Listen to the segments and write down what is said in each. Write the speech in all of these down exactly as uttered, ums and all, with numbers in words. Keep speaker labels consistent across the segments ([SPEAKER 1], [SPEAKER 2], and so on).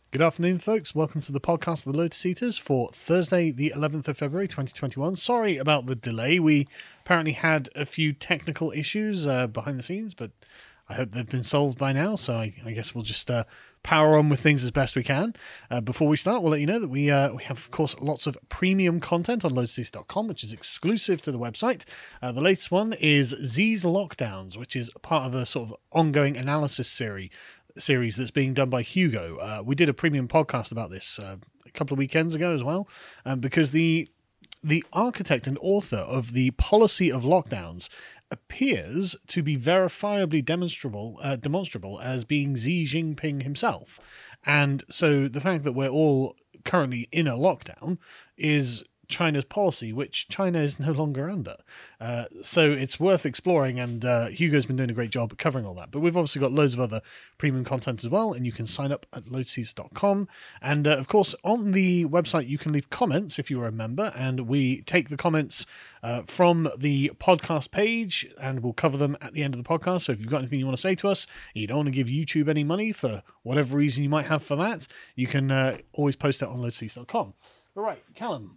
[SPEAKER 1] Good afternoon, folks. Welcome to the podcast of the Lotus Eaters for Thursday, the eleventh of February, twenty twenty-one. Sorry about the delay. We apparently had a few technical issues uh, behind the scenes, but I hope they've been solved by now, so I, I guess we'll just uh, power on with things as best we can. Uh, before we start, we'll let you know that we uh, we have, of course, lots of premium content on lotus eaters dot com, which is exclusive to the website. Uh, the latest one is Z's Lockdowns, which is part of a sort of ongoing analysis series series that's being done by Hugo. Uh, we did a premium podcast about this uh, a couple of weekends ago as well, um, because the the architect and author of the policy of lockdowns appears to be verifiably demonstrable uh, demonstrable as being Xi Jinping himself. And so the fact that we're all currently in a lockdown is China's policy, which China is no longer under. Uh, so it's worth exploring, and uh, Hugo's been doing a great job at covering all that. But we've obviously got loads of other premium content as well, and you can sign up at lotus eaters dot com. And uh, of course, on the website, you can leave comments if you're a member, and we take the comments uh, from the podcast page, and we'll cover them at the end of the podcast. So if you've got anything you want to say to us, and you don't want to give YouTube any money for whatever reason you might have for that, you can uh, always post it on lotus eaters dot com. All right, Callum.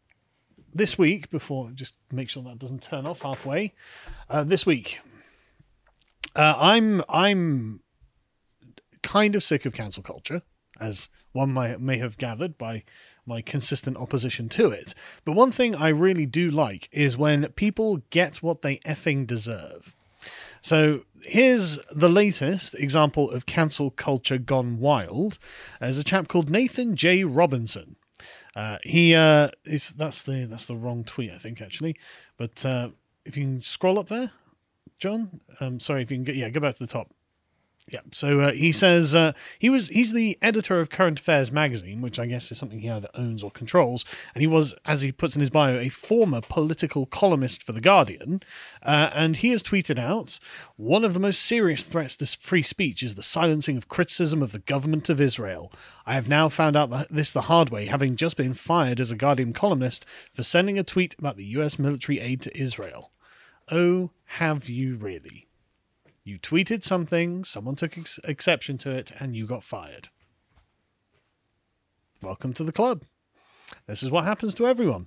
[SPEAKER 1] This week, before just make sure that doesn't turn off halfway. Uh, this week, uh, I'm I'm kind of sick of cancel culture, as one might, may have gathered by my consistent opposition to it. But one thing I really do like is when people get what they effing deserve. So here's the latest example of cancel culture gone wild. There's a chap called Nathan J. Robinson. Uh, he uh, is that's the that's the wrong tweet, I think, actually. But uh, if you can scroll up there, John. Um, sorry, if you can get yeah, go back to the top. Yeah. So uh, he says uh, he was he's the editor of Current Affairs magazine, which I guess is something he either owns or controls. And he was, as he puts in his bio, a former political columnist for The Guardian. Uh, and he has tweeted out, one of the most serious threats to free speech is the silencing of criticism of the government of Israel. I have now found out this the hard way, having just been fired as a Guardian columnist for sending a tweet about the U S military aid to Israel. Oh, have you really? You tweeted something, someone took ex- exception to it, and you got fired. Welcome to the club. This is what happens to everyone.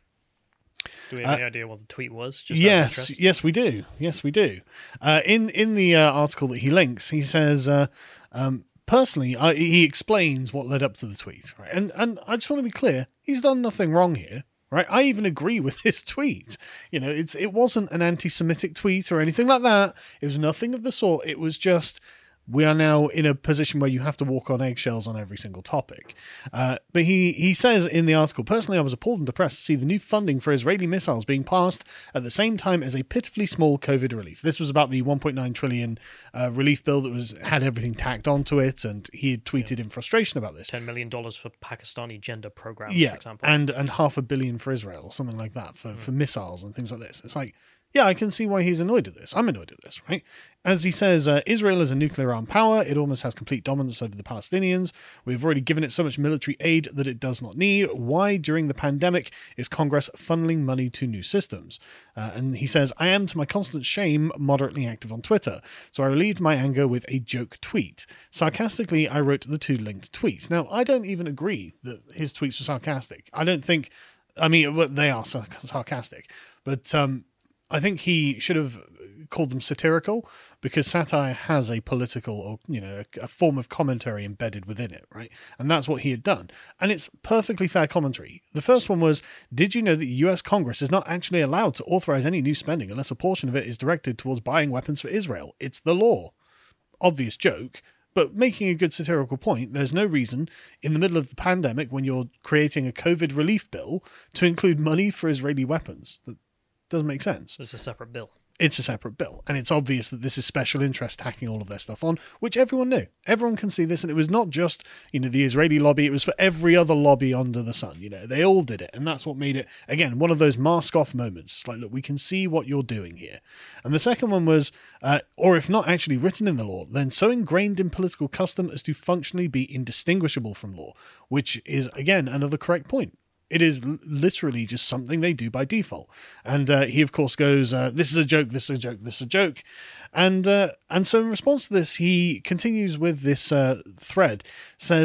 [SPEAKER 2] Do we have
[SPEAKER 1] uh,
[SPEAKER 2] any idea what the tweet was? Just
[SPEAKER 1] yes, yes, we do. Yes, we do. Uh, in in the uh, article that he links, he says, uh, um, personally, uh, he explains what led up to the tweet. Right? And, and I just want to be clear, he's done nothing wrong here. Right, I even agree with his tweet. You know, it's it wasn't an anti-Semitic tweet or anything like that. It was nothing of the sort. It was just, we are now in a position where you have to walk on eggshells on every single topic. Uh, but he, he says in the article, personally, I was appalled and depressed to see the new funding for Israeli missiles being passed at the same time as a pitifully small COVID relief. This was about the one point nine trillion uh, relief bill that was had everything tacked onto it, and he had tweeted yeah. in frustration about this.
[SPEAKER 2] ten million dollars for Pakistani gender programs,
[SPEAKER 1] yeah,
[SPEAKER 2] for example.
[SPEAKER 1] And, and half a billion for Israel, or something like that, for, mm. for missiles and things like this. It's like, yeah, I can see why he's annoyed at this. I'm annoyed at this, right? As he says, uh, Israel is a nuclear armed power. It almost has complete dominance over the Palestinians. We've already given it so much military aid that it does not need. Why, during the pandemic, is Congress funneling money to new systems? Uh, and he says, I am, to my constant shame, moderately active on Twitter. So I relieved my anger with a joke tweet. Sarcastically, I wrote the two linked tweets. Now, I don't even agree that his tweets were sarcastic. I don't think, I mean, they are sarcastic. But, um, I think he should have called them satirical, because satire has a political, or you know, a, a form of commentary embedded within it, right? And that's what he had done. And it's perfectly fair commentary. The first one was, did you know that the U S Congress is not actually allowed to authorize any new spending unless a portion of it is directed towards buying weapons for Israel? It's the law. Obvious joke, but making a good satirical point. There's no reason in the middle of the pandemic, when you're creating a COVID relief bill, to include money for Israeli weapons. That doesn't make sense.
[SPEAKER 2] It's a separate bill.
[SPEAKER 1] It's a separate bill. And it's obvious that this is special interest hacking all of their stuff on, which everyone knew. Everyone can see this. And it was not just, you know, the Israeli lobby. It was for every other lobby under the sun. You know, they all did it. And that's what made it, again, one of those mask off moments. It's like, look, we can see what you're doing here. And the second one was, uh, or if not actually written in the law, then so ingrained in political custom as to functionally be indistinguishable from law, which is, again, another correct point. It is l- literally just something they do by default. And uh, he, of course, goes, uh, this is a joke, this is a joke, this is a joke. And uh, and so in response to this, he continues with this uh, thread, says,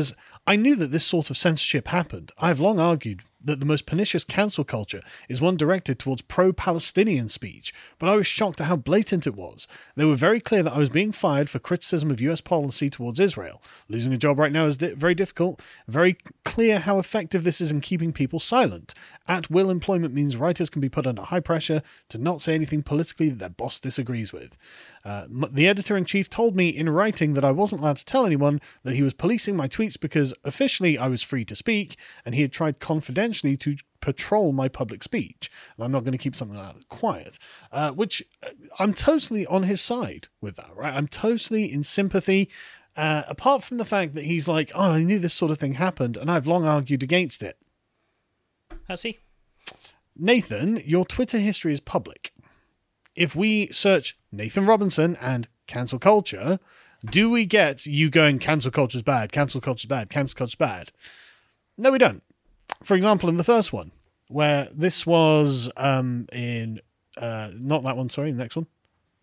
[SPEAKER 1] I knew that this sort of censorship happened. I have long argued that the most pernicious cancel culture is one directed towards pro-Palestinian speech, but I was shocked at how blatant it was. They were very clear that I was being fired for criticism of U S policy towards Israel. Losing a job right now is di- very difficult. Very clear how effective this is in keeping people silent. At-will employment means writers can be put under high pressure to not say anything politically that their boss disagrees with. Uh, the editor-in-chief told me in writing that I wasn't allowed to tell anyone that he was policing my tweets because officially I was free to speak, and he had tried confidentially to patrol my public speech. And I'm not going to keep something like that quiet, uh, which uh, I'm totally on his side with that, right? I'm totally in sympathy, uh, apart from the fact that he's like, oh, I knew this sort of thing happened, and I've long argued against it.
[SPEAKER 2] Has he?
[SPEAKER 1] Nathan, your Twitter history is public. If we search Nathan Robinson and cancel culture, do we get you going, cancel culture's bad, cancel culture's bad, cancel culture's bad? No, we don't. For example, in the first one, where this was um, in, uh, not that one, sorry, the next one.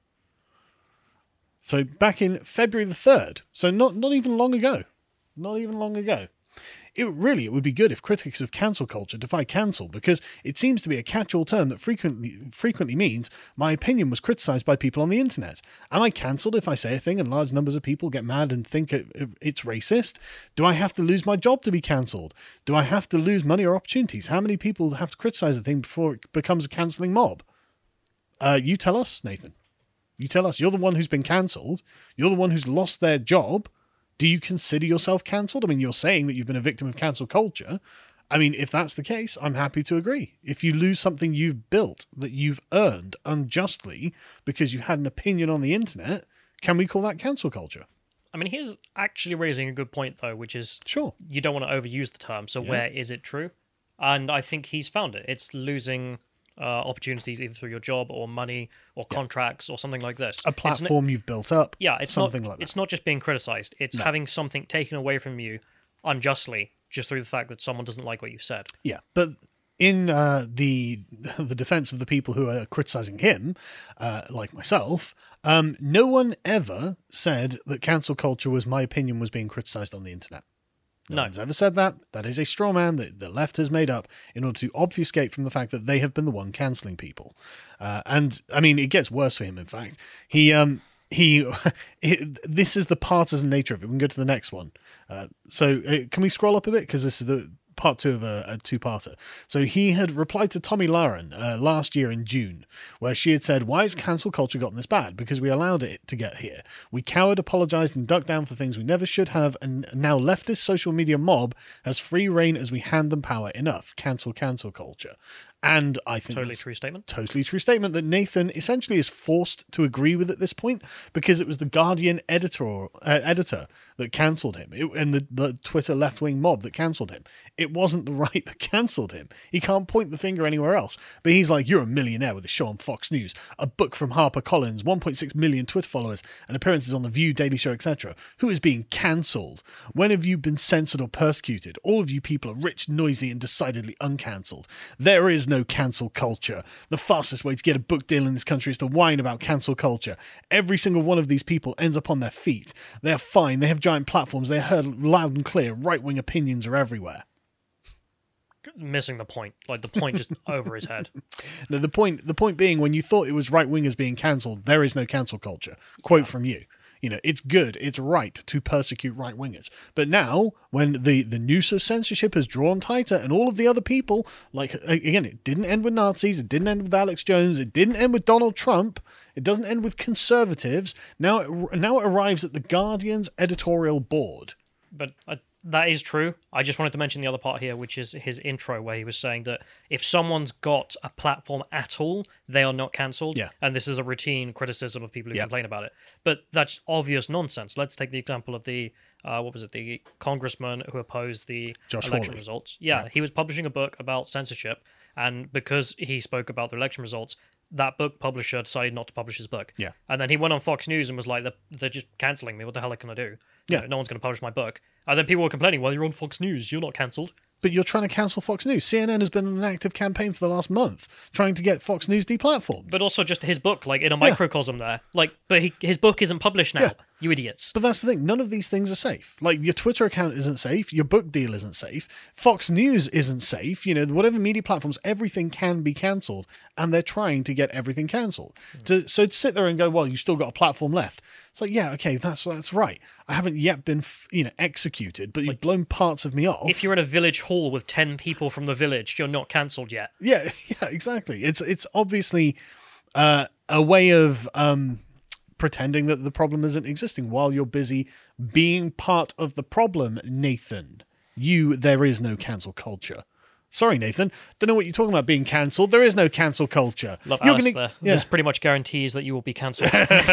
[SPEAKER 1] So back in February the third, so not, not even long ago, not even long ago. It really, it would be good if critics of cancel culture defy cancel, because it seems to be a catch-all term that frequently frequently means my opinion was criticised by people on the internet. Am I cancelled if I say a thing and large numbers of people get mad and think it, it's racist? Do I have to lose my job to be cancelled? Do I have to lose money or opportunities? How many people have to criticise a thing before it becomes a cancelling mob? Uh, you tell us, Nathan. You tell us. You're the one who's been cancelled. You're the one who's lost their job. Do you consider yourself cancelled? I mean, you're saying that you've been a victim of cancel culture. I mean, if that's the case, I'm happy to agree. If you lose something you've built that you've earned unjustly because you had an opinion on the internet, can we call that cancel culture?
[SPEAKER 2] I mean, he's actually raising a good point, though, which is
[SPEAKER 1] Sure.
[SPEAKER 2] you don't want to overuse the term. So
[SPEAKER 1] Yeah.
[SPEAKER 2] where is it true? And I think he's found it. It's losing uh, opportunities either through your job or money or contracts or something like this.
[SPEAKER 1] A platform
[SPEAKER 2] It's n-
[SPEAKER 1] you've built up.
[SPEAKER 2] yeah, it's
[SPEAKER 1] something
[SPEAKER 2] not.
[SPEAKER 1] like that.
[SPEAKER 2] It's not just being criticized. It's
[SPEAKER 1] No.
[SPEAKER 2] having something taken away from you unjustly just through the fact that someone doesn't like what you said.
[SPEAKER 1] Yeah, but in uh, the the defense of the people who are criticizing him, uh, like myself, um, no one ever said that cancel culture was my opinion was being criticized on the internet. No,
[SPEAKER 2] No.
[SPEAKER 1] one's ever said that. That is a straw man that the left has made up in order to obfuscate from the fact that they have been the one cancelling people. Uh, and I mean, it gets worse for him. In fact, he um he it, this is the partisan nature of it. We can go to the next one. Uh, so uh, can we scroll up a bit, because this is the part two of a, a two-parter. So he had replied to Tommy Lauren uh, last year in June, where she had said, why has cancel culture gotten this bad? Because we allowed it to get here. We cowered, apologised and ducked down for things we never should have, and now leftist social media mob has free reign as we hand them power. Enough. Cancel, cancel culture. And I think
[SPEAKER 2] Totally
[SPEAKER 1] that's
[SPEAKER 2] true statement.
[SPEAKER 1] totally true statement that Nathan essentially is forced to agree with at this point, because it was the Guardian editor uh, editor that cancelled him, it, and the, the Twitter left-wing mob that cancelled him. It wasn't the right that cancelled him. He can't point the finger anywhere else. But he's like, you're a millionaire with a show on Fox News, a book from HarperCollins, one point six million Twitter followers, and appearances on The View, Daily Show, et cetera. Who is being cancelled? When have you been censored or persecuted? All of you people are rich, noisy, and decidedly uncancelled. There is no cancel culture. The fastest way to get a book deal in this country is to whine about cancel culture. Every single one of these people ends up on their feet. They're fine. They have giant platforms. They're heard loud and clear. Right-wing opinions are everywhere.
[SPEAKER 2] Missing the point. Like the point just over his head.
[SPEAKER 1] Now, the point, the point being, when you thought it was right-wingers being cancelled, there is no cancel culture. Quote from you. You know, it's good, it's right to persecute right-wingers. But now, when the, the noose of censorship has drawn tighter and all of the other people, like, again, it didn't end with Nazis, it didn't end with Alex Jones, it didn't end with Donald Trump, it doesn't end with conservatives, now it, now it arrives at the Guardian's editorial board.
[SPEAKER 2] But uh, that is true. I just wanted to mention the other part here, which is his intro, where he was saying that if someone's got a platform at all, they are not cancelled.
[SPEAKER 1] Yeah.
[SPEAKER 2] And this is a routine criticism of people who
[SPEAKER 1] Yeah.
[SPEAKER 2] complain about it. But that's obvious nonsense. Let's take the example of the, uh, what was it, the congressman who opposed the
[SPEAKER 1] Josh
[SPEAKER 2] election
[SPEAKER 1] Hawley.
[SPEAKER 2] results. Yeah,
[SPEAKER 1] Yeah.
[SPEAKER 2] he was publishing a book about censorship, and because he spoke about the election results, that book publisher decided not to publish his book.
[SPEAKER 1] Yeah.
[SPEAKER 2] And then he went on Fox News and was like, they're, they're just cancelling me. What the hell can I do? You
[SPEAKER 1] Yeah.
[SPEAKER 2] know, no one's going to publish my book. And then people were complaining, well, you're on Fox News. You're not cancelled.
[SPEAKER 1] But you're trying to cancel Fox News. C N N has been on an active campaign for the last month trying to get Fox News deplatformed.
[SPEAKER 2] But also just his book, like in a microcosm there. Like, but he, his book isn't published now.
[SPEAKER 1] Yeah.
[SPEAKER 2] You idiots.
[SPEAKER 1] But that's the thing. None of these things are safe. Like, your Twitter account isn't safe. Your book deal isn't safe. Fox News isn't safe. You know, whatever media platforms, everything can be cancelled. And they're trying to get everything cancelled. Mm. To, so to sit there and go, well, you've still got a platform left. It's like, yeah, okay, that's that's right. I haven't yet been, you know, executed, but you've like, blown parts of me off.
[SPEAKER 2] If you're in a village hall with ten people from the village, you're not cancelled yet.
[SPEAKER 1] Yeah, yeah, exactly. It's, it's obviously uh, a way of... Um, pretending that the problem isn't existing while you're busy being part of the problem, Nathan. You, there is no cancel culture. Sorry, Nathan. Don't know what you're talking about being cancelled. There is no cancel culture.
[SPEAKER 2] Love
[SPEAKER 1] you're
[SPEAKER 2] Alice
[SPEAKER 1] gonna,
[SPEAKER 2] there.
[SPEAKER 1] Yeah.
[SPEAKER 2] This pretty much guarantees that you will be cancelled.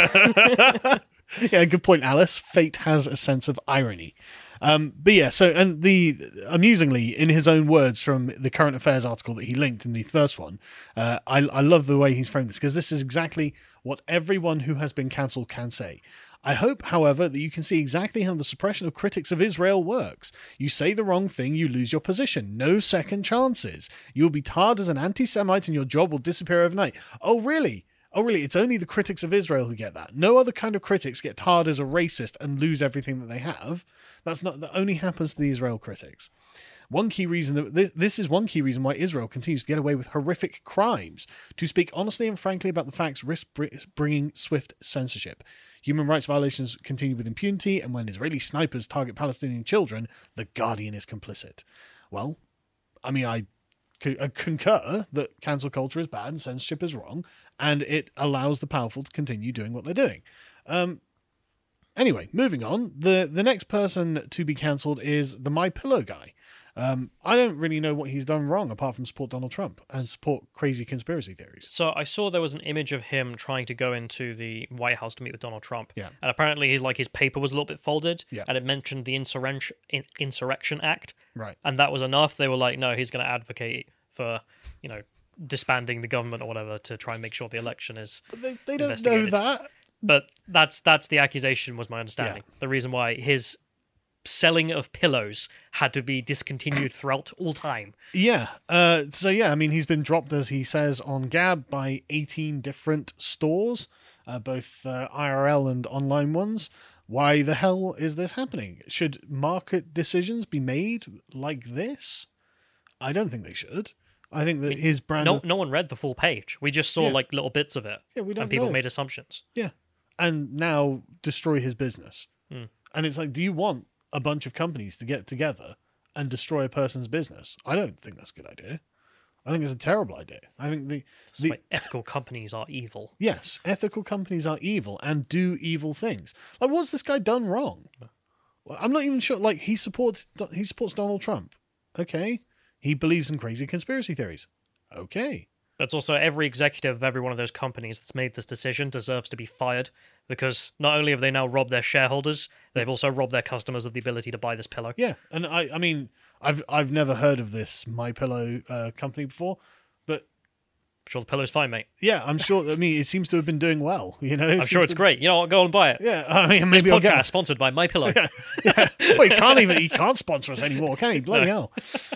[SPEAKER 1] Yeah, good point, Alice. Fate has a sense of irony. Um, but yeah, so, and the, amusingly, in his own words from the Current Affairs article that he linked in the first one, uh, I, I love the way he's framed this, because this is exactly what everyone who has been cancelled can say. I hope, however, that you can see exactly how the suppression of critics of Israel works. You say the wrong thing, you lose your position. No second chances. You'll be tarred as an anti-Semite and your job will disappear overnight. Oh, really? Oh, really? It's only the critics of Israel who get that. No other kind of critics get tarred as a racist and lose everything that they have. That's not, that only happens to the Israel critics. One key reason that this, this is one key reason why Israel continues to get away with horrific crimes. To speak honestly and frankly about the facts risk bringing swift censorship. Human rights violations continue with impunity, and when Israeli snipers target Palestinian children, the Guardian is complicit. Well, I mean, I I concur that cancel culture is bad and censorship is wrong, and it allows the powerful to continue doing what they're doing. Um, anyway, moving on. The the next person to be cancelled is the MyPillow guy. Um, I don't really know what he's done wrong apart from support Donald Trump and support crazy conspiracy theories.
[SPEAKER 2] So I saw there was an image of him trying to go into the White House to meet with Donald Trump.
[SPEAKER 1] Yeah.
[SPEAKER 2] And apparently his like his paper was a little bit folded.
[SPEAKER 1] Yeah.
[SPEAKER 2] And it mentioned the Insurrection in, Insurrection Act.
[SPEAKER 1] Right.
[SPEAKER 2] And that was enough. They were like, no, he's going to advocate for, you know, disbanding the government or whatever to try and make sure the election is
[SPEAKER 1] But they, they don't know
[SPEAKER 2] investigated.
[SPEAKER 1] that.
[SPEAKER 2] But that's that's the accusation, was my understanding.
[SPEAKER 1] Yeah.
[SPEAKER 2] The reason why his selling of pillows had to be discontinued throughout all time.
[SPEAKER 1] Yeah. Uh, so, yeah, I mean, he's been dropped, as he says, on Gab by eighteen different stores, uh, both uh, I R L and online ones. Why the hell is this happening? Should market decisions be made like this? I don't think they should. I think that I mean, his brand...
[SPEAKER 2] No,
[SPEAKER 1] of...
[SPEAKER 2] no one read the full page. We just saw, yeah. like, little bits of it.
[SPEAKER 1] Yeah, we don't
[SPEAKER 2] And people
[SPEAKER 1] know.
[SPEAKER 2] made assumptions.
[SPEAKER 1] Yeah. And now destroy his business.
[SPEAKER 2] Mm.
[SPEAKER 1] And it's like, do you want a bunch of companies to get together and destroy a person's business? I don't think that's a good idea. I think it's a terrible idea. I think the,
[SPEAKER 2] That's
[SPEAKER 1] the
[SPEAKER 2] why ethical companies are evil.
[SPEAKER 1] Yes, ethical companies are evil and do evil things. Like, what's this guy done wrong? I'm not even sure. Like, he supports he supports Donald Trump. Okay. He believes in crazy conspiracy theories. Okay.
[SPEAKER 2] But it's also every executive of every one of those companies that's made this decision deserves to be fired, because not only have they now robbed their shareholders, they've also robbed their customers of the ability to buy this pillow.
[SPEAKER 1] Yeah, and I, I mean, I've I've never heard of this MyPillow uh, company before, but
[SPEAKER 2] I'm sure the pillow's fine, mate.
[SPEAKER 1] Yeah, I'm sure. I mean, it seems to have been doing well. You know, it
[SPEAKER 2] I'm sure it's
[SPEAKER 1] to...
[SPEAKER 2] great. You know what? Go and buy it.
[SPEAKER 1] Yeah, I mean, maybe
[SPEAKER 2] this
[SPEAKER 1] I'll
[SPEAKER 2] podcast
[SPEAKER 1] get...
[SPEAKER 2] sponsored by MyPillow.
[SPEAKER 1] Yeah, yeah. Well, he can't even. He can't sponsor us anymore, can he? Bloody
[SPEAKER 2] No.
[SPEAKER 1] hell.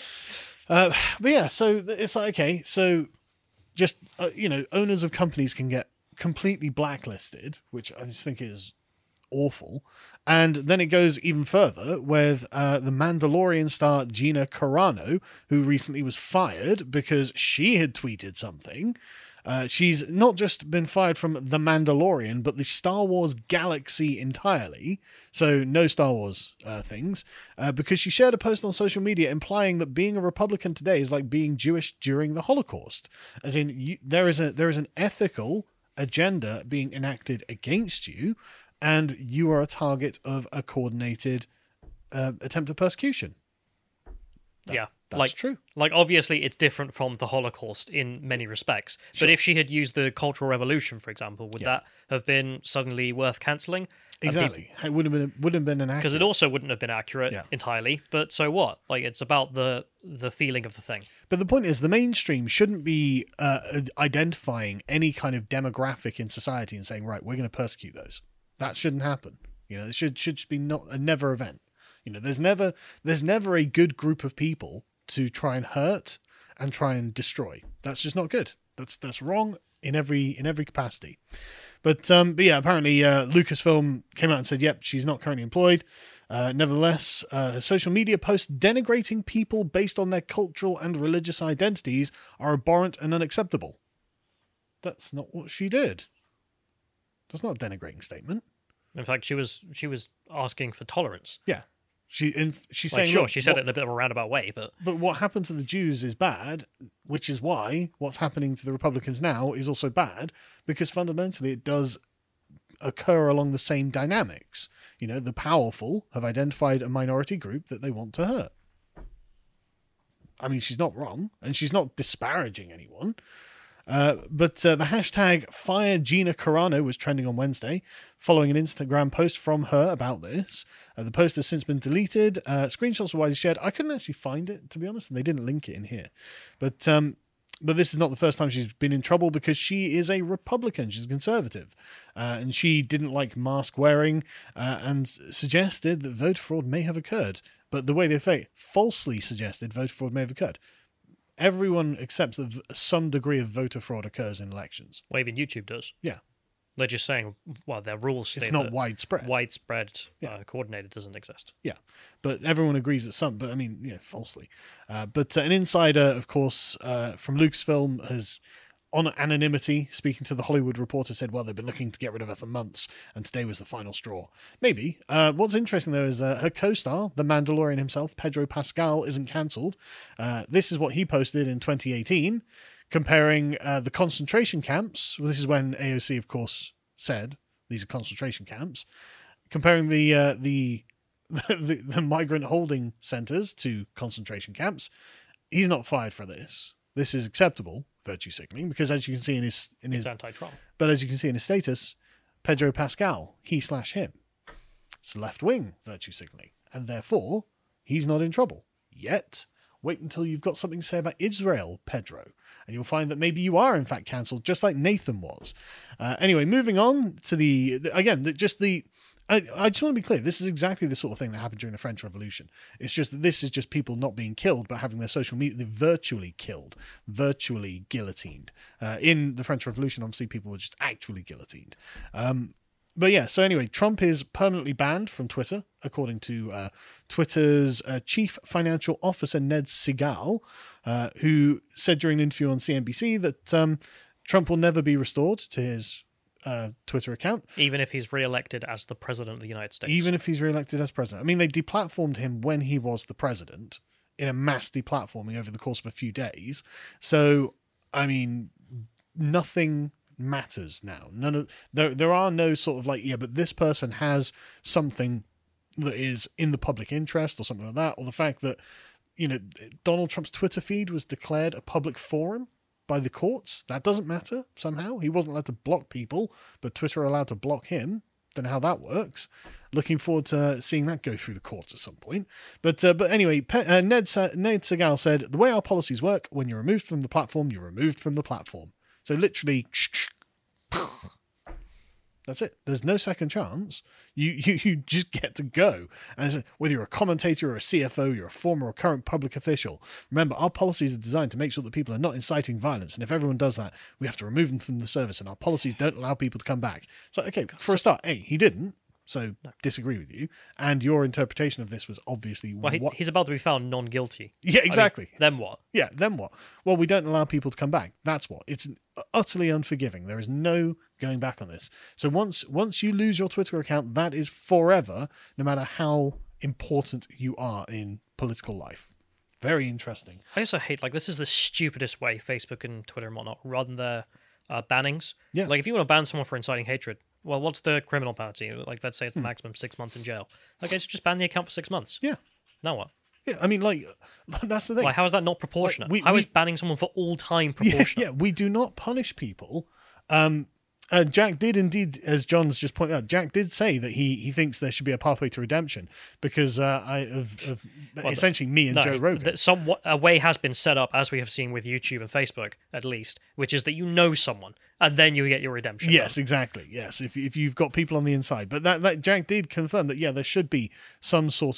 [SPEAKER 1] Uh, but yeah, so it's like, okay, so just uh, you know, owners of companies can get completely blacklisted, which I just think is awful. And then it goes even further with uh, the Mandalorian star Gina Carano, who recently was fired because she had tweeted something. Uh, she's not just been fired from The Mandalorian, but the Star Wars galaxy entirely. So no Star Wars uh, things. Uh, because she shared a post on social media implying that being a Republican today is like being Jewish during the Holocaust. As in, you, there is a there is an ethical agenda being enacted against you, and you are a target of a coordinated uh, attempt of persecution. That,
[SPEAKER 2] yeah.
[SPEAKER 1] That's
[SPEAKER 2] like,
[SPEAKER 1] true.
[SPEAKER 2] Like, obviously, it's different from the Holocaust in many respects.
[SPEAKER 1] Sure.
[SPEAKER 2] But if she had used the Cultural Revolution, for example, would
[SPEAKER 1] Yeah.
[SPEAKER 2] that have been suddenly worth cancelling?
[SPEAKER 1] Exactly. It would have been would have been an
[SPEAKER 2] Because it also wouldn't have been accurate
[SPEAKER 1] Yeah.
[SPEAKER 2] entirely. But so what? Like, it's about the the feeling of the thing.
[SPEAKER 1] But the point is, the mainstream shouldn't be uh, identifying any kind of demographic in society and saying, right, we're going to persecute those. That shouldn't happen. You know, it should should be not a never event. You know, there's never there's never a good group of people to try and hurt and try and destroy. That's just not good. That's that's wrong in every in every capacity. But, um, but yeah, apparently uh, Lucasfilm came out and said, yep, she's not currently employed. Uh, nevertheless, uh, her social media posts denigrating people based on their cultural and religious identities are abhorrent and unacceptable. That's not what she did. That's not a denigrating statement.
[SPEAKER 2] In fact, she was she was asking for tolerance.
[SPEAKER 1] Yeah. She in, She's
[SPEAKER 2] Like,
[SPEAKER 1] saying,
[SPEAKER 2] sure,
[SPEAKER 1] look,
[SPEAKER 2] she said
[SPEAKER 1] what,
[SPEAKER 2] it in a bit of a roundabout way, but
[SPEAKER 1] but what happened to the Jews is bad, which is why what's happening to the Republicans now is also bad, because fundamentally it does occur along the same dynamics. You know, the powerful have identified a minority group that they want to hurt. I mean, she's not wrong, and she's not disparaging anyone. Uh, but uh, the hashtag Fire Gina Carano was trending on Wednesday, following an Instagram post from her about this. Uh, the post has since been deleted. Uh, screenshots were widely shared. I couldn't actually find it, to be honest, and they didn't link it in here. But um, but this is not the first time she's been in trouble, because she is a Republican. She's a conservative. Uh, and she didn't like mask wearing uh, and suggested that voter fraud may have occurred. But the way they say falsely suggested voter fraud may have occurred. Everyone accepts that some degree of voter fraud occurs in elections.
[SPEAKER 2] well, even YouTube does.
[SPEAKER 1] Yeah.
[SPEAKER 2] They're just saying, well, their rules state
[SPEAKER 1] It's not
[SPEAKER 2] that
[SPEAKER 1] widespread.
[SPEAKER 2] widespread
[SPEAKER 1] Yeah.
[SPEAKER 2] uh, coordinated doesn't exist.
[SPEAKER 1] Yeah. But everyone agrees that some, but I mean, you know, falsely. Uh, but uh, an insider, of course, uh, from Lucasfilm has, on anonymity, speaking to the Hollywood Reporter, said, well, they've been looking to get rid of her for months, and today was the final straw. Maybe. Uh, what's interesting, though, is uh, her co-star, the Mandalorian himself, Pedro Pascal, isn't cancelled. Uh, this is what he posted in twenty eighteen, comparing uh, the concentration camps. Well, this is when A O C, of course, said these are concentration camps, comparing the uh, the, the the migrant holding centres to concentration camps. He's not fired for this. This is acceptable virtue signaling, because as you can see in his in his
[SPEAKER 2] It's anti-Trump.
[SPEAKER 1] but as you can see in his status, Pedro Pascal, he slash him, it's left wing virtue signaling, and therefore he's not in trouble yet. Wait until you've got something to say about Israel, Pedro, and you'll find that maybe you are in fact cancelled, just like Nathan was. Uh, anyway, moving on to the, the again, the, just the. I, I just want to be clear, this is exactly the sort of thing that happened during the French Revolution. It's just that this is just people not being killed, but having their social media, they're virtually killed, virtually guillotined. Uh, in the French Revolution, obviously, people were just actually guillotined. Um, but yeah, so anyway, Trump is permanently banned from Twitter, according to uh, Twitter's uh, chief financial officer, Ned Segal, uh, who said during an interview on C N B C that um, Trump will never be restored to his Uh, Twitter account,
[SPEAKER 2] Even if he's re-elected as the president of the United States.
[SPEAKER 1] even if he's re-elected as president. I mean, they deplatformed him when he was the president in a mass deplatforming over the course of a few days. So, I mean, nothing matters now. None of there. There are no sort of like, yeah, but this person has something that is in the public interest or something like that, or the fact that, you know, Donald Trump's Twitter feed was declared a public forum by the courts. That doesn't matter somehow. He wasn't allowed to block people, but Twitter are allowed to block him. Don't know how that works. Looking forward to seeing that go through the courts at some point. But uh, but anyway, Pe- uh, Ned Sa- Ned Segal said, the way our policies work, when you're removed from the platform, you're removed from the platform. So literally, that's it. There's no second chance. You you, you just get to go. And whether you're a commentator or a C F O, you're a former or current public official, remember, our policies are designed to make sure that people are not inciting violence. And if everyone does that, we have to remove them from the service. And our policies don't allow people to come back. So, okay, for a start, A, he didn't. So
[SPEAKER 2] No.
[SPEAKER 1] disagree with you. And your interpretation of this was obviously
[SPEAKER 2] Well, he,
[SPEAKER 1] what...
[SPEAKER 2] he's about to be found non-guilty.
[SPEAKER 1] Yeah, exactly.
[SPEAKER 2] I mean, then what?
[SPEAKER 1] Yeah, then what? Well, we don't allow people to come back. That's what. It's utterly unforgiving. There is no going back on this. So once once you lose your Twitter account, that is forever, no matter how important you are in political life. Very interesting.
[SPEAKER 2] I also hate, like, this is the stupidest way Facebook and Twitter and whatnot run their uh, bannings.
[SPEAKER 1] Yeah.
[SPEAKER 2] Like, if you want to ban someone for inciting hatred, well, what's the criminal penalty? Like, let's say it's the
[SPEAKER 1] Hmm.
[SPEAKER 2] maximum six months in jail. Okay, so just ban the account for six months.
[SPEAKER 1] Yeah.
[SPEAKER 2] Now what?
[SPEAKER 1] Yeah, I mean, like, that's the thing.
[SPEAKER 2] Like, how is that not proportionate?
[SPEAKER 1] we-
[SPEAKER 2] How
[SPEAKER 1] we-
[SPEAKER 2] is banning someone for all time
[SPEAKER 1] Yeah,
[SPEAKER 2] proportionate?
[SPEAKER 1] yeah, we do not punish people. Um, uh, Jack did indeed, as John's just pointed out, Jack did say that he he thinks there should be a pathway to redemption because uh, I of, of
[SPEAKER 2] Well,
[SPEAKER 1] essentially me and
[SPEAKER 2] No,
[SPEAKER 1] Joe
[SPEAKER 2] it's-
[SPEAKER 1] Rogan.
[SPEAKER 2] that some a way has been set up, as we have seen with YouTube and Facebook, at least, which is that you know someone and then you get your redemption.
[SPEAKER 1] Yes, exactly. Yes, if if you've got people on the inside, but that that Jack did confirm that yeah, there should be some sort of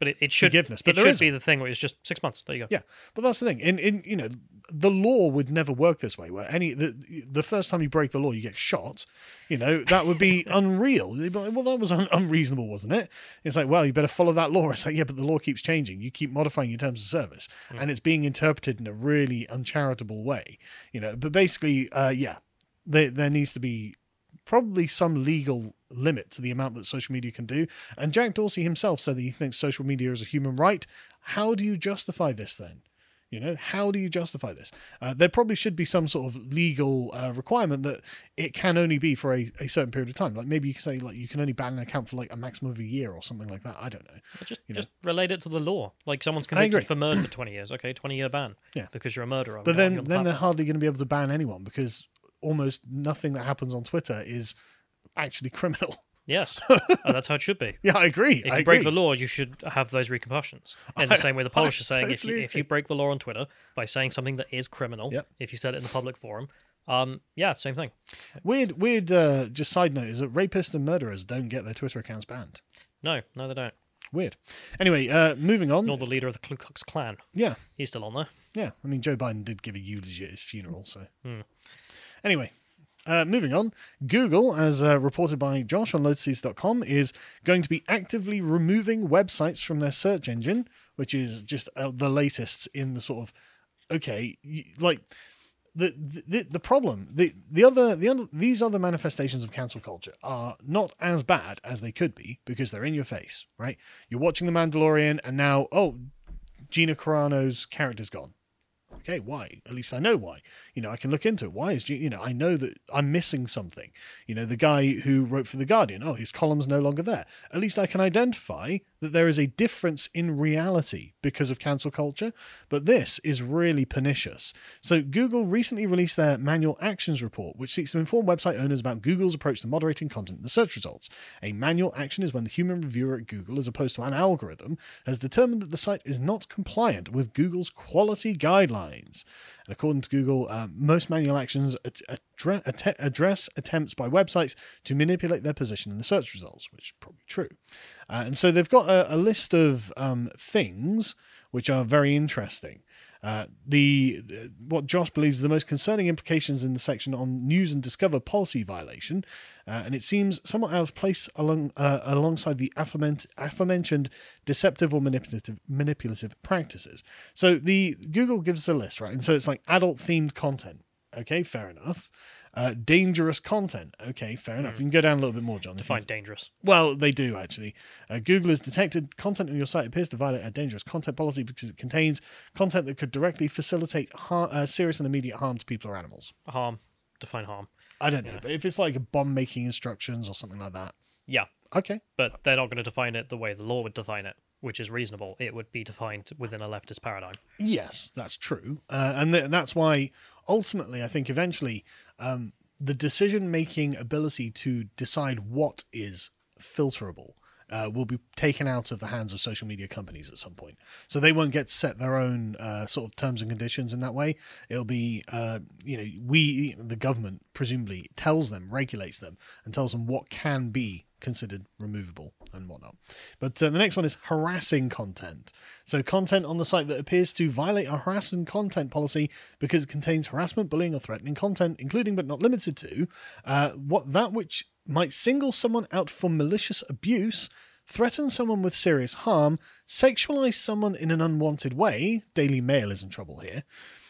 [SPEAKER 2] But it, it should
[SPEAKER 1] forgiveness. But
[SPEAKER 2] it
[SPEAKER 1] there
[SPEAKER 2] should
[SPEAKER 1] isn't.
[SPEAKER 2] be the thing where it's just six months. There you go.
[SPEAKER 1] Yeah, but that's the thing. In in you know, the law would never work this way. Where any the the first time you break the law, you get shot. You know, that would be unreal. They'd be like, well, that was un- unreasonable, wasn't it? It's like, well, you better follow that law. It's like, yeah, but the law keeps changing. You keep modifying your terms of service,
[SPEAKER 2] Mm.
[SPEAKER 1] and it's being interpreted in a really uncharitable way. You know, but basically, uh, yeah, there there needs to be probably some legal limit to the amount that social media can do. And Jack Dorsey himself said that he thinks social media is a human right. How do you justify this then? You know, how do you justify this? Uh, there probably should be some sort of legal uh, requirement that it can only be for a, a certain period of time. Like maybe you can say like you can only ban an account for like a maximum of a year or something like that. I don't know.
[SPEAKER 2] But just
[SPEAKER 1] You
[SPEAKER 2] just relate it to the law. Like someone's
[SPEAKER 1] I agree.
[SPEAKER 2] convicted for murder for twenty years. Okay, twenty year ban.
[SPEAKER 1] Yeah.
[SPEAKER 2] Because you're a murderer.
[SPEAKER 1] But
[SPEAKER 2] We're not
[SPEAKER 1] then,
[SPEAKER 2] on the
[SPEAKER 1] then they're
[SPEAKER 2] platform.
[SPEAKER 1] hardly going to be able to ban anyone because almost nothing that happens on Twitter is actually criminal.
[SPEAKER 2] Yes, uh, that's how it should be.
[SPEAKER 1] Yeah, I agree.
[SPEAKER 2] If you
[SPEAKER 1] I
[SPEAKER 2] break
[SPEAKER 1] agree.
[SPEAKER 2] the law, you should have those repercussions. In
[SPEAKER 1] I-
[SPEAKER 2] the same way the
[SPEAKER 1] I
[SPEAKER 2] Polish are saying, if
[SPEAKER 1] totally
[SPEAKER 2] you, if you
[SPEAKER 1] agree.
[SPEAKER 2] break the law on Twitter by saying something that is criminal,
[SPEAKER 1] Yep.
[SPEAKER 2] if you said it in the public forum, um, yeah, same thing.
[SPEAKER 1] Weird, weird. Uh, just side note is that rapists and murderers don't get their Twitter accounts banned.
[SPEAKER 2] No, no, they don't.
[SPEAKER 1] Weird. Anyway, uh, moving on.
[SPEAKER 2] Nor the leader of the Ku Klux Klan.
[SPEAKER 1] Yeah,
[SPEAKER 2] He's still on there.
[SPEAKER 1] yeah. I mean, Joe Biden did give a eulogy at his funeral, so.
[SPEAKER 2] Hmm.
[SPEAKER 1] Anyway, uh, moving on. Google, as uh, reported by Josh on lotuses dot com, is going to be actively removing websites from their search engine, which is just uh, the latest in the sort of okay, y- like the the the problem the the other the other, these other manifestations of cancel culture are not as bad as they could be because they're in your face, right? You're watching The Mandalorian, and now oh, Gina Carano's character's gone. Okay, why? At least I know why. You know, I can look into it. Why is, G- you know, I know that I'm missing something. You know, the guy who wrote for The Guardian, oh, his column's no longer there. At least I can identify that there is a difference in reality because of cancel culture, but this is really pernicious. So Google recently released their manual actions report, which seeks to inform website owners about Google's approach to moderating content in the search results. A manual action is when the human reviewer at Google, as opposed to an algorithm, has determined that the site is not compliant with Google's quality guidelines. And according to Google, uh, most manual actions ad- addre- att- address attempts by websites to manipulate their position in the search results, which is probably true. Uh, and so they've got a, a list of um, things which are very interesting. Uh, the, the what Josh believes are the most concerning implications in the section on news and discover policy violation, uh, and it seems somewhat out of place along uh, alongside the aforementioned, aforementioned deceptive or manipulative manipulative practices. So the Google gives us a list, right? And so it's like adult themed content. Okay, fair enough. Uh, dangerous content. Okay, fair enough. You can go down a little bit more, John. if you-
[SPEAKER 2] Define dangerous.
[SPEAKER 1] well, they do actually. Uh, Google has detected content on your site appears to violate a dangerous content policy because it contains content that could directly facilitate har- uh, serious and immediate harm to people or animals.
[SPEAKER 2] Harm. Define harm.
[SPEAKER 1] I don't know, but if it's like bomb making instructions or something like that,
[SPEAKER 2] Yeah,
[SPEAKER 1] okay.
[SPEAKER 2] but they're not going to define it the way the law would define it, which is reasonable. It would be defined within a leftist paradigm.
[SPEAKER 1] Yes, that's true, uh, and th- that's why ultimately I think eventually um, the decision-making ability to decide what is filterable uh, will be taken out of the hands of social media companies at some point. So they won't get to set their own uh, sort of terms and conditions in that way. It'll be, uh, you know, we, the government, presumably tells them, regulates them, and tells them what can be considered removable and whatnot. But uh, the next one is harassing content. So content on the site that appears to violate our harassment content policy because it contains harassment, bullying, or threatening content, including but not limited to uh, what that which might single someone out for malicious abuse, threaten someone with serious harm, sexualize someone in an unwanted way. Daily Mail is in trouble here.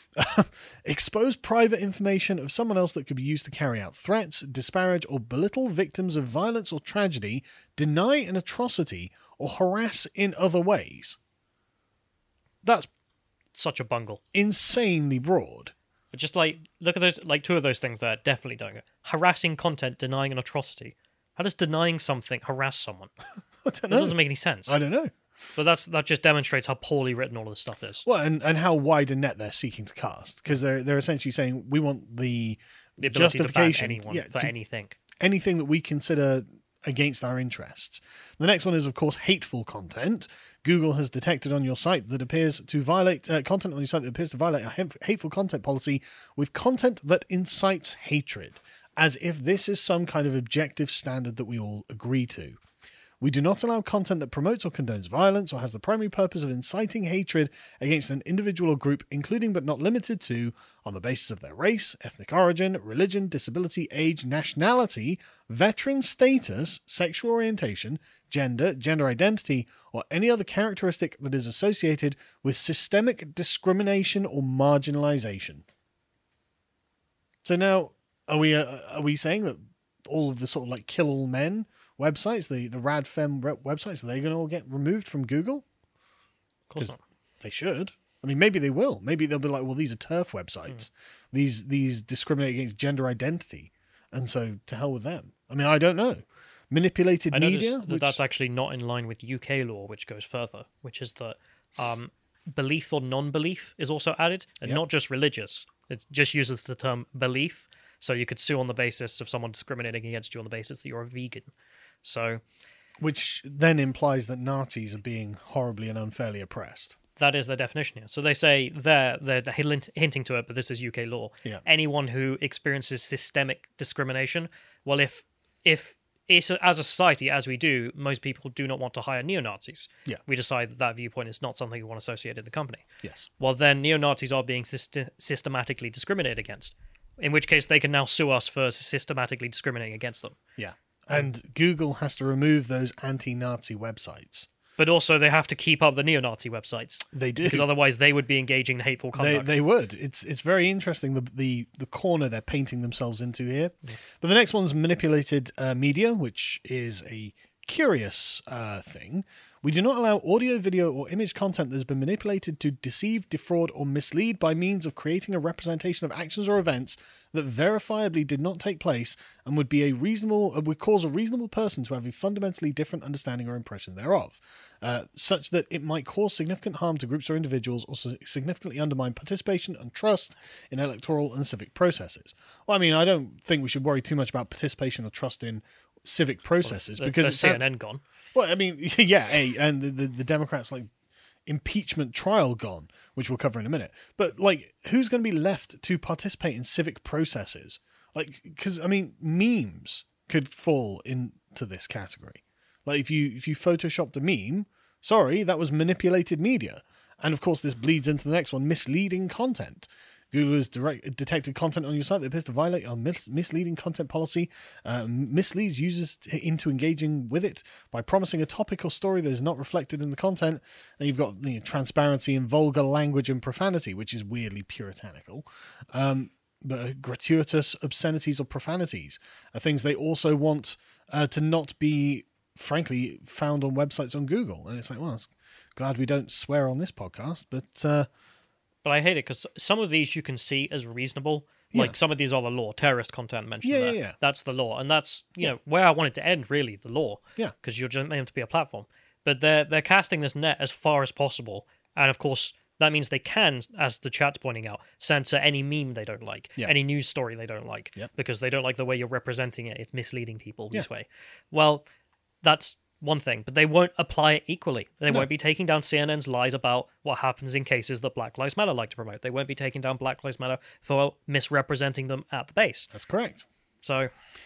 [SPEAKER 1] Expose private information of someone else that could be used to carry out threats, disparage or belittle victims of violence or tragedy, deny an atrocity, or harass in other ways. That's
[SPEAKER 2] Such a bungle.
[SPEAKER 1] insanely broad.
[SPEAKER 2] But just like, look at those, like two of those things there, definitely don't go. Harassing content, denying an atrocity. How does denying something harass someone?
[SPEAKER 1] I don't
[SPEAKER 2] That
[SPEAKER 1] know.
[SPEAKER 2] doesn't make any sense.
[SPEAKER 1] I don't know.
[SPEAKER 2] But that's that just demonstrates how poorly written all of this stuff is.
[SPEAKER 1] Well, and, and how wide a net they're seeking to cast, because they're they're essentially saying we want the
[SPEAKER 2] The ability
[SPEAKER 1] justification,
[SPEAKER 2] to ban anyone
[SPEAKER 1] yeah,
[SPEAKER 2] for
[SPEAKER 1] to-
[SPEAKER 2] anything.
[SPEAKER 1] anything that we consider against our interests. The next one is, of course, hateful content. Google has detected on your site that appears to violate uh, content on your site that appears to violate a hat- hateful content policy with content that incites hatred, as if this is some kind of objective standard that we all agree to. We do not allow content that promotes or condones violence or has the primary purpose of inciting hatred against an individual or group, including but not limited to, on the basis of their race, ethnic origin, religion, disability, age, nationality, veteran status, sexual orientation, gender, gender identity, or any other characteristic that is associated with systemic discrimination or marginalization. So now, are we uh, are we saying that all of the sort of like kill all men websites, the, the radfem websites, are they going to all get removed from Google?
[SPEAKER 2] Of course not.
[SPEAKER 1] They should. I mean, maybe they will. Maybe they'll be like, well, these are TERF websites. Mm. These these discriminate against gender identity. And so to hell with them. I mean, I don't know. Manipulated
[SPEAKER 2] I
[SPEAKER 1] media?
[SPEAKER 2] That
[SPEAKER 1] which...
[SPEAKER 2] That's actually not in line with U K law, which goes further, which is that um, belief or non-belief is also added, and yep. not just religious. It just uses the term belief. So you could sue on the basis of someone discriminating against you on the basis that you're a vegan. So,
[SPEAKER 1] which then implies that Nazis are being horribly and unfairly oppressed.
[SPEAKER 2] That is their definition here. So they say they're, they're hinting to it, but this is U K law.
[SPEAKER 1] Yeah.
[SPEAKER 2] Anyone who experiences systemic discrimination, well, if if it's, as a society, as we do, most people do not want to hire neo-Nazis.
[SPEAKER 1] Yeah.
[SPEAKER 2] We decide that that viewpoint is not something we want associated with the company.
[SPEAKER 1] Yes.
[SPEAKER 2] Well, then neo-Nazis are being syst- systematically discriminated against, in which case they can now sue us for systematically discriminating against them.
[SPEAKER 1] Yeah. And Google has to remove those anti-Nazi websites.
[SPEAKER 2] But also they have to keep up the neo-Nazi websites.
[SPEAKER 1] They do.
[SPEAKER 2] Because otherwise they would be engaging in hateful conduct.
[SPEAKER 1] They, they would. It's it's very interesting, the, the, the corner they're painting themselves into here. Yeah. But the next one's manipulated uh, media, which is a curious uh, thing. We do not allow audio, video, or image content that has been manipulated to deceive, defraud, or mislead by means of creating a representation of actions or events that verifiably did not take place and would be a reasonable, uh, would cause a reasonable person to have a fundamentally different understanding or impression thereof, uh, such that it might cause significant harm to groups or individuals or significantly undermine participation and trust in electoral and civic processes. Well, I mean, I don't think we should worry too much about participation or trust in civic processes
[SPEAKER 2] well,
[SPEAKER 1] because
[SPEAKER 2] it's
[SPEAKER 1] it's
[SPEAKER 2] C N N gone.
[SPEAKER 1] Well, I mean, yeah, hey, and the, the, the Democrats' like impeachment trial gone, which we'll cover in a minute. But like, who's going to be left to participate in civic processes? Like, because I mean, memes could fall into this category. Like, if you if you photoshopped a meme, sorry, that was manipulated media, and of course, this bleeds into the next one: misleading content. Google has direct, detected content on your site that appears to violate our mis- misleading content policy, uh, misleads users t- into engaging with it by promising a topic or story that is not reflected in the content. And you've got you know, transparency in vulgar language and profanity, which is weirdly puritanical. Um, but gratuitous obscenities or profanities are things they also want uh, to not be, frankly, found on websites on Google. And it's like, well, it's glad we don't swear on this podcast, but... Uh,
[SPEAKER 2] But I hate it because some of these you can see as reasonable. Like
[SPEAKER 1] yeah.
[SPEAKER 2] some of these are the law. Terrorist content mentioned
[SPEAKER 1] yeah,
[SPEAKER 2] there.
[SPEAKER 1] Yeah, yeah.
[SPEAKER 2] That's the law. And that's, you
[SPEAKER 1] yeah.
[SPEAKER 2] know, where I want it to end, really, the law.
[SPEAKER 1] Yeah.
[SPEAKER 2] Because you're just meant to be a platform. But they're, they're casting this net as far as possible. And of course, that means they can, as the chat's pointing out, censor any meme they don't like,
[SPEAKER 1] yeah.
[SPEAKER 2] any news story they don't like,
[SPEAKER 1] yep.
[SPEAKER 2] because they don't like the way you're representing it. It's misleading people this
[SPEAKER 1] yeah.
[SPEAKER 2] way. Well, that's one thing, but they won't apply it equally. They no. won't be taking down C N N's lies about what happens in cases that Black Lives Matter like to promote. They won't be taking down Black Lives Matter for misrepresenting them at the base.
[SPEAKER 1] That's correct.
[SPEAKER 2] So...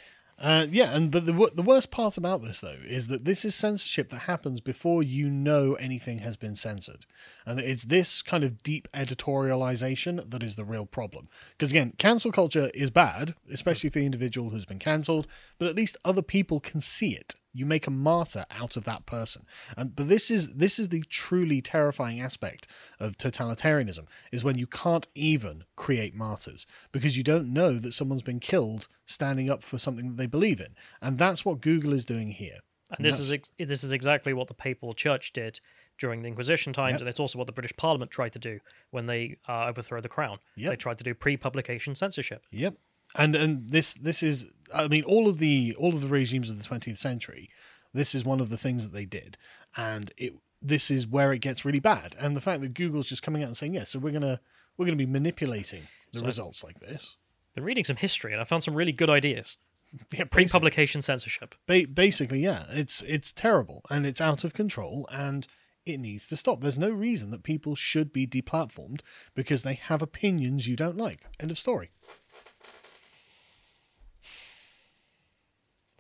[SPEAKER 1] Uh, yeah, and but the the worst part about this, though, is that this is censorship that happens before you know anything has been censored. And it's this kind of deep editorialization that is the real problem. Because, again, cancel culture is bad, especially for the individual who's been cancelled, but at least other people can see it. You make a martyr out of that person. And but this is this is the truly terrifying aspect of totalitarianism, is when you can't even create martyrs because you don't know that someone's been killed standing up for something that they believe in. And that's what Google is doing here.
[SPEAKER 2] And, and this is ex- this is exactly what the Papal Church did during the Inquisition times, yep. and it's also what the British Parliament tried to do when they uh, overthrew the Crown.
[SPEAKER 1] Yep.
[SPEAKER 2] They tried to do pre-publication censorship.
[SPEAKER 1] Yep. And and this this is I mean all of the all of the regimes of the twentieth century, this is one of the things that they did, and it this is where it gets really bad. And the fact that Google's just coming out and saying, yeah, so we're gonna we're gonna be manipulating the so, results like this.
[SPEAKER 2] Been reading some history and I found some really good ideas.
[SPEAKER 1] Yeah,
[SPEAKER 2] pre-publication censorship.
[SPEAKER 1] Ba- basically, yeah, it's it's terrible and it's out of control and it needs to stop. There's no reason that people should be deplatformed because they have opinions you don't like. End of story.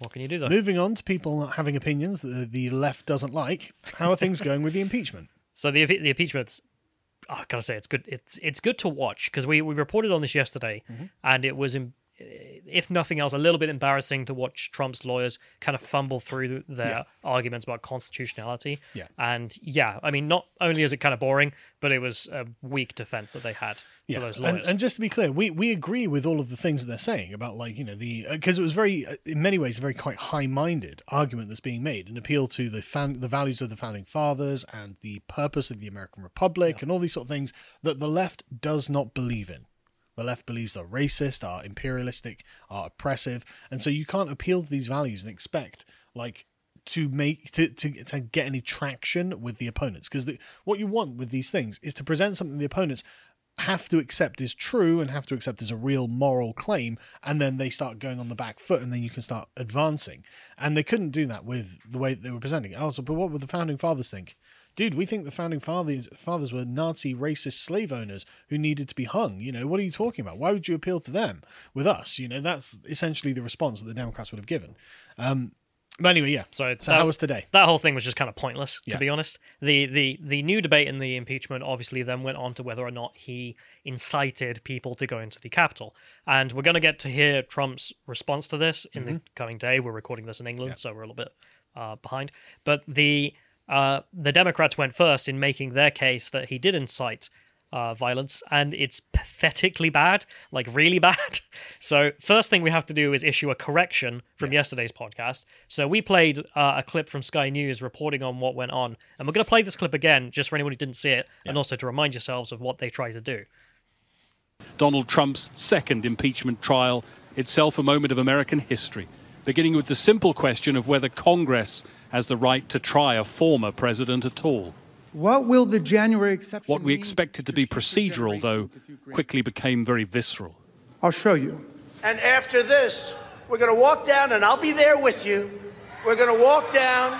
[SPEAKER 2] What can you do, though?
[SPEAKER 1] Moving on to people not having opinions that the, the left doesn't like. How are things going with the impeachment?
[SPEAKER 2] So the the impeachment, oh, I gotta say, it's good. It's it's good to watch because we, we reported on this yesterday, mm-hmm. and it was, if nothing else, a little bit embarrassing to watch Trump's lawyers kind of fumble through their yeah. arguments about constitutionality.
[SPEAKER 1] Yeah.
[SPEAKER 2] And yeah, I mean, not only is it kind of boring, but it was a weak defense that they had
[SPEAKER 1] yeah.
[SPEAKER 2] for those lawyers.
[SPEAKER 1] And, and just to be clear, we, we agree with all of the things that they're saying about, like, you know, the because uh, it was very, in many ways, a very quite high-minded argument that's being made, an appeal to the fan, the values of the founding fathers and the purpose of the American Republic yeah. and all these sort of things that the left does not believe in. The left believes are racist, are imperialistic, are oppressive, and so you can't appeal to these values and expect like to make to to, to get any traction with the opponents. Because what you want with these things is to present something the opponents have to accept is true and have to accept is a real moral claim, and then they start going on the back foot, and then you can start advancing. And they couldn't do that with the way they were presenting it. Also, but what would the founding fathers think? Dude, we think the founding fathers fathers were Nazi racist slave owners who needed to be hung. You know, what are you talking about? Why would you appeal to them with us? You know, that's essentially the response that the Democrats would have given. Um, but anyway, yeah.
[SPEAKER 2] So,
[SPEAKER 1] so
[SPEAKER 2] that,
[SPEAKER 1] how was today?
[SPEAKER 2] That whole thing was just kind of pointless, to
[SPEAKER 1] yeah.
[SPEAKER 2] be honest. The, the the new debate in the impeachment obviously then went on to whether or not he incited people to go into the Capitol. And we're going to get to hear Trump's response to this in mm-hmm. the coming day. We're recording this in England, yeah. so we're a little bit uh, behind. But the... Uh, the Democrats went first in making their case that he did incite uh, violence, and it's pathetically bad, like really bad. So first thing we have to do is issue a correction from yes. yesterday's podcast. So we played uh, a clip from Sky News reporting on what went on, and we're going to play this clip again just for anyone who didn't see it, yeah. and also to remind yourselves of what they tried to do.
[SPEAKER 3] Donald Trump's second impeachment trial, itself a moment of American history, beginning with the simple question of whether Congress has the right to try a former president at all.
[SPEAKER 4] What will the January exception
[SPEAKER 3] What we expected to be procedural, though, quickly became very visceral.
[SPEAKER 4] I'll show you.
[SPEAKER 5] And after this, we're going to walk down, and I'll be there with you. We're going to walk down.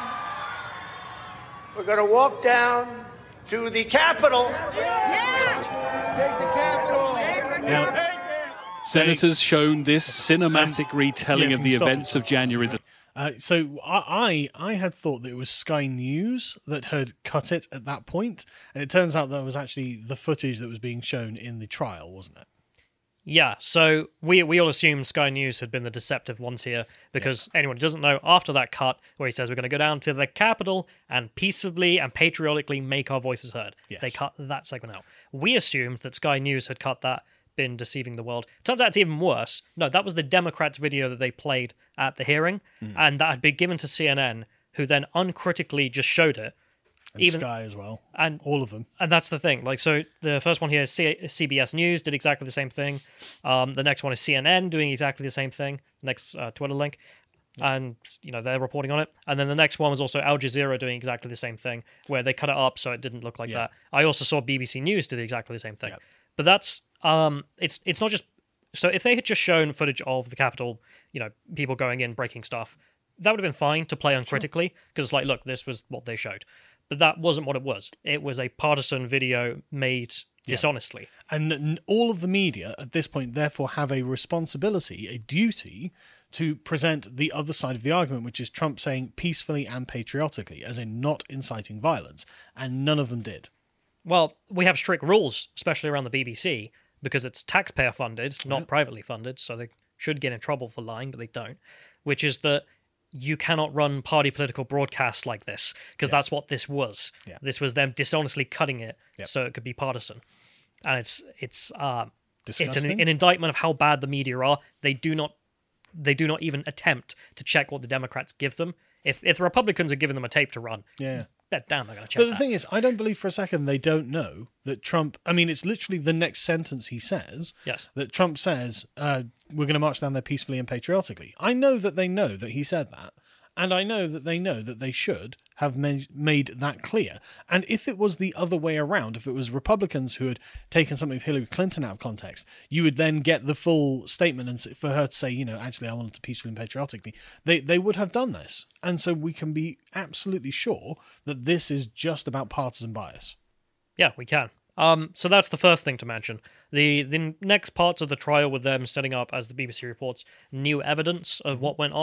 [SPEAKER 5] We're going to walk down to the Capitol.
[SPEAKER 6] Yeah. Take the Capitol.
[SPEAKER 1] Now,
[SPEAKER 3] Senators shown this cinematic um, retelling
[SPEAKER 1] yeah,
[SPEAKER 3] of the
[SPEAKER 1] stop.
[SPEAKER 3] events of January the
[SPEAKER 1] Uh, so I I had thought that it was Sky News that had cut it at that point, and it turns out that was actually the footage that was being shown in the trial, wasn't it?
[SPEAKER 2] Yeah, so we we all assumed Sky News had been the deceptive ones here, because yeah. anyone who doesn't know, after that cut where he says we're going to go down to the Capitol and peaceably and patriotically make our voices heard,
[SPEAKER 1] yes.
[SPEAKER 2] they cut that segment out. We assumed that Sky News had cut that, been deceiving the world. Turns out it's even worse. No, that was the Democrats' video that they played at the hearing, mm. and that had been given to C N N, who then uncritically just showed it.
[SPEAKER 1] And
[SPEAKER 2] even,
[SPEAKER 1] Sky as well.
[SPEAKER 2] And
[SPEAKER 1] all of them.
[SPEAKER 2] And that's the thing. Like, so the first one here is C- CBS News did exactly the same thing. Um, the next one is C N N doing exactly the same thing. Next uh, Twitter link. And, you know, they're reporting on it. And then the next one was also Al Jazeera doing exactly the same thing, where they cut it up so it didn't look like yeah. that. I also saw B B C News did exactly the same thing. Yep. But that's, um, it's it's not just, so if they had just shown footage of the Capitol, you know, people going in, breaking stuff, that would have been fine to play uncritically, because it's like, look, this was what they showed. But that wasn't what it was. It was a partisan video made dishonestly.
[SPEAKER 1] Yeah. And all of the media at this point, therefore, have a responsibility, a duty, to present the other side of the argument, which is Trump saying peacefully and patriotically, as in not inciting violence. And none of them did.
[SPEAKER 2] Well, we have strict rules, especially around the B B C, because it's taxpayer funded, not yep. privately funded, so they should get in trouble for lying, but they don't, which is that you cannot run party political broadcasts like this, because yeah. that's what this was. Yeah. This was them dishonestly cutting it yep. so it could be partisan. And it's it's uh, it's an, an indictment of how bad the media are. They do not they do not even attempt to check what the Democrats give them. If if the Republicans are giving them a tape to run,
[SPEAKER 1] yeah.
[SPEAKER 2] bet down they're going to check
[SPEAKER 1] But the
[SPEAKER 2] that.
[SPEAKER 1] thing is, I don't believe for a second they don't know that Trump... I mean, it's literally the next sentence he says.
[SPEAKER 2] Yes. That
[SPEAKER 1] Trump says, uh, we're going to march down there peacefully and patriotically. I know that they know that he said that. And I know that they know that they should have made, made that clear. And if it was the other way around, if it was Republicans who had taken something of Hillary Clinton out of context, you would then get the full statement, and for her to say, you know, actually I wanted to peacefully and patriotically, they, they would have done this. And so we can be absolutely sure that this is just about partisan bias.
[SPEAKER 2] Yeah, we can. Um, so that's the first thing to mention. The the next parts of the trial with them setting up, as the B B C reports, new evidence of what went on.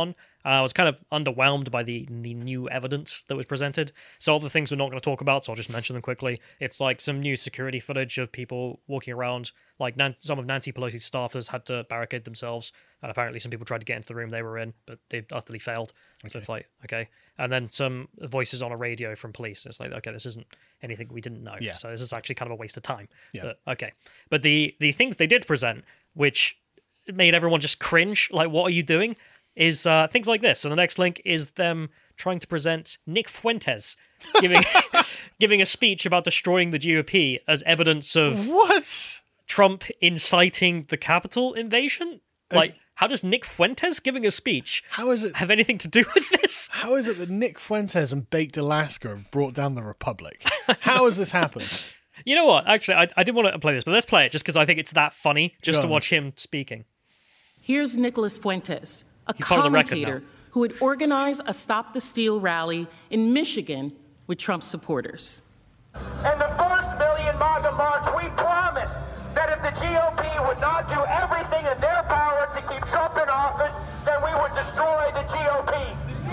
[SPEAKER 2] And I was kind of underwhelmed by the, the new evidence that was presented. So all the things we're not going to talk about, so I'll just mention them quickly. It's like some new security footage of people walking around. Like Nan- some of Nancy Pelosi's staffers had to barricade themselves, and apparently some people tried to get into the room they were in, but they utterly failed. Okay. So it's like, okay. And then some voices on a radio from police. It's like, okay, this isn't anything we didn't know.
[SPEAKER 1] Yeah.
[SPEAKER 2] So this is actually kind of a waste of time.
[SPEAKER 1] Yeah.
[SPEAKER 2] But, okay. But the, the things they did present, which made everyone just cringe, like, what are you doing? Is uh, things like this. And the next link is them trying to present Nick Fuentes giving giving a speech about destroying the G O P as evidence of
[SPEAKER 1] What?
[SPEAKER 2] Trump inciting the Capitol invasion? Like, how does Nick Fuentes giving a speech
[SPEAKER 1] How is it?
[SPEAKER 2] have anything to do with this?
[SPEAKER 1] How is it that Nick Fuentes and Baked Alaska have brought down the Republic? How has this happened?
[SPEAKER 2] You know what? Actually, I, I didn't want to play this, but let's play it just because I think it's that funny just
[SPEAKER 1] Go
[SPEAKER 2] to
[SPEAKER 1] on.
[SPEAKER 2] watch him speaking.
[SPEAKER 7] Here's Nicholas Fuentes, a
[SPEAKER 2] He's part of the record
[SPEAKER 7] commentator
[SPEAKER 2] now.
[SPEAKER 7] who had organized a Stop the Steal rally in Michigan with Trump supporters.
[SPEAKER 6] In the first million MAGA march, we promised that if the G O P would not do everything in their power to keep Trump in office, then we would destroy the G O P.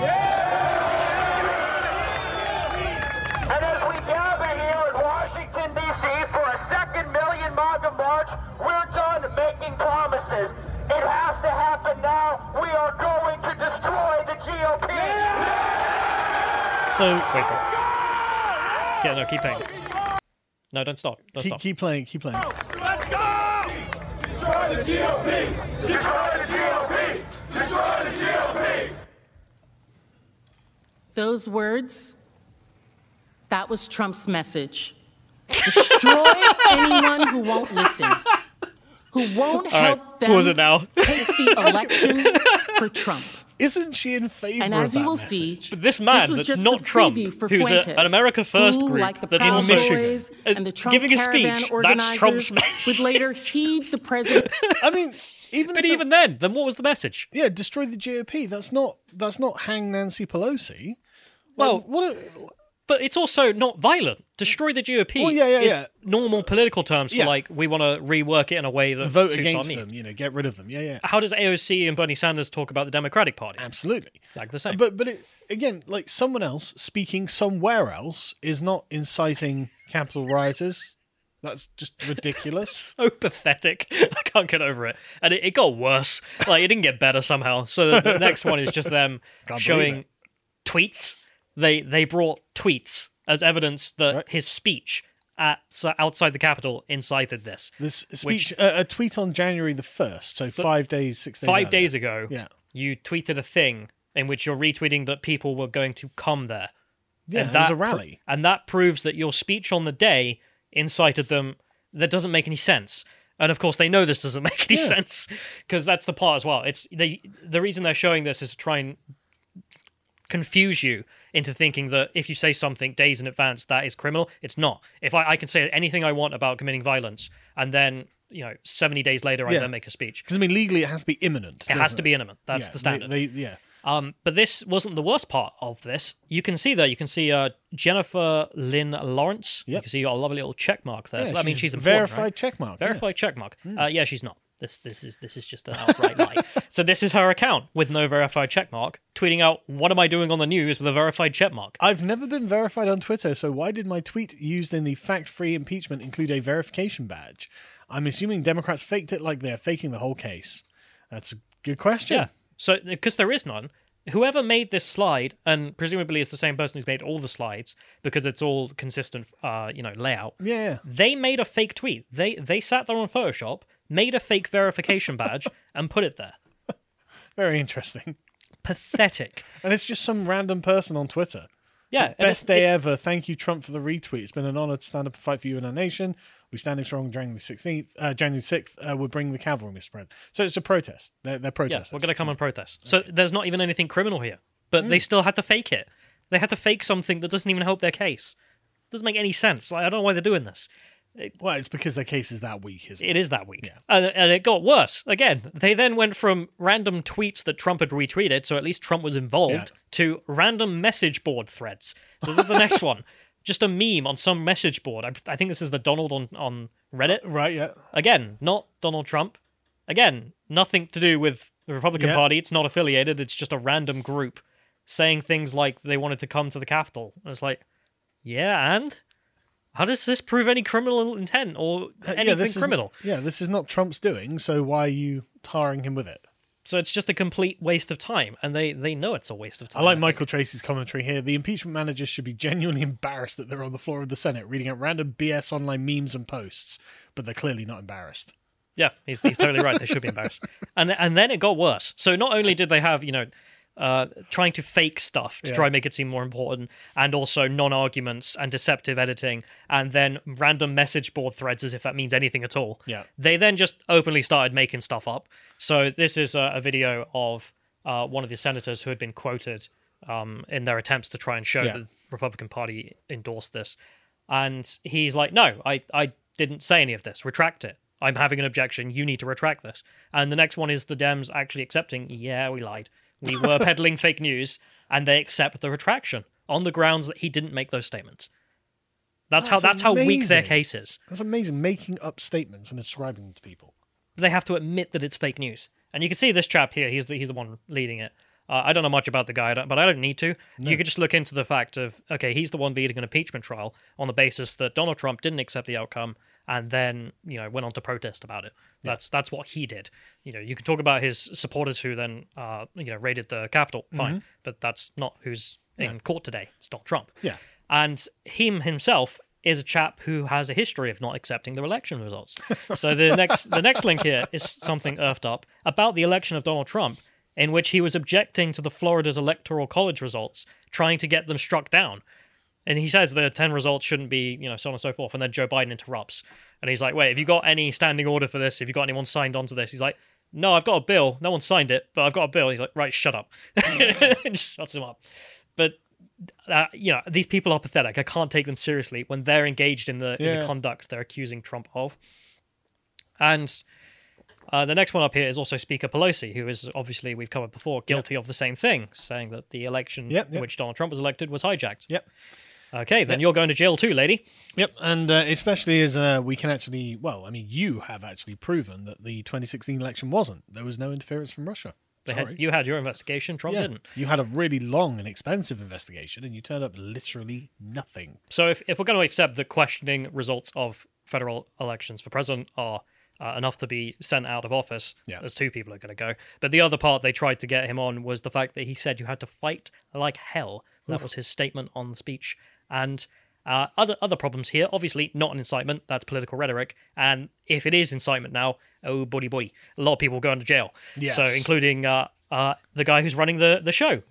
[SPEAKER 6] And as we gather here in Washington, D C for a second million MAGA march, we're done making promises. It has to happen now. We are going to destroy the G O P.
[SPEAKER 1] So
[SPEAKER 2] Wait for it. Yeah, no, keep playing. No, don't stop. Don't
[SPEAKER 1] keep,
[SPEAKER 2] stop.
[SPEAKER 1] keep playing, keep playing.
[SPEAKER 6] Let's go! Destroy the G O P! Destroy the G O P! Destroy the G O P!
[SPEAKER 7] Those words, that was Trump's message. Destroy anyone who won't listen, who won't
[SPEAKER 2] All right,
[SPEAKER 7] help them
[SPEAKER 2] pause it now.
[SPEAKER 7] take the election for Trump.
[SPEAKER 1] Isn't she in favor
[SPEAKER 7] And
[SPEAKER 1] of
[SPEAKER 7] as you
[SPEAKER 1] that
[SPEAKER 7] will
[SPEAKER 1] message?
[SPEAKER 7] see,
[SPEAKER 2] But this man
[SPEAKER 7] was
[SPEAKER 2] that's
[SPEAKER 7] just
[SPEAKER 2] not
[SPEAKER 7] the
[SPEAKER 2] Trump,
[SPEAKER 7] preview for
[SPEAKER 2] who's a-
[SPEAKER 7] Fuentes,
[SPEAKER 2] an America First
[SPEAKER 7] who,
[SPEAKER 2] group
[SPEAKER 7] like the
[SPEAKER 2] that's
[SPEAKER 7] Proud
[SPEAKER 2] in Michigan,
[SPEAKER 7] Boys
[SPEAKER 2] uh,
[SPEAKER 7] and the Trump
[SPEAKER 2] giving a
[SPEAKER 7] Caravan
[SPEAKER 2] speech, that's
[SPEAKER 7] organizers,
[SPEAKER 2] Trump's message.
[SPEAKER 7] would later heed the president.
[SPEAKER 1] I mean, even
[SPEAKER 2] But
[SPEAKER 1] if it-
[SPEAKER 2] even then, then what was the message?
[SPEAKER 1] yeah, destroy the G O P. That's not that's not hang Nancy Pelosi. Like,
[SPEAKER 2] Well,
[SPEAKER 1] what? A,
[SPEAKER 2] But it's also not violent. Destroy the G O P
[SPEAKER 1] Well, yeah, yeah,
[SPEAKER 2] is
[SPEAKER 1] yeah.
[SPEAKER 2] normal political terms for,
[SPEAKER 1] Yeah.
[SPEAKER 2] like, we want to rework it in a way that
[SPEAKER 1] vote
[SPEAKER 2] suits
[SPEAKER 1] against
[SPEAKER 2] our
[SPEAKER 1] them.
[SPEAKER 2] needs.
[SPEAKER 1] You know, get rid of them. Yeah, yeah,
[SPEAKER 2] How does A O C and Bernie Sanders talk about the Democratic Party?
[SPEAKER 1] absolutely.
[SPEAKER 2] Exactly the same.
[SPEAKER 1] But but it, again, like someone else speaking somewhere else is not inciting Capitol rioters. That's just ridiculous.
[SPEAKER 2] So pathetic. I can't get over it. And it, it got worse. Like, it didn't get better somehow. So the, the next one is just them
[SPEAKER 1] Can't believe
[SPEAKER 2] showing
[SPEAKER 1] it.
[SPEAKER 2] tweets. They they brought tweets as evidence that
[SPEAKER 1] Right.
[SPEAKER 2] his speech at so outside the Capitol incited this.
[SPEAKER 1] This
[SPEAKER 2] Which-
[SPEAKER 1] speech, uh, a tweet on January the first, so, five days, six days,
[SPEAKER 2] Five
[SPEAKER 1] earlier.
[SPEAKER 2] days ago,
[SPEAKER 1] Yeah,
[SPEAKER 2] you tweeted a thing in which you're retweeting that people were going to come there.
[SPEAKER 1] yeah,
[SPEAKER 2] and
[SPEAKER 1] it was
[SPEAKER 2] that
[SPEAKER 1] a rally.
[SPEAKER 2] and that proves that your speech on the day incited them. That doesn't make any sense. And of course, they know this doesn't make any
[SPEAKER 1] Yeah.
[SPEAKER 2] sense because that's the part as well. It's they the reason they're showing this is to try and confuse you into thinking that if you say something days in advance, that is criminal. It's not. If I, I can say anything I want about committing violence, and then you know, seventy days later, I
[SPEAKER 1] Yeah.
[SPEAKER 2] then make a speech.
[SPEAKER 1] Because I mean, legally, it has to be imminent.
[SPEAKER 2] It has to be imminent. That's
[SPEAKER 1] Yeah,
[SPEAKER 2] the standard.
[SPEAKER 1] They, they, yeah,
[SPEAKER 2] Um, but this wasn't the worst part of this. You can see there, you can see uh, Jennifer Lynn Lawrence. You
[SPEAKER 1] Yep.
[SPEAKER 2] can see you got a lovely little check mark there.
[SPEAKER 1] yeah
[SPEAKER 2] so that means she's
[SPEAKER 1] a
[SPEAKER 2] important,
[SPEAKER 1] verified
[SPEAKER 2] right?
[SPEAKER 1] check mark. yeah. Hmm.
[SPEAKER 2] Verified check mark. Uh, yeah, she's not. This this is this is just an outright lie. So this is her account with no verified check mark, tweeting out, "What am I doing on the news with a verified check mark?"
[SPEAKER 1] I've never been verified on Twitter, so why did my tweet used in the fact-free impeachment include a verification badge? I'm assuming Democrats faked it like they're faking the whole case. That's a good question.
[SPEAKER 2] Yeah. So because there is none, whoever made this slide, and presumably is the same person who's made all the slides because it's all consistent, uh, you know, layout.
[SPEAKER 1] Yeah, yeah.
[SPEAKER 2] They made a fake tweet. They they sat there on Photoshop, made a fake verification badge, and put it there.
[SPEAKER 1] Very interesting.
[SPEAKER 2] Pathetic.
[SPEAKER 1] And it's just some random person on Twitter.
[SPEAKER 2] Yeah. and
[SPEAKER 1] Best
[SPEAKER 2] it-
[SPEAKER 1] day
[SPEAKER 2] it-
[SPEAKER 1] ever. Thank you, Trump, for the retweet. It's been an honor to stand up and fight for you and our nation. We're standing strong January sixteenth. Uh, January sixth, uh, we're bringing the cavalry, Mister President. So it's a protest. They're, they're
[SPEAKER 2] Yeah,
[SPEAKER 1] protesters.
[SPEAKER 2] we're going to come and protest. So there's not even anything criminal here. But they still had to fake it. They had to fake something that doesn't even help their case. Doesn't make any sense. Like, I don't know why they're doing this.
[SPEAKER 1] Well, it's because their case is that weak, isn't it?
[SPEAKER 2] It is that week.
[SPEAKER 1] Yeah.
[SPEAKER 2] And, and it got worse. Again, they then went from random tweets that Trump had retweeted, so at least Trump was involved,
[SPEAKER 1] Yeah.
[SPEAKER 2] to random message board threads. So this is the next one. Just a meme on some message board. I, I think this is the Donald on, on Reddit.
[SPEAKER 1] Right, yeah.
[SPEAKER 2] Again, not Donald Trump. Again, nothing to do with The Republican
[SPEAKER 1] Yeah.
[SPEAKER 2] Party, it's not affiliated. It's just a random group saying things like they wanted to come to the Capitol. And it's like, yeah, and? How does this prove any criminal intent or
[SPEAKER 1] Uh,
[SPEAKER 2] anything
[SPEAKER 1] yeah, this
[SPEAKER 2] criminal?
[SPEAKER 1] Is, yeah, this is not Trump's doing, so why are you tarring him with it?
[SPEAKER 2] So it's just a complete waste of time, and they, they know it's a waste of time.
[SPEAKER 1] I like
[SPEAKER 2] think.
[SPEAKER 1] Michael Tracy's commentary here. The impeachment managers should be genuinely embarrassed that they're on the floor of the Senate reading out random B S online memes and posts, but they're clearly not embarrassed.
[SPEAKER 2] Yeah, he's, he's totally right. They should be embarrassed. And and then it got worse. So not only did they have, you know, uh, trying to fake stuff to
[SPEAKER 1] Yeah.
[SPEAKER 2] try and make it seem more important, and also non-arguments and deceptive editing, and then random message board threads as if that means anything at all.
[SPEAKER 1] Yeah.
[SPEAKER 2] They then just openly started making stuff up. So this is a, a video of uh, one of the senators who had been quoted um, in their attempts to try and show
[SPEAKER 1] Yeah.
[SPEAKER 2] that the Republican Party endorsed this. And he's like, no, I, I didn't say any of this. Retract it. I'm having an objection. You need to retract this. And the next one is the Dems actually accepting, yeah, we lied. We were peddling fake news, and they accept the retraction on the grounds that he didn't make those statements. That's, how
[SPEAKER 1] That's
[SPEAKER 2] that's how weak their
[SPEAKER 1] amazing.
[SPEAKER 2] case is.
[SPEAKER 1] That's amazing, making up statements and describing them to people.
[SPEAKER 2] They have to admit that it's fake news. And you can see this chap here. He's the, he's the one leading it. Uh, I don't know much about the guy, I don't- but I don't need to. You could just look into the fact of, okay, he's the one leading an impeachment trial on the basis that Donald Trump didn't accept the outcome and then, you know, went on to protest about it. That's that's what he did. You know, you can talk about his supporters who then, uh, you know, raided the Capitol, fine, but that's not who's in court today. It's Donald Trump.
[SPEAKER 1] Yeah.
[SPEAKER 2] And him himself is a chap who has a history of not accepting the election results. So the next the next link here is something earthed up about the election of Donald Trump, in which he was objecting to the Florida's electoral college results, trying to get them struck down. And he says the ten results shouldn't be, you know, so on and so forth. And then Joe Biden interrupts. And he's like, wait, have you got any standing order for this? Have you got anyone signed on to this? He's like, no, I've got a bill. No one signed it, but I've got a bill. He's like, right, shut up. And shuts him up. But, uh, you know, these people are pathetic. I can't take them seriously when they're engaged in the, in
[SPEAKER 1] Yeah.
[SPEAKER 2] the conduct they're accusing Trump of. And uh, the next one up here is also Speaker Pelosi, who is obviously, we've covered before, guilty of the same thing, saying that the election
[SPEAKER 1] Yep,
[SPEAKER 2] in
[SPEAKER 1] yep.
[SPEAKER 2] which Donald Trump was elected was hijacked.
[SPEAKER 1] Yep.
[SPEAKER 2] Okay, then you're going to jail too, lady.
[SPEAKER 1] Yep, and uh, especially as uh, we can actually, well, I mean, you have actually proven that the twenty sixteen election wasn't. There was no interference from Russia.
[SPEAKER 2] They
[SPEAKER 1] Sorry.
[SPEAKER 2] had, you had your investigation, Trump
[SPEAKER 1] yeah.
[SPEAKER 2] didn't.
[SPEAKER 1] You had a really long and expensive investigation, and you turned up literally nothing.
[SPEAKER 2] So if, if we're going to accept that questioning results of federal elections for president are uh, enough to be sent out of office,
[SPEAKER 1] Yeah.
[SPEAKER 2] as two people are going to go. But the other part they tried to get him on was the fact that he said you had to fight like hell. That was his statement on the speech. And uh, other other problems here, obviously not an incitement, that's political rhetoric. And if it is incitement now, oh, buddy boy, a lot of people going to jail.
[SPEAKER 1] Yes.
[SPEAKER 2] So including uh, uh, the guy who's running the, the show.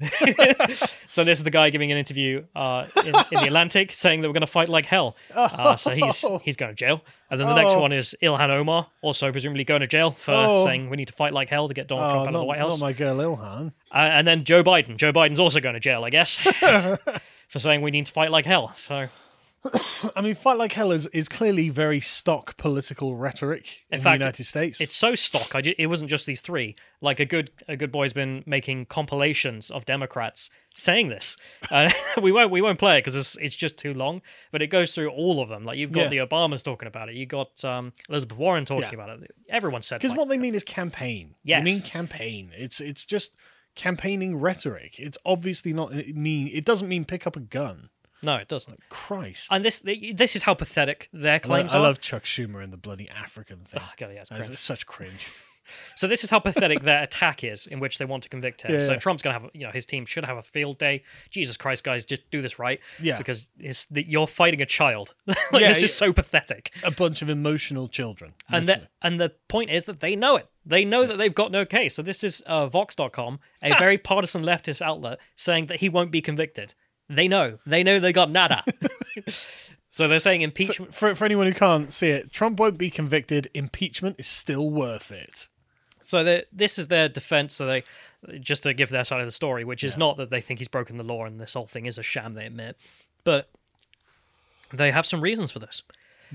[SPEAKER 2] So this is the guy giving an interview uh, in, in the Atlantic saying that we're going to fight like hell. Uh, so he's he's going to jail. And then the next
[SPEAKER 1] Oh.
[SPEAKER 2] one is Ilhan Omar, also presumably going to jail for
[SPEAKER 1] Oh.
[SPEAKER 2] saying we need to fight like hell to get Donald
[SPEAKER 1] Oh,
[SPEAKER 2] Trump out of
[SPEAKER 1] not,
[SPEAKER 2] the White
[SPEAKER 1] not
[SPEAKER 2] House.
[SPEAKER 1] my girl Ilhan.
[SPEAKER 2] Uh, and then Joe Biden. Joe Biden's also going to jail, I guess, for saying we need to fight like hell. So
[SPEAKER 1] I mean, fight like hell is, is clearly very stock political rhetoric in,
[SPEAKER 2] In
[SPEAKER 1] the
[SPEAKER 2] fact,
[SPEAKER 1] United States.
[SPEAKER 2] it's so stock. I ju- it wasn't just these three. Like a good a good boy's been making compilations of Democrats saying this. Uh, we won't we won't play it because it's it's just too long. But it goes through all of them. Like you've got
[SPEAKER 1] Yeah.
[SPEAKER 2] the Obamas talking about it. You got um, Elizabeth Warren talking
[SPEAKER 1] Yeah.
[SPEAKER 2] about it. Everyone said
[SPEAKER 1] Because
[SPEAKER 2] like,
[SPEAKER 1] what they mean is campaign.
[SPEAKER 2] Yes.
[SPEAKER 1] They mean campaign. It's it's just campaigning rhetoric. It's obviously not. It mean it doesn't mean pick up a gun.
[SPEAKER 2] no, it doesn't.
[SPEAKER 1] Christ.
[SPEAKER 2] And this this is how pathetic their
[SPEAKER 1] I lo-
[SPEAKER 2] claims
[SPEAKER 1] I
[SPEAKER 2] are.
[SPEAKER 1] love Chuck Schumer and the bloody African thing.
[SPEAKER 2] Oh, God, yeah, it's
[SPEAKER 1] That's-
[SPEAKER 2] cringe.
[SPEAKER 1] it's such cringe.
[SPEAKER 2] So this is how pathetic their attack is, in which they want to convict him.
[SPEAKER 1] Yeah,
[SPEAKER 2] so
[SPEAKER 1] yeah.
[SPEAKER 2] Trump's going to have, you know, his team should have a field day. Jesus Christ, guys, just do this right.
[SPEAKER 1] Yeah.
[SPEAKER 2] Because it's the, you're fighting a child. like,
[SPEAKER 1] Yeah,
[SPEAKER 2] this
[SPEAKER 1] yeah.
[SPEAKER 2] is so pathetic.
[SPEAKER 1] A bunch of emotional children.
[SPEAKER 2] And
[SPEAKER 1] literally.
[SPEAKER 2] the, and the point is that they know it. They know that they've got no case. So this is uh, Vox dot com, a very partisan leftist outlet, saying that he won't be convicted. They know. They know they got nada. So they're saying impeachment.
[SPEAKER 1] For, for anyone who can't see it, Trump won't be convicted. Impeachment is still worth it.
[SPEAKER 2] So the- this is their defense. So they, just to give their side of the story, which is not that they think he's broken the law and this whole thing is a sham, they admit, but they have some reasons for this.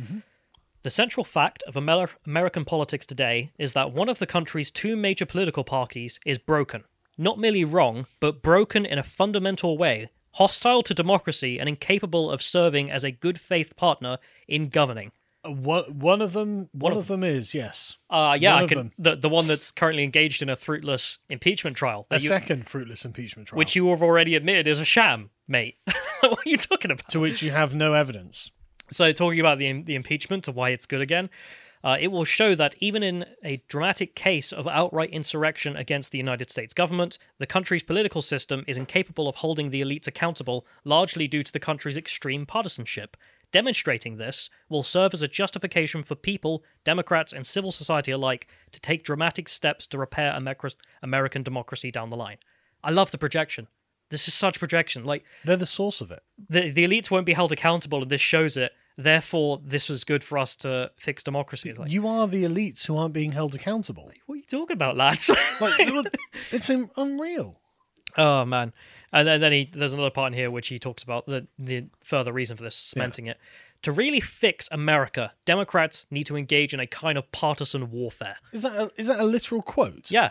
[SPEAKER 2] The central fact of Amer- American politics today is that one of the country's two major political parties is broken. Not merely wrong, but broken in a fundamental way, hostile to democracy and incapable of serving as a good faith partner in governing.
[SPEAKER 1] One, one of them, one, one of, of them is yes.
[SPEAKER 2] Uh yeah,
[SPEAKER 1] one
[SPEAKER 2] I
[SPEAKER 1] of
[SPEAKER 2] can.
[SPEAKER 1] them.
[SPEAKER 2] The the one that's currently engaged in a fruitless impeachment trial.
[SPEAKER 1] A
[SPEAKER 2] you,
[SPEAKER 1] second fruitless impeachment trial,
[SPEAKER 2] which you have already admitted is a sham, mate. What are you talking about?
[SPEAKER 1] to which you have no evidence.
[SPEAKER 2] So talking about the the impeachment and why it's good again, uh, it will show that even in a dramatic case of outright insurrection against the United States government, the country's political system is incapable of holding the elites accountable, largely due to the country's extreme partisanship. Demonstrating this will serve as a justification for people, Democrats, and civil society alike to take dramatic steps to repair Amer- American democracy down the line. I love the projection. This is such projection. Like
[SPEAKER 1] They're the source of it.
[SPEAKER 2] the the elites won't be held accountable, and this shows it. Therefore, this was good for us to fix democracy. It's like,
[SPEAKER 1] You are the elites who aren't being held accountable.
[SPEAKER 2] what are you talking about, lads?
[SPEAKER 1] Like, it's un- unreal.
[SPEAKER 2] Oh man! And then, then he there's another part in here which he talks about the the further reason for this, cementing it. To really fix America, Democrats need to engage in a kind of partisan warfare.
[SPEAKER 1] Is that a, is that a literal quote?
[SPEAKER 2] Yeah,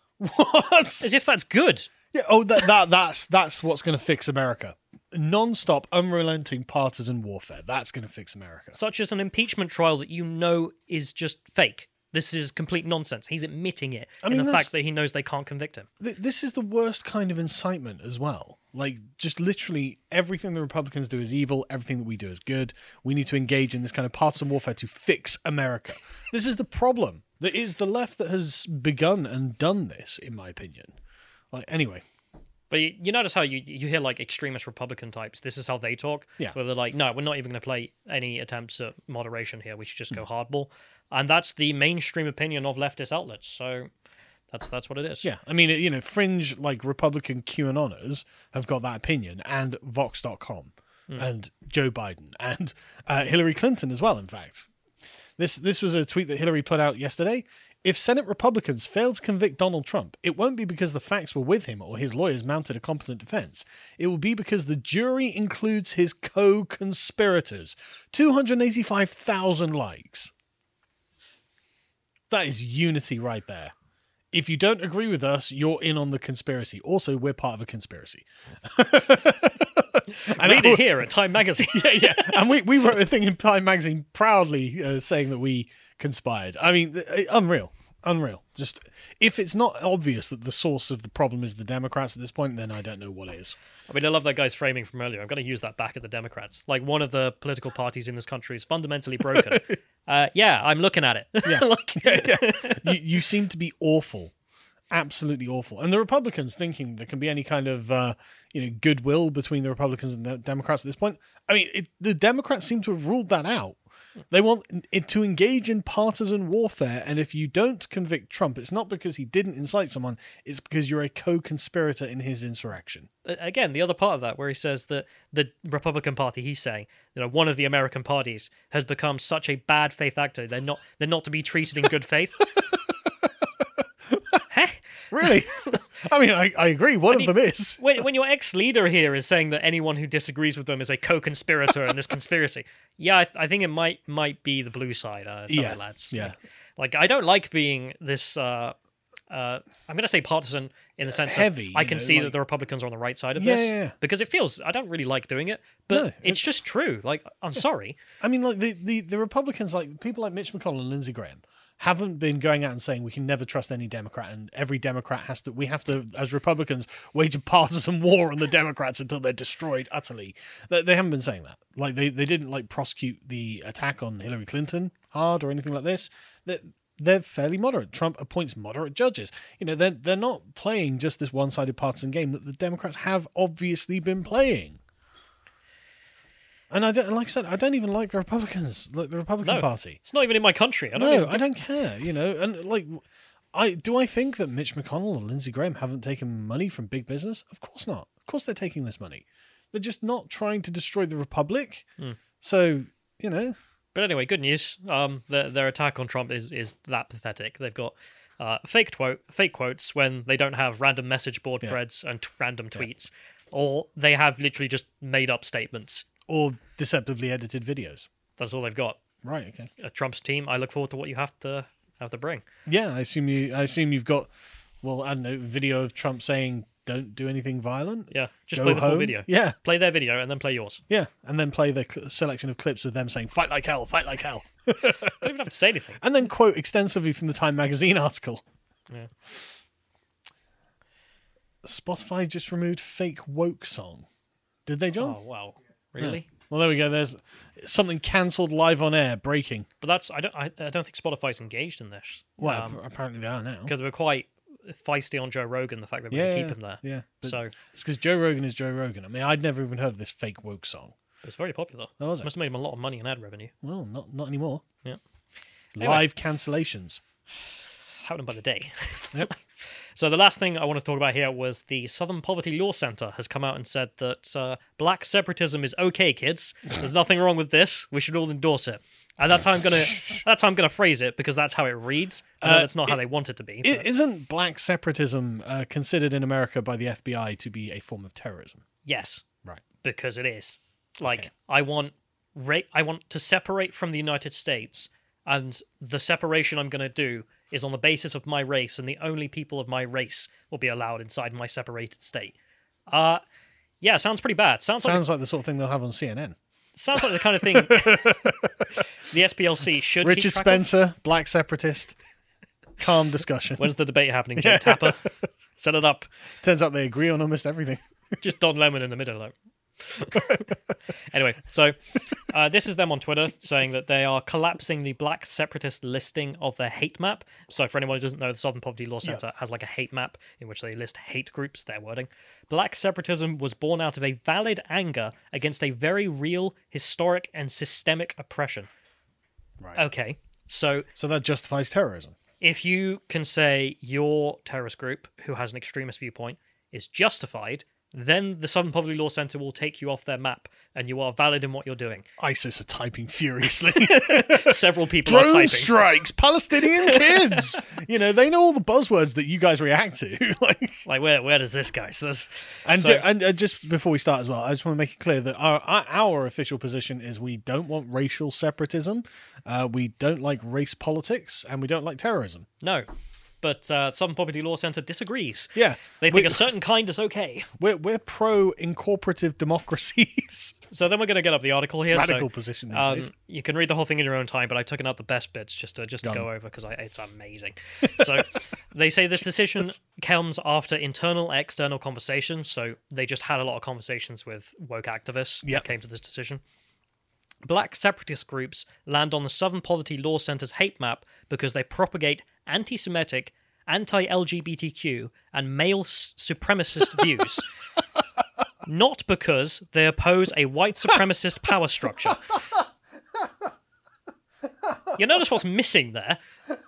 [SPEAKER 1] What?
[SPEAKER 2] as if that's good.
[SPEAKER 1] Yeah. Oh, that that that's that's what's going to fix America. Non-stop, unrelenting partisan warfare. That's going to fix America.
[SPEAKER 2] Such as an impeachment trial that you know is just fake. This is complete nonsense. He's admitting it
[SPEAKER 1] I
[SPEAKER 2] in
[SPEAKER 1] mean,
[SPEAKER 2] the
[SPEAKER 1] that's-
[SPEAKER 2] fact that he knows they can't convict him.
[SPEAKER 1] Th- This is the worst kind of incitement as well. Like, just literally everything the Republicans do is evil. Everything that we do is good. We need to engage in this kind of partisan warfare to fix America. This is the problem. That is the left that has begun and done this, in my opinion. Like, anyway.
[SPEAKER 2] But you, you notice how you you hear like extremist Republican types. This is how they talk.
[SPEAKER 1] Yeah.
[SPEAKER 2] Where they're like, no, we're not even going to play any attempts at moderation here. We should just go
[SPEAKER 1] Mm.
[SPEAKER 2] hardball. And that's the mainstream opinion of leftist outlets. So that's that's what it is.
[SPEAKER 1] Yeah, I mean, you know, fringe, like, Republican QAnoners have got that opinion, and Vox dot com, and Joe Biden, and uh, Hillary Clinton as well, in fact. This This was a tweet that Hillary put out yesterday. If Senate Republicans fail to convict Donald Trump, it won't be because the facts were with him or his lawyers mounted a competent defense. It will be because the jury includes his co-conspirators. two hundred eighty-five thousand likes. That is unity right there. If you don't agree with us, you're in on the conspiracy. Also, we're part of a conspiracy.
[SPEAKER 2] And read it here at Time Magazine.
[SPEAKER 1] yeah, yeah. And we, we wrote a thing in Time Magazine proudly uh, saying that we conspired. I mean, uh, unreal. Unreal. Just, if it's not obvious that the source of the problem is the Democrats at this point, then I don't know what is.
[SPEAKER 2] I mean, I love that guy's framing from earlier. I'm going to use that back at the Democrats. Like, one of the political parties in this country is fundamentally broken. uh, yeah, I'm looking at it.
[SPEAKER 1] Yeah.
[SPEAKER 2] Like-
[SPEAKER 1] yeah, yeah. You, you seem to be awful. Absolutely awful. And the Republicans thinking there can be any kind of uh, you know goodwill between the Republicans and the Democrats at this point. I mean, it, the Democrats seem to have ruled that out. They want it to engage in partisan warfare, and if you don't convict Trump, it's not because he didn't incite someone, it's because you're a co-conspirator in his insurrection.
[SPEAKER 2] Again, the other part of that, where he says that the Republican Party, he's saying, you know, one of the American parties has become such a bad faith actor. They're not. They're not to be treated in good faith.
[SPEAKER 1] Really? I mean, I, I agree. One
[SPEAKER 2] I mean,
[SPEAKER 1] of them is.
[SPEAKER 2] when, when your ex-leader here is saying that anyone who disagrees with them is a co-conspirator in this conspiracy, yeah, I, th- I think it might might be the blue side. Uh, sorry,
[SPEAKER 1] Yeah,
[SPEAKER 2] lads.
[SPEAKER 1] yeah.
[SPEAKER 2] Like, like, I don't like being this. Uh, uh, I'm going to say partisan in the sense
[SPEAKER 1] Heavy,
[SPEAKER 2] of I
[SPEAKER 1] you
[SPEAKER 2] can
[SPEAKER 1] know,
[SPEAKER 2] see
[SPEAKER 1] like-
[SPEAKER 2] that the Republicans are on the right side of
[SPEAKER 1] Yeah,
[SPEAKER 2] this
[SPEAKER 1] yeah, yeah.
[SPEAKER 2] because it feels. I don't really like doing it, but
[SPEAKER 1] No,
[SPEAKER 2] it's
[SPEAKER 1] it's-
[SPEAKER 2] just true. Like, I'm sorry.
[SPEAKER 1] I mean, like the, the, the Republicans, like people like Mitch McConnell and Lindsey Graham, haven't been going out and saying we can never trust any Democrat, and every Democrat has to. We have to, as Republicans, wage a partisan war on the Democrats until they're destroyed utterly. They, they haven't been saying that. Like they, they didn't like prosecute the attack on Hillary Clinton hard or anything like this. That they're fairly moderate. Trump appoints moderate judges. You know, they're they're not playing just this one-sided partisan game that the Democrats have obviously been playing. And I don't, like I said, I don't even like the Republicans, like the Republican
[SPEAKER 2] No,
[SPEAKER 1] Party.
[SPEAKER 2] it's not even in my country. I don't
[SPEAKER 1] No,
[SPEAKER 2] even
[SPEAKER 1] I don't care. You know, and like, I do I think that Mitch McConnell or Lindsey Graham haven't taken money from big business? Of course not. Of course they're taking this money. They're just not trying to destroy the Republic.
[SPEAKER 2] Hmm.
[SPEAKER 1] So you know,
[SPEAKER 2] But anyway, good news. Um, their their attack on Trump is is that pathetic. They've got uh, fake quote fake quotes when they don't have random message board
[SPEAKER 1] Yeah.
[SPEAKER 2] threads and t- random tweets, or they have literally just made up statements.
[SPEAKER 1] or deceptively edited videos.
[SPEAKER 2] That's all they've got.
[SPEAKER 1] Right. Okay.
[SPEAKER 2] Uh, Trump's team. I look forward to what you have to have to bring.
[SPEAKER 1] Yeah, I assume you. I assume you've got. Well, I don't know. Video of Trump saying, "Don't do anything violent."
[SPEAKER 2] Yeah, just
[SPEAKER 1] Go
[SPEAKER 2] play the full
[SPEAKER 1] home.
[SPEAKER 2] video.
[SPEAKER 1] Yeah.
[SPEAKER 2] Play their video and then play yours.
[SPEAKER 1] Yeah, and then play the cl- selection of clips of them saying "Fight like hell, fight like hell."
[SPEAKER 2] Don't even have to say anything.
[SPEAKER 1] And then quote extensively from the Time magazine article.
[SPEAKER 2] Yeah.
[SPEAKER 1] Spotify just removed fake woke song. Did they, John?
[SPEAKER 2] Oh wow, really?
[SPEAKER 1] Yeah. Well, there we go. There's something cancelled live on air, breaking.
[SPEAKER 2] But that's I don't I, I don't think Spotify's engaged in this.
[SPEAKER 1] Well,
[SPEAKER 2] um,
[SPEAKER 1] apparently they are now.
[SPEAKER 2] because they were quite feisty on Joe Rogan. The fact that they
[SPEAKER 1] Yeah,
[SPEAKER 2] yeah, keep him there.
[SPEAKER 1] Yeah. But
[SPEAKER 2] So
[SPEAKER 1] it's because Joe Rogan is Joe Rogan. I mean, I'd never even heard of this fake woke song.
[SPEAKER 2] it's very popular.
[SPEAKER 1] Oh, was it?
[SPEAKER 2] Must have made him a lot of money in ad revenue.
[SPEAKER 1] Well, not not anymore.
[SPEAKER 2] Yeah. Anyway.
[SPEAKER 1] Live cancellations.
[SPEAKER 2] Happening by the day.
[SPEAKER 1] Yep.
[SPEAKER 2] So the last thing I want to talk about here was the Southern Poverty Law Center has come out and said that uh, black separatism is okay, kids. There's nothing wrong with this. We should all endorse it. And that's how I'm gonna that's how I'm gonna phrase it, because that's how it reads. I know
[SPEAKER 1] Uh,
[SPEAKER 2] that's not how
[SPEAKER 1] it-
[SPEAKER 2] they want it to be.
[SPEAKER 1] I-
[SPEAKER 2] but
[SPEAKER 1] Isn't black separatism uh, considered in America by the F B I to be a form of terrorism?
[SPEAKER 2] yes,
[SPEAKER 1] Right.
[SPEAKER 2] because it is. Like
[SPEAKER 1] Okay.
[SPEAKER 2] I want ra- I want to separate from the United States, and the separation I'm going to do is on the basis of my race, and the only people of my race will be allowed inside my separated state. Uh yeah, sounds pretty bad. Sounds,
[SPEAKER 1] Sounds
[SPEAKER 2] like
[SPEAKER 1] like the sort of thing they'll have on C N N.
[SPEAKER 2] sounds like the kind of thing the S P L C should
[SPEAKER 1] Richard
[SPEAKER 2] keep track of.
[SPEAKER 1] Spencer, black separatist. Calm discussion.
[SPEAKER 2] When's the debate happening, Jake Tapper? Set it up.
[SPEAKER 1] Turns out they agree on almost everything.
[SPEAKER 2] Just Don Lemon in the middle. Like. Anyway, so uh, this is them on Twitter saying that they are collapsing the black separatist listing of their hate map. So for anyone who doesn't know, the Southern Poverty Law Center has like a hate map in which they list hate groups, their wording. Black separatism was born out of a valid anger against a very real, historic, and systemic oppression.
[SPEAKER 1] Right.
[SPEAKER 2] Okay, so
[SPEAKER 1] So that justifies terrorism.
[SPEAKER 2] if you can say your terrorist group, who has an extremist viewpoint, is justified, then the Southern Poverty Law Center will take you off their map, and you are valid in what you're doing.
[SPEAKER 1] ISIS are typing furiously.
[SPEAKER 2] Several people are
[SPEAKER 1] Drone
[SPEAKER 2] typing.
[SPEAKER 1] strikes, Palestinian kids. You know, they know all the buzzwords that you guys react to. like,
[SPEAKER 2] Like, where where does this go? So, there's-
[SPEAKER 1] and,
[SPEAKER 2] so-
[SPEAKER 1] ju- and uh, just before we start as well, I just want to make it clear that our our, our official position is we don't want racial separatism, uh, we don't like race politics, and we don't like terrorism.
[SPEAKER 2] no. But uh, Southern Poverty Law Center disagrees.
[SPEAKER 1] Yeah,
[SPEAKER 2] They think
[SPEAKER 1] we,
[SPEAKER 2] a certain kind is okay.
[SPEAKER 1] we're we're pro incorporative democracies.
[SPEAKER 2] So then we're going to get up the article here.
[SPEAKER 1] Radical
[SPEAKER 2] so,
[SPEAKER 1] position these
[SPEAKER 2] um,
[SPEAKER 1] days.
[SPEAKER 2] You can read the whole thing in your own time, but I've taken out the best bits just to just to
[SPEAKER 1] Done.
[SPEAKER 2] go over because it's amazing. So they say this decision comes after internal and external conversations. So they just had a lot of conversations with woke activists
[SPEAKER 1] Yep.
[SPEAKER 2] that came to this decision. Black separatist groups land on the Southern Poverty Law Center's hate map because they propagate anti-Semitic, anti-L G B T Q, and male s- supremacist views. Not because they oppose a white supremacist power structure. You notice what's missing there?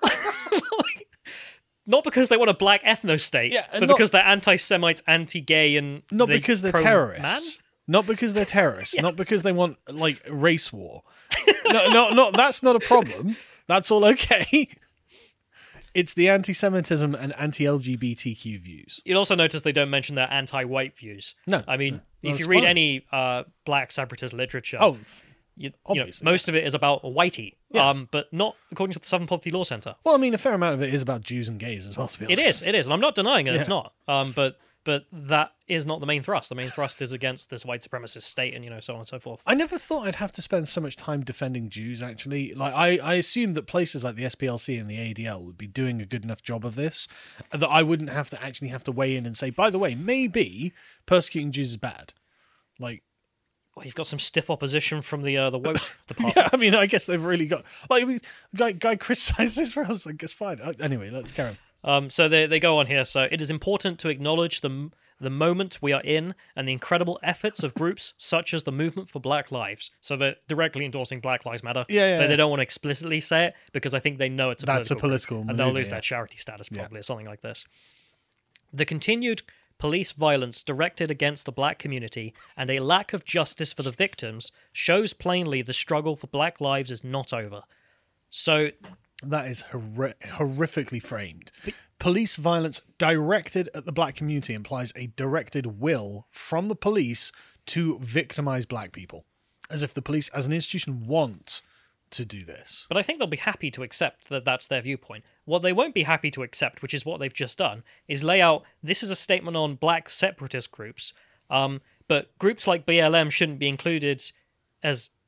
[SPEAKER 2] Not because they want a black ethno-state,
[SPEAKER 1] Yeah, and
[SPEAKER 2] but
[SPEAKER 1] not-
[SPEAKER 2] because they're anti-Semites, anti-gay, and
[SPEAKER 1] Not
[SPEAKER 2] they
[SPEAKER 1] because they're
[SPEAKER 2] pro-man?
[SPEAKER 1] terrorists. Not because they're terrorists. Not because they want like race war. no, no, no. That's not a problem. That's all okay. It's the anti-Semitism and anti-L G B T Q views.
[SPEAKER 2] You'll also notice they don't mention their anti-white views.
[SPEAKER 1] No,
[SPEAKER 2] I mean,
[SPEAKER 1] no.
[SPEAKER 2] if
[SPEAKER 1] That's
[SPEAKER 2] you read
[SPEAKER 1] fine.
[SPEAKER 2] any uh, black separatist literature,
[SPEAKER 1] Oh,
[SPEAKER 2] you, you know,
[SPEAKER 1] obviously,
[SPEAKER 2] most of it is about whitey,
[SPEAKER 1] Yeah.
[SPEAKER 2] um, but not according to the Southern Poverty Law Center.
[SPEAKER 1] well, I mean, a fair amount of it is about Jews and gays as well. To be
[SPEAKER 2] It
[SPEAKER 1] honest,
[SPEAKER 2] is, it is, and I'm not denying it. It's
[SPEAKER 1] Yeah.
[SPEAKER 2] not. Um, but but that is not the main thrust. The main thrust is against this white supremacist state, and you know, so on and so forth.
[SPEAKER 1] I never thought I'd have to spend so much time defending Jews, actually. Like, I, I assumed that places like the S P L C and the A D L would be doing a good enough job of this, that I wouldn't have to actually have to weigh in and say, by the way, maybe persecuting Jews is bad. Like,
[SPEAKER 2] Well, you've got some stiff opposition from the uh, the woke department.
[SPEAKER 1] yeah, I mean, I guess they've really got... Like, I mean, guy, guy criticizes Israel, so I guess fine. Uh, Anyway, let's carry on.
[SPEAKER 2] Um, so they they go on here. So it is important to acknowledge the the moment we are in and the incredible efforts of groups such as the Movement for Black Lives. So they're directly endorsing Black Lives Matter.
[SPEAKER 1] Yeah, yeah,
[SPEAKER 2] But they
[SPEAKER 1] yeah.
[SPEAKER 2] don't want to explicitly say it because I think they know it's a
[SPEAKER 1] That's a
[SPEAKER 2] political,
[SPEAKER 1] political
[SPEAKER 2] group, and they'll
[SPEAKER 1] maneuver,
[SPEAKER 2] lose
[SPEAKER 1] yeah.
[SPEAKER 2] their charity status probably or something like this. The continued police violence directed against the black community and a lack of justice for the victims shows plainly the struggle for black lives is not over. So
[SPEAKER 1] That is horri- horrifically framed. Police violence directed at the black community implies a directed will from the police to victimize black people. As if the police, as an institution, want to do this.
[SPEAKER 2] But I think they'll be happy to accept that that's their viewpoint. What they won't be happy to accept, which is what they've just done, is lay out this is a statement on black separatist groups, um, but groups like B L M shouldn't be included as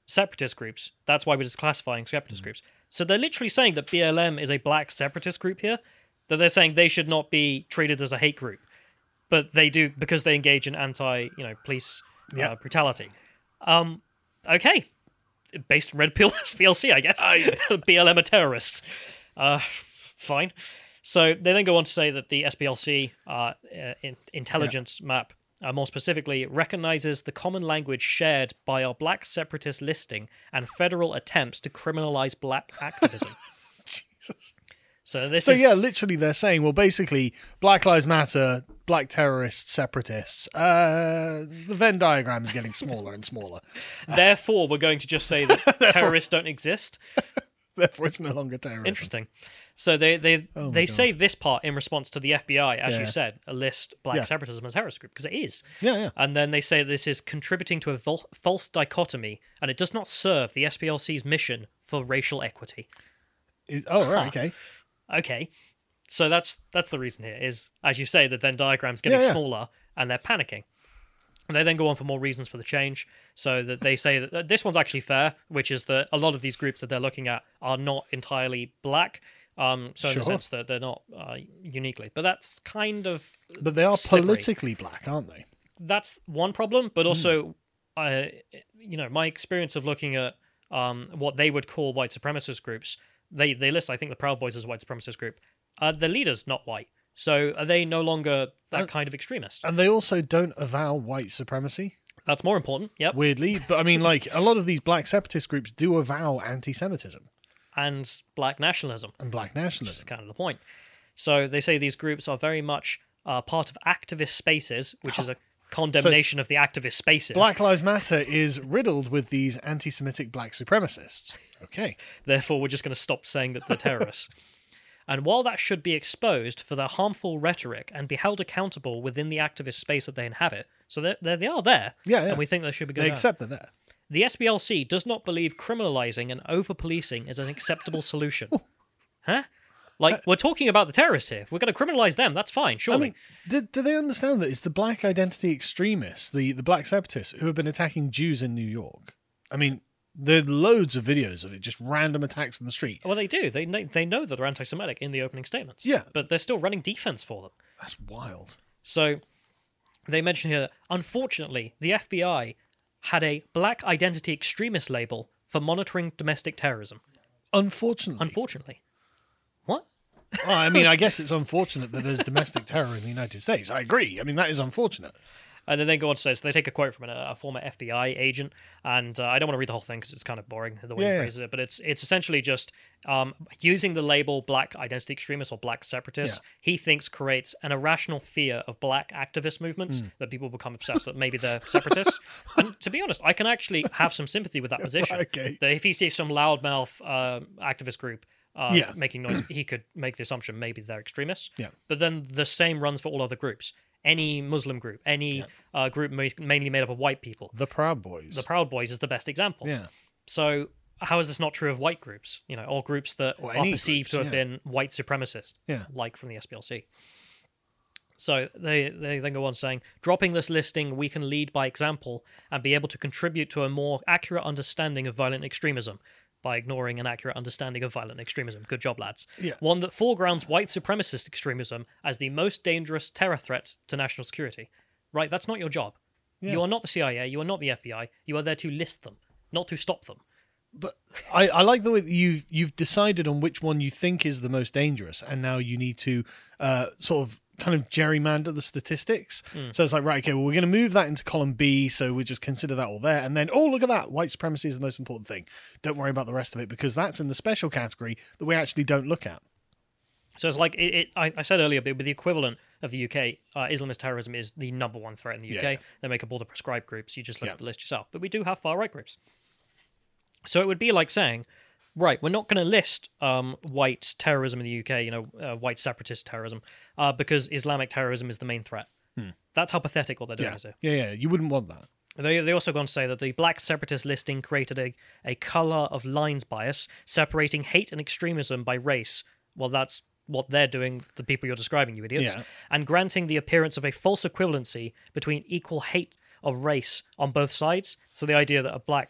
[SPEAKER 2] separatist groups. That's why we're just classifying separatist mm. groups. So they're literally saying that B L M is a black separatist group here, that they're saying they should not be treated as a hate group. But they do because they engage in anti, you know, police
[SPEAKER 1] yep.
[SPEAKER 2] uh, brutality. Um, okay. Based on Red Pill S P L C, I guess. I... B L M are terrorists. Uh, fine. So they then go on to say that the S P L C uh, uh, in, intelligence yep. map, uh, more specifically, recognizes the common language shared by our black separatist listing and federal attempts to criminalize black activism.
[SPEAKER 1] Jesus.
[SPEAKER 2] So this
[SPEAKER 1] so
[SPEAKER 2] is...
[SPEAKER 1] yeah, literally they're saying, well, basically, Black Lives Matter, black terrorists, separatists. Uh, the Venn diagram is getting smaller and smaller.
[SPEAKER 2] Therefore, we're going to just say that terrorists don't exist.
[SPEAKER 1] Therefore, it's no longer terrorism.
[SPEAKER 2] Interesting. So they they
[SPEAKER 1] oh
[SPEAKER 2] they
[SPEAKER 1] God.
[SPEAKER 2] say this part in response to the F B I, as
[SPEAKER 1] yeah.
[SPEAKER 2] you said, a list black
[SPEAKER 1] yeah.
[SPEAKER 2] separatism as a terrorist group, because it is.
[SPEAKER 1] Yeah, yeah.
[SPEAKER 2] And then they say this is contributing to a vol- false dichotomy, and it does not serve the S P L C's mission for racial equity.
[SPEAKER 1] Is, oh, right,
[SPEAKER 2] huh.
[SPEAKER 1] okay.
[SPEAKER 2] Okay. So that's that's the reason here, is, as you say, the Venn diagram's getting
[SPEAKER 1] yeah, yeah.
[SPEAKER 2] smaller, and they're panicking. And they then go on for more reasons for the change. So that they say that this one's actually fair, which is that a lot of these groups that they're looking at are not entirely black. Um, so in
[SPEAKER 1] sure.
[SPEAKER 2] the sense that they're not uh, uniquely. But that's kind of
[SPEAKER 1] But they are
[SPEAKER 2] slippery.
[SPEAKER 1] politically black, aren't they?
[SPEAKER 2] That's one problem. But also, mm. uh, you know, my experience of looking at um, what they would call white supremacist groups, they, they list, I think, the Proud Boys as a white supremacist group. Uh, the leader's not white. So are they no longer that uh, kind of extremist?
[SPEAKER 1] And they also don't avow white supremacy.
[SPEAKER 2] That's more important, yep.
[SPEAKER 1] Weirdly. But I mean, like, a lot of these black separatist groups do avow anti-Semitism.
[SPEAKER 2] And black nationalism.
[SPEAKER 1] And black nationalism.
[SPEAKER 2] Which is kind of the point. So they say these groups are very much uh, part of activist spaces, which is a condemnation so, of the activist spaces.
[SPEAKER 1] Black Lives Matter is riddled with these anti-Semitic black supremacists. Okay.
[SPEAKER 2] Therefore, we're just going to stop saying that they're terrorists. And while that should be exposed for their harmful rhetoric and be held accountable within the activist space that they inhabit, so they're, they're, they are there,
[SPEAKER 1] yeah, yeah.
[SPEAKER 2] and we think they should be going
[SPEAKER 1] They accept they're there.
[SPEAKER 2] The S P L C does not believe criminalizing and over-policing is an acceptable solution. Huh? Like, uh, we're talking about the terrorists here. If we're going to criminalize them, that's fine, surely.
[SPEAKER 1] I mean, do, do they understand that it's the black identity extremists, the, the black separatists, who have been attacking Jews in New York? I mean, there are loads of videos of it, just random attacks in the street.
[SPEAKER 2] Well, they do. They know, they know that they're anti-Semitic in the opening statements.
[SPEAKER 1] Yeah.
[SPEAKER 2] But they're still running defense for them.
[SPEAKER 1] That's wild.
[SPEAKER 2] So, they mention here that, unfortunately, the F B I had a black identity extremist label for monitoring domestic terrorism.
[SPEAKER 1] Unfortunately.
[SPEAKER 2] Unfortunately. What?
[SPEAKER 1] Oh, I mean, I guess it's unfortunate that there's domestic terror in the United States. I agree. I mean, that is unfortunate.
[SPEAKER 2] And then they go on to say, so they take a quote from a, a former F B I agent, and uh, I don't want to read the whole thing because it's kind of boring the way
[SPEAKER 1] yeah,
[SPEAKER 2] he phrases it, but it's it's essentially just um, using the label black identity extremist or black separatist, yeah. he thinks creates an irrational fear of black activist movements, mm. that people become obsessed that maybe they're separatists. And to be honest, I can actually have some sympathy with that position.
[SPEAKER 1] Okay.
[SPEAKER 2] That if he sees some loudmouth uh, activist group uh,
[SPEAKER 1] yeah.
[SPEAKER 2] making noise, he could make the assumption maybe they're extremists.
[SPEAKER 1] Yeah.
[SPEAKER 2] But then the same runs for all other groups. Any Muslim group, any yeah. uh, group ma- mainly made up of white people.
[SPEAKER 1] The Proud Boys.
[SPEAKER 2] The Proud Boys is the best example.
[SPEAKER 1] Yeah.
[SPEAKER 2] So how is this not true of white groups? You know, or groups that
[SPEAKER 1] or
[SPEAKER 2] are perceived
[SPEAKER 1] groups,
[SPEAKER 2] to have
[SPEAKER 1] yeah.
[SPEAKER 2] been white supremacist,
[SPEAKER 1] yeah.
[SPEAKER 2] like from the S P L C. So they, they then go on saying, dropping this listing, we can lead by example and be able to contribute to a more accurate understanding of violent extremism by ignoring an accurate understanding of violent extremism. Good job, lads.
[SPEAKER 1] Yeah.
[SPEAKER 2] One that foregrounds white supremacist extremism as the most dangerous terror threat to national security. Right, that's not your job. Yeah. You are not the C I A, you are not the F B I, you are there to list them, not to stop them.
[SPEAKER 1] But I, I like the way that you've, you've decided on which one you think is the most dangerous, and now you need to uh, sort of kind of gerrymander the statistics. Mm. So it's like, right, okay, well, we're going to move that into column B, so we just consider that all there. And then, oh, look at that, white supremacy is the most important thing. Don't worry about the rest of it, because that's in the special category that we actually don't look at.
[SPEAKER 2] So it's like, it, it, I, I said earlier, but with the equivalent of the U K, uh, Islamist terrorism is the number one threat in the U K. Yeah. They make up all the prescribed groups. You just look yeah. at the list yourself. But we do have far-right groups. So it would be like saying, right, we're not going to list um, white terrorism in the U K, you know, uh, white separatist terrorism, uh, because Islamic terrorism is the main threat. Hmm. That's how pathetic what they're doing
[SPEAKER 1] yeah.
[SPEAKER 2] is here.
[SPEAKER 1] Yeah, yeah, you wouldn't want that.
[SPEAKER 2] They they also go on to say that the black separatist listing created a, a colour of lines bias, separating hate and extremism by race. Well, that's what they're doing, the people you're describing, you idiots.
[SPEAKER 1] Yeah.
[SPEAKER 2] And granting the appearance of a false equivalency between equal hate of race on both sides. So the idea that a black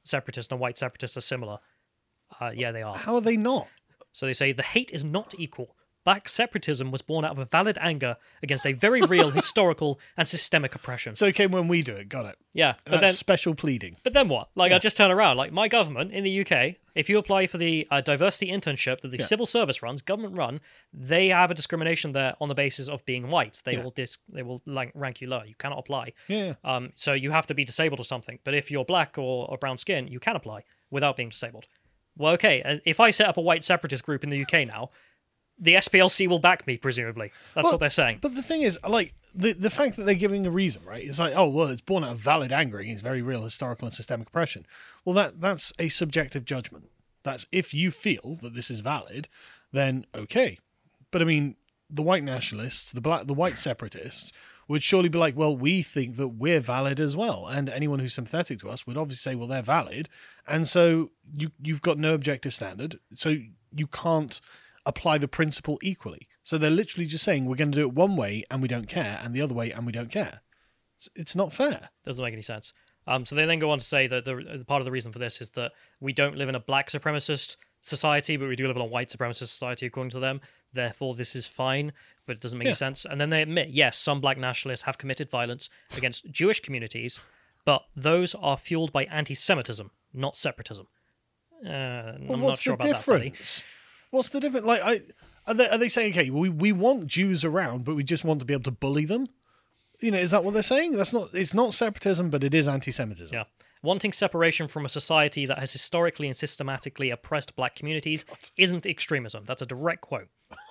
[SPEAKER 2] separatists and white separatists are similar. Uh, yeah, they are.
[SPEAKER 1] How are they not?
[SPEAKER 2] So they say the hate is not equal. Black separatism was born out of a valid anger against a very real historical and systemic oppression.
[SPEAKER 1] It's okay when we do it. Got it.
[SPEAKER 2] Yeah, but
[SPEAKER 1] That's
[SPEAKER 2] then
[SPEAKER 1] special pleading.
[SPEAKER 2] But then what? Like,
[SPEAKER 1] Yeah.
[SPEAKER 2] I just turn around. Like, my government in the U K, if you apply for the uh, diversity internship that the
[SPEAKER 1] Yeah.
[SPEAKER 2] civil service runs, government run, they have a discrimination there on the basis of being white. They
[SPEAKER 1] Yeah.
[SPEAKER 2] will dis- they will rank, rank you lower. You cannot apply.
[SPEAKER 1] Yeah.
[SPEAKER 2] Um, so you have to be disabled or something. But if you're black or, or brown skin, you can apply without being disabled. Well, okay. uh, If I set up a white separatist group in the U K now, the S P L C will back me, presumably. That's
[SPEAKER 1] Well,
[SPEAKER 2] what they're saying.
[SPEAKER 1] But the thing is, like, the, the fact that they're giving a reason, right? It's like, oh, well, it's born out of valid anger against very real historical and systemic oppression. Well, that that's a subjective judgment. That's if you feel that this is valid, then okay. But I mean, the white nationalists, the black, the white separatists would surely be like, well, we think that we're valid as well. And anyone who's sympathetic to us would obviously say, well, they're valid. And so you, you've got no objective standard. So you can't apply the principle equally. So they're literally just saying we're going to do it one way and we don't care, and the other way and we don't care. It's, it's not fair.
[SPEAKER 2] Doesn't make any sense. Um, so they then go on to say that the, the part of the reason for this is that we don't live in a black supremacist society, but we do live in a white supremacist society, according to them. Therefore, this is fine, but it doesn't make
[SPEAKER 1] Yeah.
[SPEAKER 2] any sense. And then they admit, yes, some black nationalists have committed violence against Jewish communities, but those are fueled by anti-Semitism, not separatism. Uh,
[SPEAKER 1] Well,
[SPEAKER 2] I'm
[SPEAKER 1] what's
[SPEAKER 2] not sure
[SPEAKER 1] the
[SPEAKER 2] about that, buddy.
[SPEAKER 1] difference? What's the difference? Like, I are they, are they saying, okay, we we want Jews around, but we just want to be able to bully them? You know, is that what they're saying? That's not. It's not separatism, but it is anti-Semitism.
[SPEAKER 2] Yeah. Wanting separation from a society that has historically and systematically oppressed black communities isn't extremism. That's a direct quote.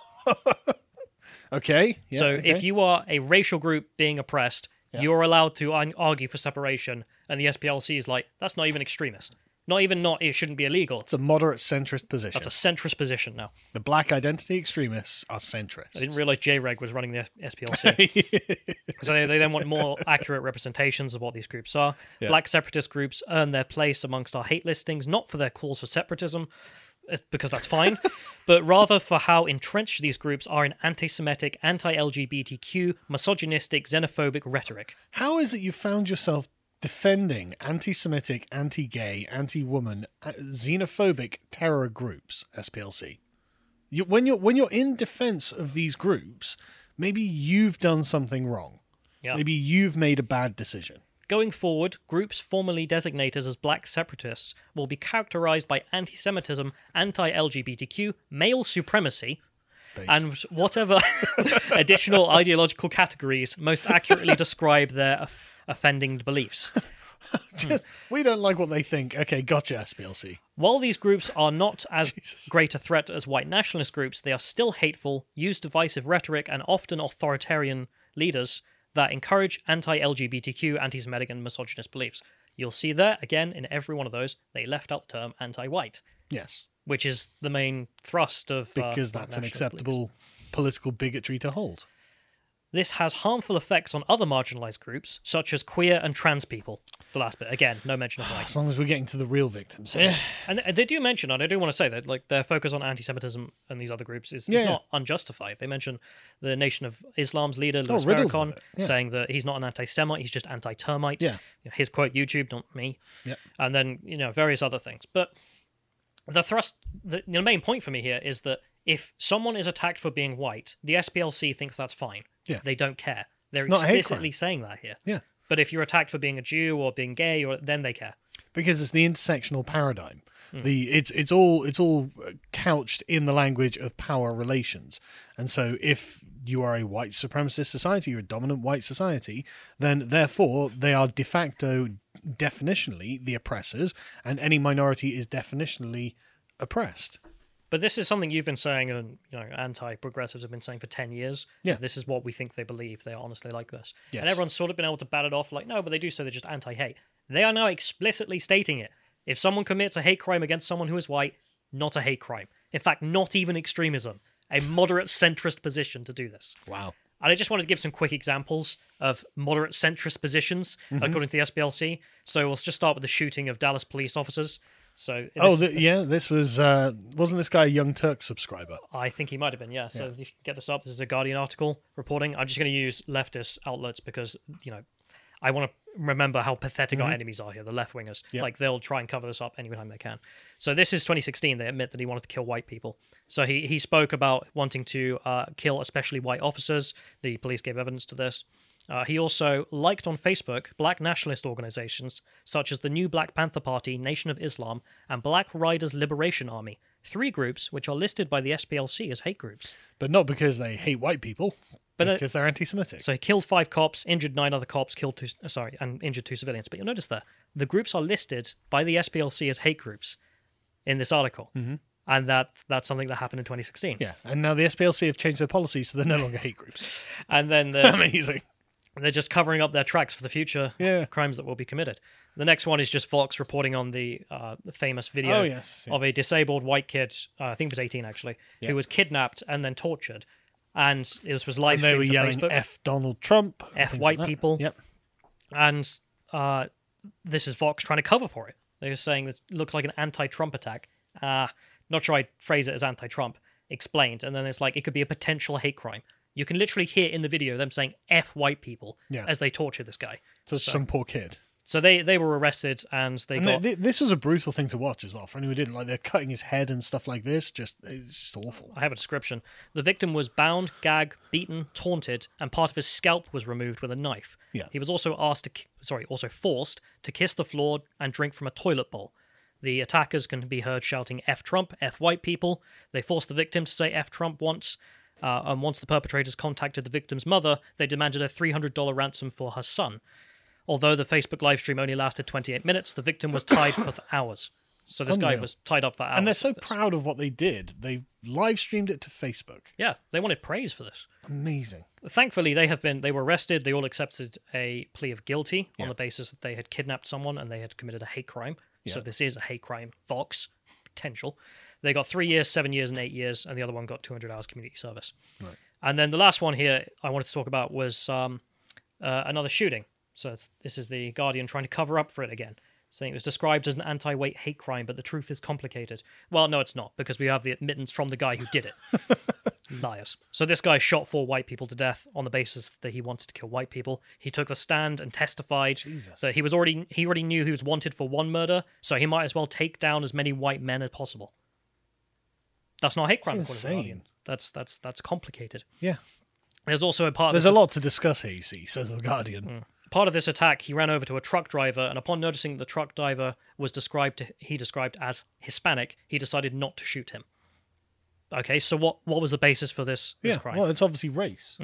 [SPEAKER 1] Okay. Yeah,
[SPEAKER 2] so
[SPEAKER 1] okay.
[SPEAKER 2] if you are a racial group being oppressed, you're allowed to un- argue for separation, and the S P L C is like, that's not even extremist. Not even not, it shouldn't be illegal.
[SPEAKER 1] it's a moderate centrist position.
[SPEAKER 2] That's a centrist position now.
[SPEAKER 1] The black identity extremists are centrist.
[SPEAKER 2] I didn't realize J REG was running the S P L C. So they, they then want more accurate representations of what these groups are.
[SPEAKER 1] Yeah.
[SPEAKER 2] Black separatist groups earn their place amongst our hate listings, not for their calls for separatism, uh, because that's fine, but rather for how entrenched these groups are in anti-Semitic, anti-L G B T Q, misogynistic, xenophobic rhetoric.
[SPEAKER 1] How is it you found yourself defending anti-Semitic, anti-gay, anti-woman, uh, xenophobic terror groups, S P L C? You, when you're when you're in defense of these groups, maybe you've done something wrong.
[SPEAKER 2] Yeah.
[SPEAKER 1] Maybe you've made a bad decision.
[SPEAKER 2] Going forward, groups formerly designated as black separatists will be characterized by anti-Semitism, anti-L G B T Q, male supremacy,
[SPEAKER 1] Based.
[SPEAKER 2] and whatever additional ideological categories most accurately describe their off- offending beliefs.
[SPEAKER 1] Just, we don't like what they think. Okay, gotcha, S P L C.
[SPEAKER 2] While these groups are not as
[SPEAKER 1] Jesus.
[SPEAKER 2] great a threat as white nationalist groups, they are still hateful, use divisive rhetoric, and often authoritarian leaders that encourage anti-L G B T Q, anti-Semitic, and misogynist beliefs. You'll see there, again, in every one of those, they left out the term anti-white,
[SPEAKER 1] Yes,
[SPEAKER 2] which is the main thrust of uh,
[SPEAKER 1] because
[SPEAKER 2] white
[SPEAKER 1] that's an
[SPEAKER 2] nationalist
[SPEAKER 1] acceptable
[SPEAKER 2] beliefs.
[SPEAKER 1] political bigotry to hold.
[SPEAKER 2] This has harmful effects on other marginalized groups, such as queer and trans people. It's the last bit. Again, no mention of white.
[SPEAKER 1] As long as we're getting to the real victims. Yeah.
[SPEAKER 2] And they do mention, and I do want to say that, like, their focus on anti-Semitism and these other groups is,
[SPEAKER 1] Yeah,
[SPEAKER 2] is
[SPEAKER 1] yeah.
[SPEAKER 2] not unjustified. They mention the Nation of Islam's leader, Louis
[SPEAKER 1] riddled
[SPEAKER 2] Farrakhan,
[SPEAKER 1] with it, yeah.
[SPEAKER 2] saying that he's not an anti-Semite, he's just anti-termite.
[SPEAKER 1] Yeah.
[SPEAKER 2] You know, his quote, YouTube, not me.
[SPEAKER 1] Yep.
[SPEAKER 2] And then, you know, various other things. But the thrust, the, the main point for me here is that if someone is attacked for being white, the S P L C thinks that's fine.
[SPEAKER 1] Yeah.
[SPEAKER 2] They don't care. They're
[SPEAKER 1] It's not a hate
[SPEAKER 2] explicitly saying that here.
[SPEAKER 1] Yeah.
[SPEAKER 2] But if you're attacked for being a Jew or being gay, or then they care.
[SPEAKER 1] Because it's the intersectional paradigm.
[SPEAKER 2] Hmm.
[SPEAKER 1] The it's it's all it's all couched in the language of power relations. And so if you are a white supremacist society, you're a dominant white society, then therefore they are de facto definitionally the oppressors, and any minority is definitionally oppressed.
[SPEAKER 2] But this is something you've been saying, and you know, anti-progressives have been saying for ten years.
[SPEAKER 1] Yeah.
[SPEAKER 2] This is what we think they believe. They are honestly like this.
[SPEAKER 1] Yes.
[SPEAKER 2] And everyone's sort of been able to bat it off like, no, but they do say they're just anti-hate. They are now explicitly stating it. If someone commits a hate crime against someone who is white, not a hate crime. In fact, not even extremism. A moderate centrist position to do this.
[SPEAKER 1] Wow.
[SPEAKER 2] And I just wanted to give some quick examples of moderate centrist positions,
[SPEAKER 1] Mm-hmm.
[SPEAKER 2] according to the S P L C. So we'll just start with the shooting of Dallas police officers. So
[SPEAKER 1] Oh,
[SPEAKER 2] this is
[SPEAKER 1] the, yeah, this was, uh, wasn't this guy a Young Turk subscriber?
[SPEAKER 2] I think he might have been, yeah. So if you get this up, this is a Guardian article reporting. I'm just going to use leftist outlets because, you know, I want to remember how pathetic our enemies are here, the left-wingers.
[SPEAKER 1] Yep.
[SPEAKER 2] Like, they'll try and cover this up anytime they can. So this is twenty sixteen. They admit that he wanted to kill white people. So he, he spoke about wanting to uh, kill especially white officers. The police gave evidence to this. Uh, he also liked on Facebook black nationalist organizations such as the New Black Panther Party, Nation of Islam, and Black Riders Liberation Army, three groups which are listed by the S P L C as hate groups.
[SPEAKER 1] But not because they hate white people,
[SPEAKER 2] But, uh,
[SPEAKER 1] because they're anti-Semitic.
[SPEAKER 2] So he killed five cops, injured nine other cops, killed two, uh, sorry, and injured two civilians. But you'll notice that the groups are listed by the S P L C as hate groups in this article. Mm-hmm. And that that's something that happened in twenty sixteen.
[SPEAKER 1] Yeah, and now the S P L C have changed their policy, so they're no longer hate groups.
[SPEAKER 2] And then the,
[SPEAKER 1] Amazing.
[SPEAKER 2] they're just covering up their tracks for the future
[SPEAKER 1] Yeah.
[SPEAKER 2] crimes that will be committed. The next one is just Vox reporting on the, uh, the famous video
[SPEAKER 1] Oh, yes, yeah.
[SPEAKER 2] of a disabled white kid, uh, I think it was eighteen actually,
[SPEAKER 1] Yeah.
[SPEAKER 2] who was kidnapped and then tortured. And it was live
[SPEAKER 1] And they were
[SPEAKER 2] streamed to
[SPEAKER 1] yelling
[SPEAKER 2] Facebook.
[SPEAKER 1] F Donald Trump. and
[SPEAKER 2] F
[SPEAKER 1] things
[SPEAKER 2] white
[SPEAKER 1] like that.
[SPEAKER 2] people.
[SPEAKER 1] Yep.
[SPEAKER 2] And uh, this is Vox trying to cover for it. They were saying that it looked like an anti-Trump attack. Uh, not sure I'd phrase it as anti-Trump. Explained. And then it's like, it could be a potential hate crime. You can literally hear in the video them saying F white people
[SPEAKER 1] Yeah.
[SPEAKER 2] as they torture this guy.
[SPEAKER 1] So, some poor kid.
[SPEAKER 2] So they, they were arrested and they
[SPEAKER 1] And
[SPEAKER 2] got...
[SPEAKER 1] th- th- this was a brutal thing to watch as well. For anyone who didn't, like, they're cutting his head and stuff like this. Just It's just awful.
[SPEAKER 2] I have a description. The victim was bound, gagged, beaten, taunted, and part of his scalp was removed with a knife.
[SPEAKER 1] Yeah.
[SPEAKER 2] He was also asked to, ki- sorry, also forced to kiss the floor and drink from a toilet bowl. The attackers can be heard shouting F Trump, F white people. They forced the victim to say F Trump once. Uh, and once the perpetrators contacted the victim's mother, they demanded a three hundred dollars ransom for her son. Although the Facebook live stream only lasted twenty-eight minutes, the victim was tied for hours. So this guy
[SPEAKER 1] Unreal.
[SPEAKER 2] was tied up for hours.
[SPEAKER 1] And they're so
[SPEAKER 2] for this.
[SPEAKER 1] proud of what they did. They live streamed it to Facebook.
[SPEAKER 2] Yeah, they wanted praise for this.
[SPEAKER 1] Amazing.
[SPEAKER 2] Thankfully, they have been they were arrested. They all accepted a plea of guilty
[SPEAKER 1] Yeah.
[SPEAKER 2] on the basis that they had kidnapped someone and they had committed a hate crime. So
[SPEAKER 1] Yeah.
[SPEAKER 2] this is a hate crime. Vox potential. They got three years, seven years, and eight years, and the other one got two hundred hours community service.
[SPEAKER 1] Right.
[SPEAKER 2] And then the last one here I wanted to talk about was um, uh, another shooting. So it's, this is the Guardian trying to cover up for it again, saying it was described as an anti-white hate crime, but the truth is complicated. Well, no, it's not, because we have the admittance from the guy who did it. Liars. So this guy shot four white people to death on the basis that he wanted to kill white people. He took the stand and testified
[SPEAKER 1] Jesus.
[SPEAKER 2] that he was already he already knew he was wanted for one murder, so he might as well take down as many white men as possible. That's not a hate crime,
[SPEAKER 1] That's
[SPEAKER 2] according to the Guardian.
[SPEAKER 1] insane.
[SPEAKER 2] That's that's that's complicated.
[SPEAKER 1] Yeah.
[SPEAKER 2] There's also a part. of
[SPEAKER 1] There's
[SPEAKER 2] this
[SPEAKER 1] a lot to discuss here, you see, says The Guardian.
[SPEAKER 2] Part of this attack, he ran over to a truck driver, and upon noticing that the truck driver was described to, he described as Hispanic, he decided not to shoot him. Okay, so what what was the basis for this, this
[SPEAKER 1] Yeah,
[SPEAKER 2] crime?
[SPEAKER 1] well, it's obviously race.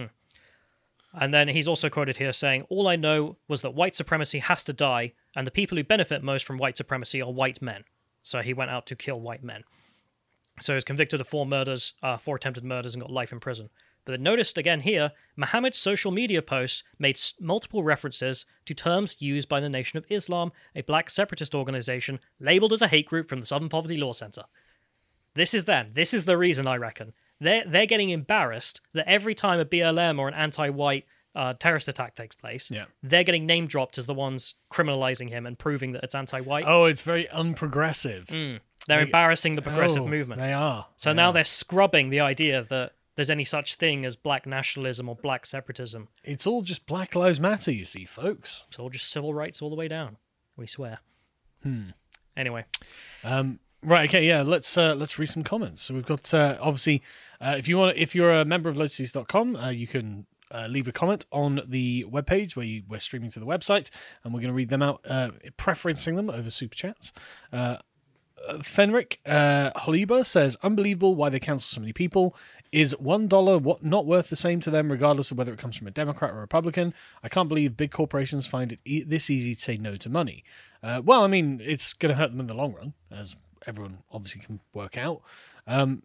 [SPEAKER 2] And then he's also quoted here saying, "All I know was that white supremacy has to die, and the people who benefit most from white supremacy are white men." So he went out to kill white men. So he was convicted of four murders, uh, four attempted murders, and got life in prison. But then noticed again here, Muhammad's social media posts made s- multiple references to terms used by the Nation of Islam, a black separatist organization labeled as a hate group from the Southern Poverty Law Center. This is them. This is the reason, I reckon. They're, they're getting embarrassed that every time a B L M or an anti-white uh, terrorist attack takes place,
[SPEAKER 1] Yeah.
[SPEAKER 2] they're getting name dropped as the ones criminalizing him and proving that it's anti-white.
[SPEAKER 1] Oh, it's very unprogressive.
[SPEAKER 2] They're
[SPEAKER 1] they-
[SPEAKER 2] embarrassing the progressive
[SPEAKER 1] Oh,
[SPEAKER 2] movement.
[SPEAKER 1] They are.
[SPEAKER 2] So
[SPEAKER 1] They
[SPEAKER 2] now
[SPEAKER 1] are.
[SPEAKER 2] they're scrubbing the idea that there's any such thing as black nationalism or black separatism.
[SPEAKER 1] It's all just Black Lives Matter, you see, folks.
[SPEAKER 2] It's all just civil rights all the way down. We swear. Hmm. Anyway,
[SPEAKER 1] Um, right. Okay. Yeah. Let's uh, let's read some comments. So we've got uh, obviously, uh, if you want, if you're a member of lotuses dot com, uh, you can uh, leave a comment on the webpage where you, we're streaming to the website, and we're going to read them out, uh, preferencing them over super chats. Uh, Fenric uh, Holiba says, "Unbelievable why they cancel so many people. Is one dollar what not worth the same to them, regardless of whether it comes from a Democrat or a Republican? I can't believe big corporations find it e- this easy to say no to money. Uh, well, I mean, it's going to hurt them in the long run, as everyone obviously can work out." Um,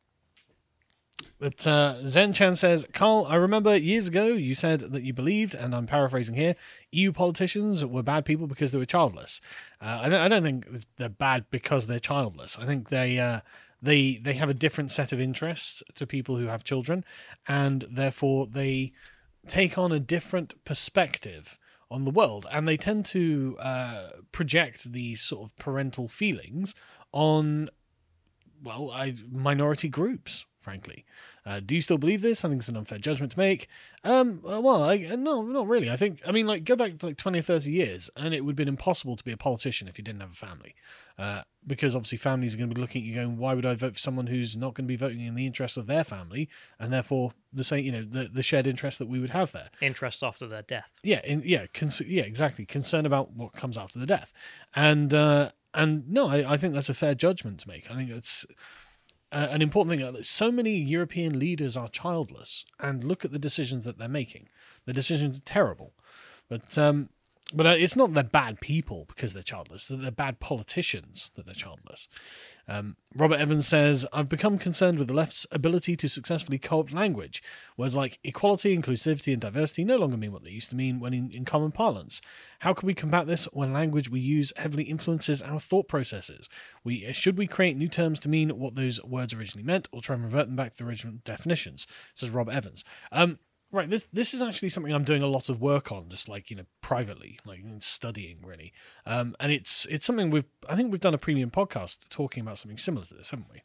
[SPEAKER 1] But uh, Zen Chan says, "Carl, I remember years ago you said that you believed, and I'm paraphrasing here, E U politicians were bad people because they were childless. Uh, I, don't, I don't think they're bad because they're childless. I think they uh, they they have a different set of interests to people who have children, and therefore they take on a different perspective on the world, and they tend to uh, project these sort of parental feelings on, well, I, minority groups, frankly. Uh, do you still believe this? I think it's an unfair judgment to make. Um, uh, well, I, no, not really. I think, I mean, like, go back to like twenty or thirty years, and it would have been impossible to be a politician if you didn't have a family. Uh, because obviously families are going to be looking at you going, why would I vote for someone who's not going to be voting in the interest of their family, and therefore the same, you know, the, the shared interest that we would have there.
[SPEAKER 2] Interests after their death.
[SPEAKER 1] Yeah, in, yeah, cons- yeah, exactly. Concern about what comes after the death. And, uh, and no, I, I think that's a fair judgment to make. I think it's uh, an important thing. So many European leaders are childless, and look at the decisions that they're making. The decisions are terrible. But um, but uh, it's not they're bad people because they're childless. They're bad politicians that they're childless. Um, Robert Evans says, I've become concerned with the left's ability to successfully co-opt language. Words like equality, inclusivity, and diversity no longer mean what they used to mean when in, in common parlance. How can we combat this when language we use heavily influences our thought processes? We Should we create new terms to mean what those words originally meant, or try and revert them back to the original definitions? Says Robert Evans. Um, Right, this this is actually something I'm doing a lot of work on, just like, you know, privately, like studying really, um, and it's it's something we've I think we've done a premium podcast talking about something similar to this, haven't we?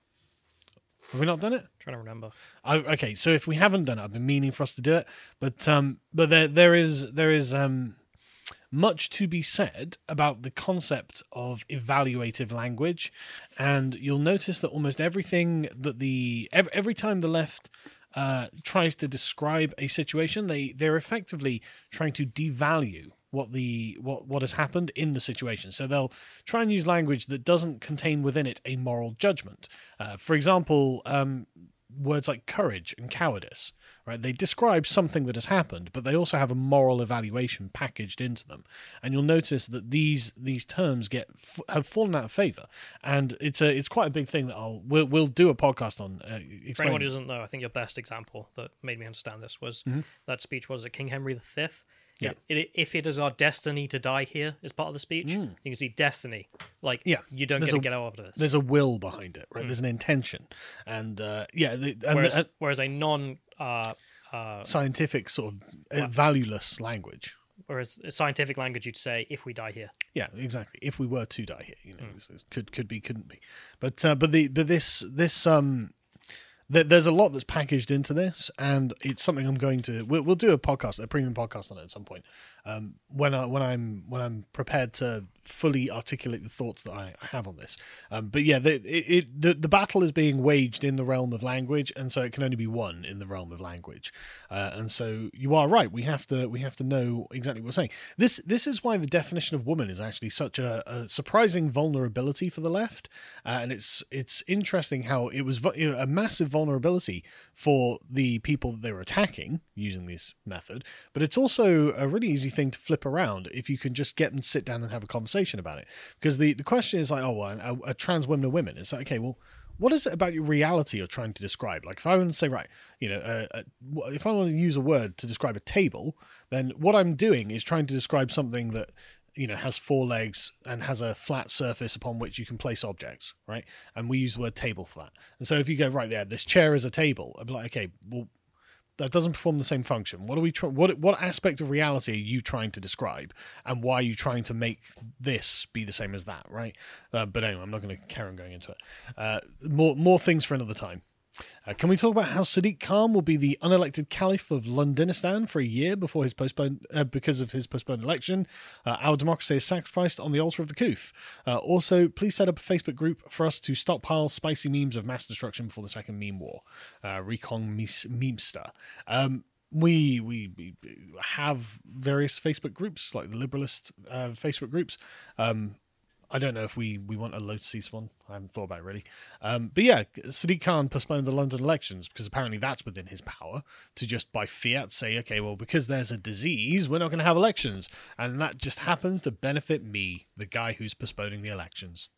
[SPEAKER 1] Have we not done it?
[SPEAKER 2] I'm trying to remember.
[SPEAKER 1] I, okay, so if we haven't done it, I've been meaning for us to do it, but um, but there there is there is um, much to be said about the concept of evaluative language, and you'll notice that almost everything that the every, every time the left Uh, tries to describe a situation, they they're effectively trying to devalue what the what what has happened in the situation. So they'll try and use language that doesn't contain within it a moral judgment. Uh, for example, um, words like courage and cowardice, right? They describe something that has happened, but they also have a moral evaluation packaged into them. And you'll notice that these these terms get have fallen out of favor, and it's a it's quite a big thing that I'll we'll, we'll do a podcast on. Uh,
[SPEAKER 2] For anyone who doesn't know, I think your best example that made me understand this was
[SPEAKER 1] Mm-hmm.
[SPEAKER 2] that speech was at King Henry the Fifth.
[SPEAKER 1] Yeah.
[SPEAKER 2] It, it, if it is our destiny to die here, is part of the speech. You can see destiny, like
[SPEAKER 1] Yeah,
[SPEAKER 2] you don't
[SPEAKER 1] there's
[SPEAKER 2] get
[SPEAKER 1] a-
[SPEAKER 2] to get out of this.
[SPEAKER 1] There's a will behind it, right? There's an intention, and uh, yeah, the, and
[SPEAKER 2] whereas,
[SPEAKER 1] the, uh,
[SPEAKER 2] whereas a non, uh, uh,
[SPEAKER 1] scientific sort of uh, valueless language.
[SPEAKER 2] whereas a scientific language, you'd say, if we die here.
[SPEAKER 1] Yeah, exactly. If we were to die here, you know, this is- could could be, couldn't be, but uh, but the but this this um. th- There's a lot that's packaged into this, and it's something I'm going to. We'll, we'll do a podcast, a premium podcast on it at some point. Um, when I when I'm when I'm prepared to fully articulate the thoughts that I, I have on this. Um, but yeah, the, it, it the the battle is being waged in the realm of language, and so it can only be won in the realm of language. Uh, and so you are right. We have to we have to know exactly what we're saying. This this is why the definition of woman is actually such a, a surprising vulnerability for the left, uh, and it's it's interesting how it was you know, a massive vulnerability for the people that they were attacking using this method, but it's also a really easy thing to flip around if you can just get them to sit down and have a conversation about it. Because the, the question is like, oh, well, a, a trans women are women. It's like, okay, well, what is it about your reality you're trying to describe? Like, if I want to say, right, you know, uh, uh, if I want to use a word to describe a table, then what I'm doing is trying to describe something that, you know, has four legs and has a flat surface upon which you can place objects, right? And we use the word table for that. And so if you go, right there, this chair is a table, I'd be like, okay, well, that doesn't perform the same function. What are we trying? What what aspect of reality are you trying to describe, and why are you trying to make this be the same as that, right? Uh, but anyway, I'm not going to carry on going into it. Uh, more more things for another time. Uh, can we talk about how Sadiq Khan will be the unelected caliph of Londinistan for a year before his postponed uh, because of his postponed election? Uh, our democracy is sacrificed on the altar of the Kuf. Uh, also, please set up a Facebook group for us to stockpile spicy memes of mass destruction before the second meme war. Uh, Recon Memester. Um, we, we we have various Facebook groups, like the liberalist uh, Facebook groups. Um, I don't know if we, we want a Lotus East one. I haven't thought about it really. Um, but yeah, Sadiq Khan postponed the London elections because apparently that's within his power to just by fiat say, okay, well, because there's a disease, we're not going to have elections. And that just happens to benefit me, the guy who's postponing the elections.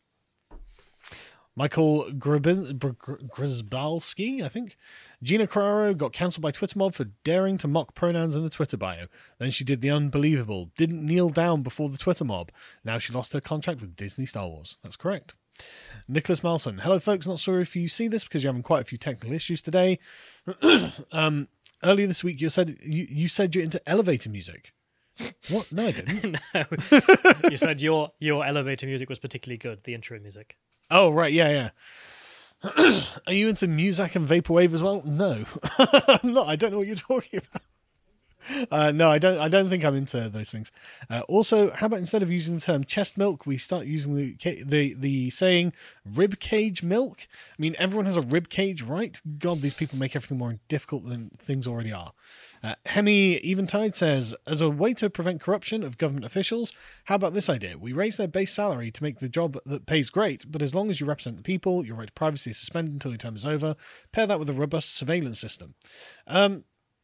[SPEAKER 1] Michael Gribin, Grzbalski, I think. Gina Carrero got cancelled by Twitter mob for daring to mock pronouns in the Twitter bio. Then she did the unbelievable, didn't kneel down before the Twitter mob. Now she lost her contract with Disney Star Wars. That's correct. Nicholas Malson. Hello, folks. Not sure if you see this because you're having quite a few technical issues today. um, earlier this week, you said you, you said you're into elevator music. What? No, I didn't.
[SPEAKER 2] No, you said your your elevator music was particularly good. The intro music.
[SPEAKER 1] Oh, right. Yeah, yeah. Are you into Muzak and Vaporwave as well? No. I'm not. I don't know what you're talking about. Uh, no, I don't. I don't think I'm into those things. Uh, also, how about instead of using the term chest milk, we start using the the the saying rib cage milk? I mean, everyone has a rib cage, right? God, these people make everything more difficult than things already are. Uh, Hemi Eventide says, as a way to prevent corruption of government officials, how about this idea? We raise their base salary to make the job that pays great, but as long as you represent the people, your right to privacy is suspended until your term is over. Pair that with a robust surveillance system. Um.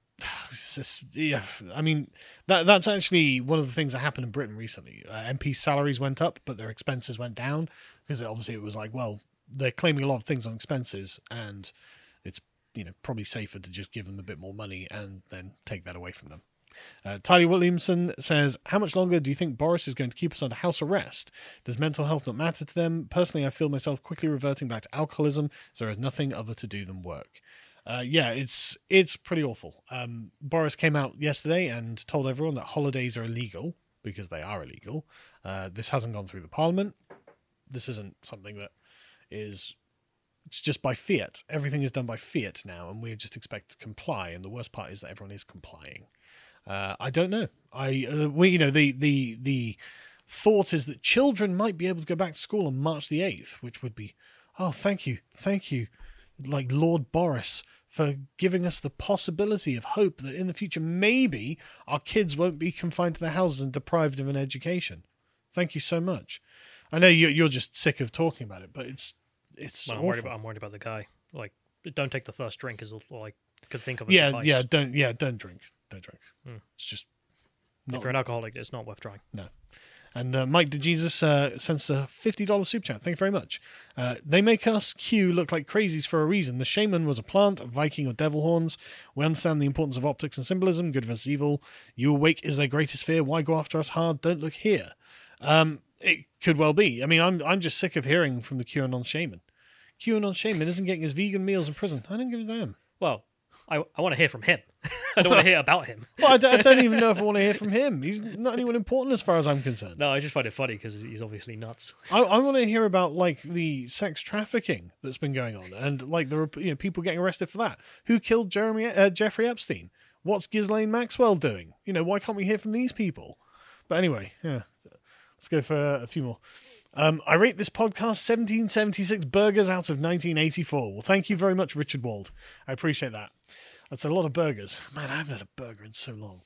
[SPEAKER 1] It's just, yeah, I mean that that's actually one of the things that happened in Britain recently. Uh, M P salaries went up, but their expenses went down because obviously it was like, well, they're claiming a lot of things on expenses, and it's you know probably safer to just give them a bit more money and then take that away from them. Uh, Tyler Williamson says, how much longer do you think Boris is going to keep us under house arrest? Does mental health not matter to them? Personally, I feel myself quickly reverting back to alcoholism, so there is nothing other to do than work. Uh, yeah, it's it's pretty awful. Um, Boris came out yesterday and told everyone that holidays are illegal, because they are illegal. Uh, this hasn't gone through the parliament. This isn't something that is... It's just by fiat. Everything is done by fiat now, and we just expect to comply, and the worst part is that everyone is complying. Uh, I don't know. I uh, we you know the the the thought is that children might be able to go back to school on March the eighth, which would be, oh, thank you, thank you, like Lord Boris, for giving us the possibility of hope that in the future maybe our kids won't be confined to their houses and deprived of an education. Thank you so much. I know you you're just sick of talking about it, but it's it's.
[SPEAKER 2] Well, I'm
[SPEAKER 1] awful.
[SPEAKER 2] worried about I'm worried about the guy. Like, don't take the first drink is all I could think of as
[SPEAKER 1] Yeah,
[SPEAKER 2] advice.
[SPEAKER 1] yeah, don't yeah, don't drink, don't drink.
[SPEAKER 2] Hmm.
[SPEAKER 1] It's just
[SPEAKER 2] if you're an alcoholic, it's not worth trying.
[SPEAKER 1] No. And uh, Mike DeJesus uh, sends a fifty dollars super chat. Thank you very much. Uh, they make us Q look like crazies for a reason. The shaman was a plant, a Viking, or devil horns. We understand the importance of optics and symbolism, good versus evil. You awake is their greatest fear. Why go after us hard? Don't look here. Um, it could well be. I mean, I'm I'm just sick of hearing from the QAnon shaman. QAnon shaman isn't getting his vegan meals in prison. I don't give a damn.
[SPEAKER 2] Well, I, I want to hear from him. I don't want to hear about him.
[SPEAKER 1] Well, I, d- I don't even know if I want to hear from him. He's not anyone important as far as I'm concerned.
[SPEAKER 2] No, I just find it funny because he's obviously nuts.
[SPEAKER 1] I, I want to hear about like the sex trafficking that's been going on, and like the you know people getting arrested for that. Who killed Jeremy uh, Jeffrey Epstein? What's Ghislaine Maxwell doing? You know, why can't we hear from these people? But anyway, yeah, let's go for a few more. Um, I rate this podcast seventeen seventy-six burgers out of nineteen eighty-four. Well, thank you very much, Richard Wald. I appreciate that. That's a lot of burgers. Man, I haven't had a burger in so long.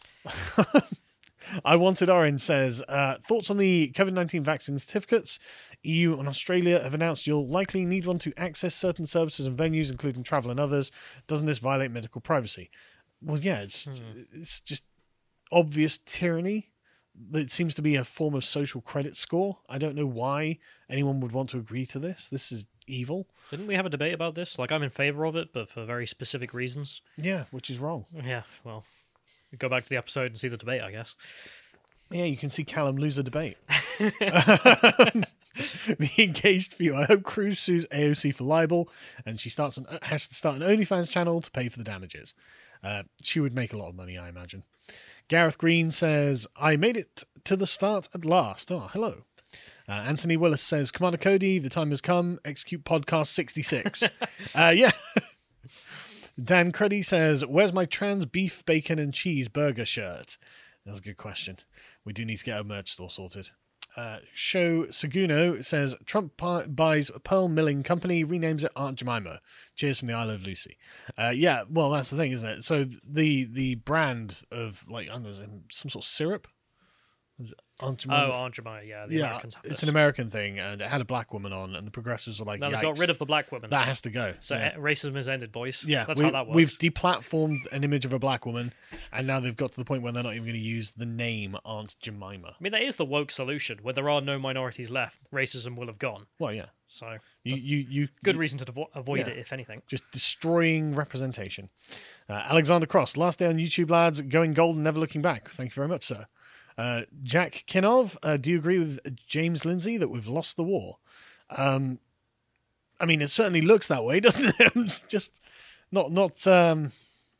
[SPEAKER 1] I Wanted Orange says, uh, thoughts on the COVID nineteen vaccine certificates? E U and Australia have announced you'll likely need one to access certain services and venues, including travel and others. Doesn't this violate medical privacy? Well, yeah, it's hmm. it's just obvious tyranny. It seems to be a form of social credit score. I don't know why anyone would want to agree to this. This is evil.
[SPEAKER 2] Didn't we have a debate about this? Like, I'm in favor of it, but for very specific reasons.
[SPEAKER 1] Yeah, which is wrong.
[SPEAKER 2] Yeah, well, go back to the episode and see the debate, I guess.
[SPEAKER 1] Yeah, you can see Callum lose a debate. The Engaged View. I hope Cruz sues A O C for libel, and she starts an, has to start an OnlyFans channel to pay for the damages. Uh, she would make a lot of money, I imagine. Gareth Green says, I made it to the start at last. Oh, hello. Uh, Anthony Willis says, Commander Cody, the time has come. Execute podcast sixty-six. uh, yeah. Dan Cruddy says, where's my trans beef, bacon, and cheese burger shirt? That's a good question. We do need to get our merch store sorted. Uh, Sho Seguno says, Trump pi- buys Pearl Milling Company, renames it Aunt Jemima. Cheers from the Isle of Lucy. Uh, yeah, well, that's the thing, isn't it? So the the brand of, like, I don't know, some sort of syrup? Is it Aunt Jemima?
[SPEAKER 2] Oh, Aunt Jemima, yeah. The
[SPEAKER 1] yeah,
[SPEAKER 2] Americans have
[SPEAKER 1] it's
[SPEAKER 2] this.
[SPEAKER 1] an American thing, and it had a black woman on, and the progressives were like,
[SPEAKER 2] No, they've
[SPEAKER 1] yikes.
[SPEAKER 2] got rid of the black women.
[SPEAKER 1] That
[SPEAKER 2] so,
[SPEAKER 1] has to go.
[SPEAKER 2] So
[SPEAKER 1] yeah.
[SPEAKER 2] racism is ended, boys.
[SPEAKER 1] Yeah,
[SPEAKER 2] That's
[SPEAKER 1] we,
[SPEAKER 2] how that works.
[SPEAKER 1] We've deplatformed an image of a black woman, and now they've got to the point where they're not even going to use the name Aunt Jemima.
[SPEAKER 2] I mean, that is the woke solution. Where there are no minorities left, racism will have gone.
[SPEAKER 1] Well, yeah.
[SPEAKER 2] So
[SPEAKER 1] you, you, you
[SPEAKER 2] good
[SPEAKER 1] you,
[SPEAKER 2] reason to devo- avoid
[SPEAKER 1] yeah.
[SPEAKER 2] it, if anything.
[SPEAKER 1] Just destroying representation. Uh, Alexander Cross, last day on YouTube, lads. Going golden, never looking back. Thank you very much, sir. Uh, Jack Kinov, uh, do you agree with James Lindsay that we've lost the war? Um, I mean, it certainly looks that way, doesn't it? It's just not not um,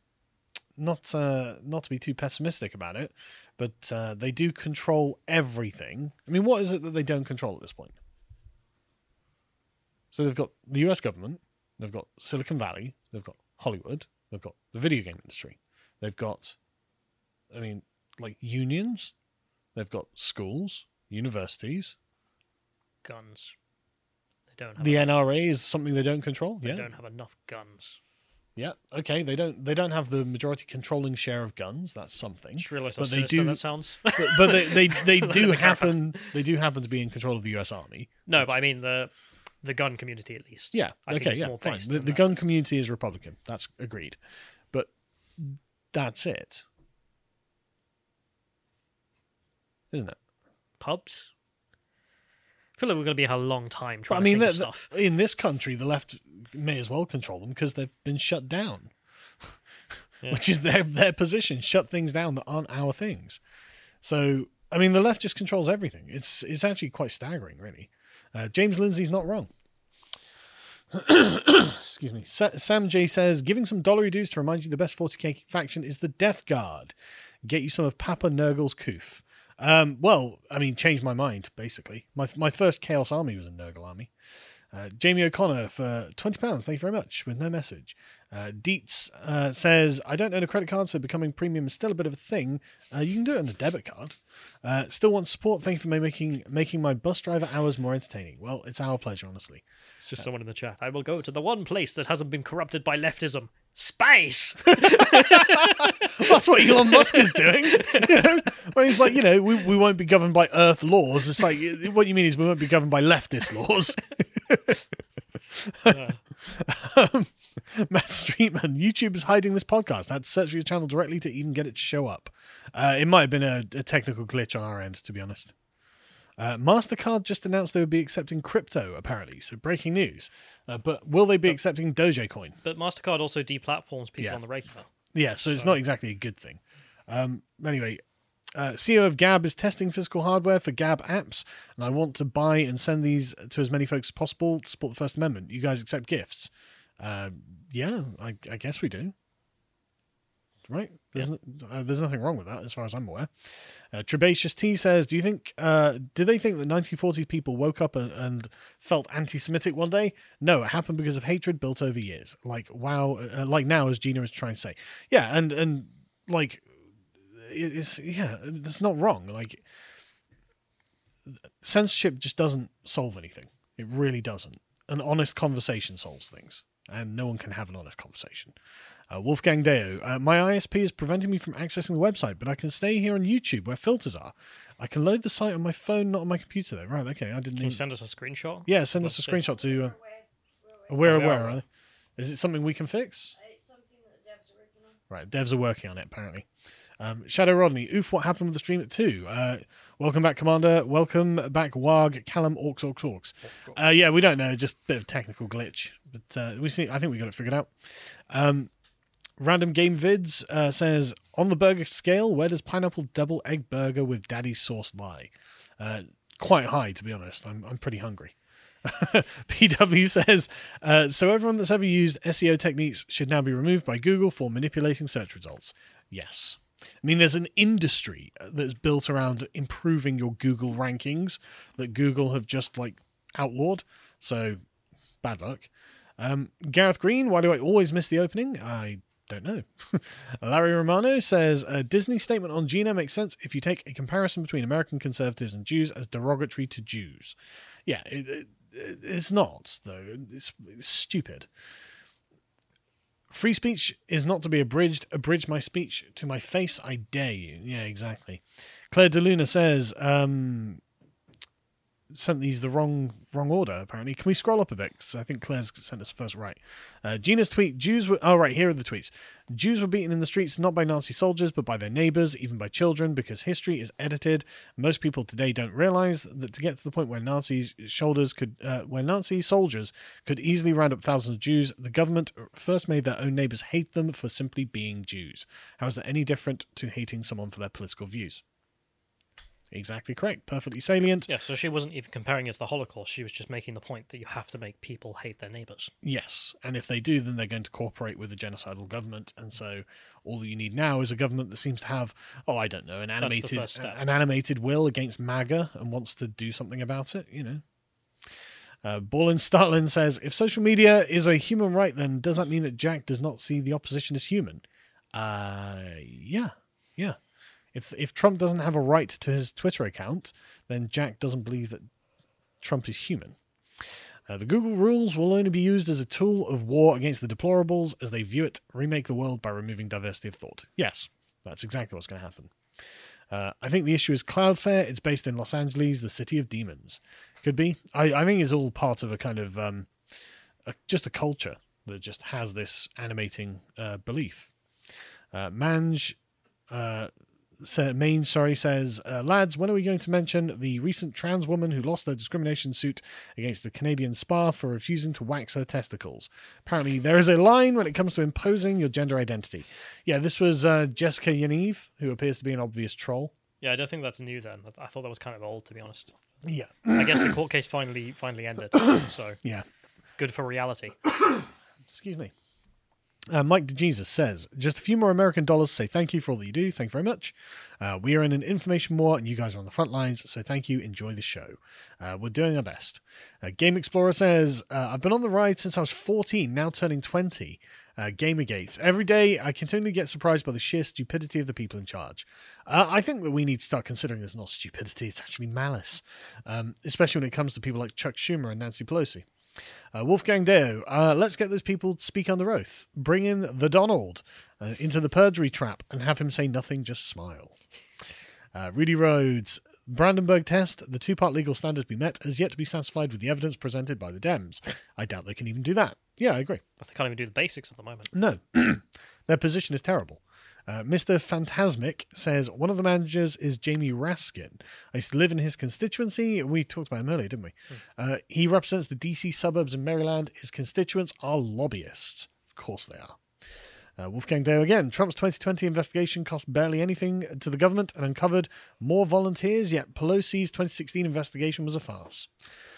[SPEAKER 1] not uh, not to be too pessimistic about it, but uh, they do control everything. I mean, what is it that they don't control at this point? So they've got the U S government, they've got Silicon Valley, they've got Hollywood, they've got the video game industry, they've got, I mean, like unions, they've got schools, universities.
[SPEAKER 2] Guns. They don't have
[SPEAKER 1] The
[SPEAKER 2] enough,
[SPEAKER 1] N R A is something they don't control.
[SPEAKER 2] they
[SPEAKER 1] Yeah,
[SPEAKER 2] don't have enough guns.
[SPEAKER 1] yeah, okay. They don't. They don't have the majority controlling share of guns. That's something.
[SPEAKER 2] Just realised how
[SPEAKER 1] But they
[SPEAKER 2] sinister
[SPEAKER 1] do.
[SPEAKER 2] that sounds.
[SPEAKER 1] But, but they they, they
[SPEAKER 2] Let
[SPEAKER 1] do
[SPEAKER 2] me clarify.
[SPEAKER 1] happen. They do happen to be in control of the U S Army.
[SPEAKER 2] No, but I mean the the gun community at least.
[SPEAKER 1] Yeah.
[SPEAKER 2] I think
[SPEAKER 1] okay.
[SPEAKER 2] it's
[SPEAKER 1] Yeah.
[SPEAKER 2] more
[SPEAKER 1] Fine.
[SPEAKER 2] based
[SPEAKER 1] The,
[SPEAKER 2] than
[SPEAKER 1] the
[SPEAKER 2] that.
[SPEAKER 1] gun community is Republican. That's agreed. But that's it, isn't it?
[SPEAKER 2] Pubs. I feel like we're going to be here a long time
[SPEAKER 1] But
[SPEAKER 2] trying
[SPEAKER 1] I mean,
[SPEAKER 2] to think
[SPEAKER 1] that-
[SPEAKER 2] of stuff.
[SPEAKER 1] in this country, the left may as well control them because they've been shut down,
[SPEAKER 2] Yeah.
[SPEAKER 1] which is their their position. Shut things down that aren't our things. So, I mean, the left just controls everything. It's it's actually quite staggering, really. Uh, James Lindsay's not wrong. Excuse me. Sa- Sam J says, giving some dollary dues to remind you the best forty K faction is the Death Guard. Get you some of Papa Nurgle's Koof. Um, well, I mean, changed my mind, basically. My my first Chaos Army was a Nurgle army. Uh, Jamie O'Connor for twenty pounds. Thank you very much, with no message. Uh, Dietz uh, says, I don't own a credit card, so becoming premium is still a bit of a thing. Uh, you can do it on a debit card. Uh, still want support. Thank you for making making my bus driver hours more entertaining. Well, it's our pleasure, honestly.
[SPEAKER 2] It's just someone in the chat. I will go to the one place that hasn't been corrupted by leftism. Space!
[SPEAKER 1] That's what Elon Musk is doing. You know, when he's like, you know, we, we won't be governed by Earth laws. It's like, what you mean is we won't be governed by leftist laws. um, Matt Streetman, YouTube is hiding this podcast. I had to search for your channel directly to even get it to show up. Uh, it might have been a, a technical glitch on our end, to be honest. Uh, MasterCard just announced they would be accepting crypto, apparently. So breaking news. Uh, but will they be accepting Dogecoin?
[SPEAKER 2] But MasterCard also deplatforms people
[SPEAKER 1] Yeah.
[SPEAKER 2] on the regular.
[SPEAKER 1] Yeah, so it's not exactly a good thing. Um, anyway, uh, C E O of Gab is testing physical hardware for Gab apps, and I want to buy and send these to as many folks as possible to support the First Amendment. You guys accept gifts? Uh, yeah, I, I guess we do. Right? There's, no, uh, there's nothing wrong with that, as far as I'm aware. Uh, Trebacious T says, "Do you think? Uh, did they think that nineteen forties people woke up and, and felt anti-Semitic one day? No, it happened because of hatred built over years. Like wow, uh, like now, as Gina is trying to say. Yeah, and and like it's yeah, that's not wrong. Like censorship just doesn't solve anything. It really doesn't. An honest conversation solves things, and no one can have an honest conversation." Uh, Wolfgang Deo, uh, my I S P is preventing me from accessing the website, but I can stay here on YouTube where filters are. I can load the site on my phone, not on my computer, though. Right, okay, I didn't
[SPEAKER 2] Can you
[SPEAKER 1] even...
[SPEAKER 2] send us a screenshot?
[SPEAKER 1] Yeah, send us a
[SPEAKER 2] Let's see.
[SPEAKER 1] screenshot to... Uh, where,
[SPEAKER 2] Oh,
[SPEAKER 1] where,
[SPEAKER 2] we are
[SPEAKER 1] are they? Is it something we can fix?
[SPEAKER 8] It's something that the devs are working on.
[SPEAKER 1] Right, devs are working on it, apparently. Um, Shadow Rodney, oof, what happened with the stream at two? Uh, welcome back, Commander. Welcome back, Wag, Callum, Orcs, Orcs, Orcs. Uh, yeah, we don't know, just a bit of technical glitch. But uh, we see. I think we got it figured out. Um, Random Game Vids uh, says, on the burger scale, where does pineapple double egg burger with daddy's sauce lie? Uh, quite high, to be honest. I'm I'm pretty hungry. P W says, uh, so everyone that's ever used S E O techniques should now be removed by Google for manipulating search results. Yes. I mean, there's an industry that's built around improving your Google rankings that Google have just, like, outlawed. So, bad luck. Um, Gareth Green, why do I always miss the opening? I don't know. Larry Romano says, a Disney statement on Gina makes sense if you take a comparison between American conservatives and Jews as derogatory to Jews. Yeah, it, it, it's not, though. It's, it's stupid. Free speech is not to be abridged. Abridge my speech to my face, I dare you. Yeah, exactly. Claire DeLuna says, um, sent these the wrong wrong order, apparently. Can we scroll up a bit? Because I think Claire's sent us first right. Uh, Gina's tweet, Jews were... Oh, right, here are the tweets. Jews were beaten in the streets not by Nazi soldiers, but by their neighbours, even by children, because history is edited. Most people today don't realise that to get to the point where Nazis shoulders could... Uh, where Nazi soldiers could easily round up thousands of Jews, the government first made their own neighbours hate them for simply being Jews. How is that any different to hating someone for their political views? Exactly correct. Perfectly salient.
[SPEAKER 2] Yeah, so she wasn't even comparing it to the Holocaust. She was just making the point that you have to make people hate their neighbours.
[SPEAKER 1] Yes, and if they do, then they're going to cooperate with a genocidal government, and so all that you need now is a government that seems to have, oh, I don't know, an
[SPEAKER 2] That's the
[SPEAKER 1] animated
[SPEAKER 2] first step.
[SPEAKER 1] an animated will against MAGA and wants to do something about it, you know. Uh, Ballin Starlin says, if social media is a human right, then does that mean that Jack does not see the opposition as human? Uh, yeah, yeah. If if Trump doesn't have a right to his Twitter account, then Jack doesn't believe that Trump is human. Uh, the Google rules will only be used as a tool of war against the deplorables as they view it, remake the world by removing diversity of thought. Yes, that's exactly what's going to happen. Uh, I think the issue is Cloudflare. It's based in Los Angeles, the city of demons. Could be. I, I think it's all part of a kind of um, a, just a culture that just has this animating uh, belief. Uh, Manj, uh, say, Main, sorry, says, uh, lads, when are we going to mention the recent trans woman who lost their discrimination suit against the Canadian spa for refusing to wax her testicles? Apparently, there is a line when it comes to imposing your gender identity. Yeah, this was uh, Jessica Yaniv, who appears to be an obvious troll.
[SPEAKER 2] Yeah, I don't think that's new then. I thought that was kind of old, to be honest.
[SPEAKER 1] Yeah.
[SPEAKER 2] I guess the court case finally finally ended, so
[SPEAKER 1] yeah,
[SPEAKER 2] good for reality.
[SPEAKER 1] Excuse me. Uh, Mike DeJesus says, just a few more American dollars to say thank you for all that you do. Thank you very much. Uh, we are in an information war and you guys are on the front lines, so thank you. Enjoy the show. Uh, we're doing our best. Uh, Game Explorer says, uh, I've been on the ride since I was fourteen, now turning twenty. Uh, Gamergate. Every day I continually get surprised by the sheer stupidity of the people in charge. Uh, I think that we need to start considering it's not stupidity, it's actually malice. Um, especially when it comes to people like Chuck Schumer and Nancy Pelosi. Uh, Wolfgang Deo, uh, let's get those people to speak under oath. Bring in the Donald uh, into the perjury trap and have him say nothing, just smile. Uh, Rudy Rhodes, Brandenburg test, the two-part legal standard to be met, has yet to be satisfied with the evidence presented by the Dems. I doubt they can even do that. Yeah, I agree.
[SPEAKER 2] But they can't even do the basics at the moment.
[SPEAKER 1] No. Their position is terrible. Uh, Mister Phantasmic says, one of the managers is Jamie Raskin. I used to live in his constituency. We talked about him earlier, didn't we? Mm. Uh, he represents the D C suburbs in Maryland. His constituents are lobbyists. Of course they are. Uh, Wolfgang Deo again. Trump's twenty twenty investigation cost barely anything to the government and uncovered more volunteers, yet Pelosi's twenty sixteen investigation was a farce.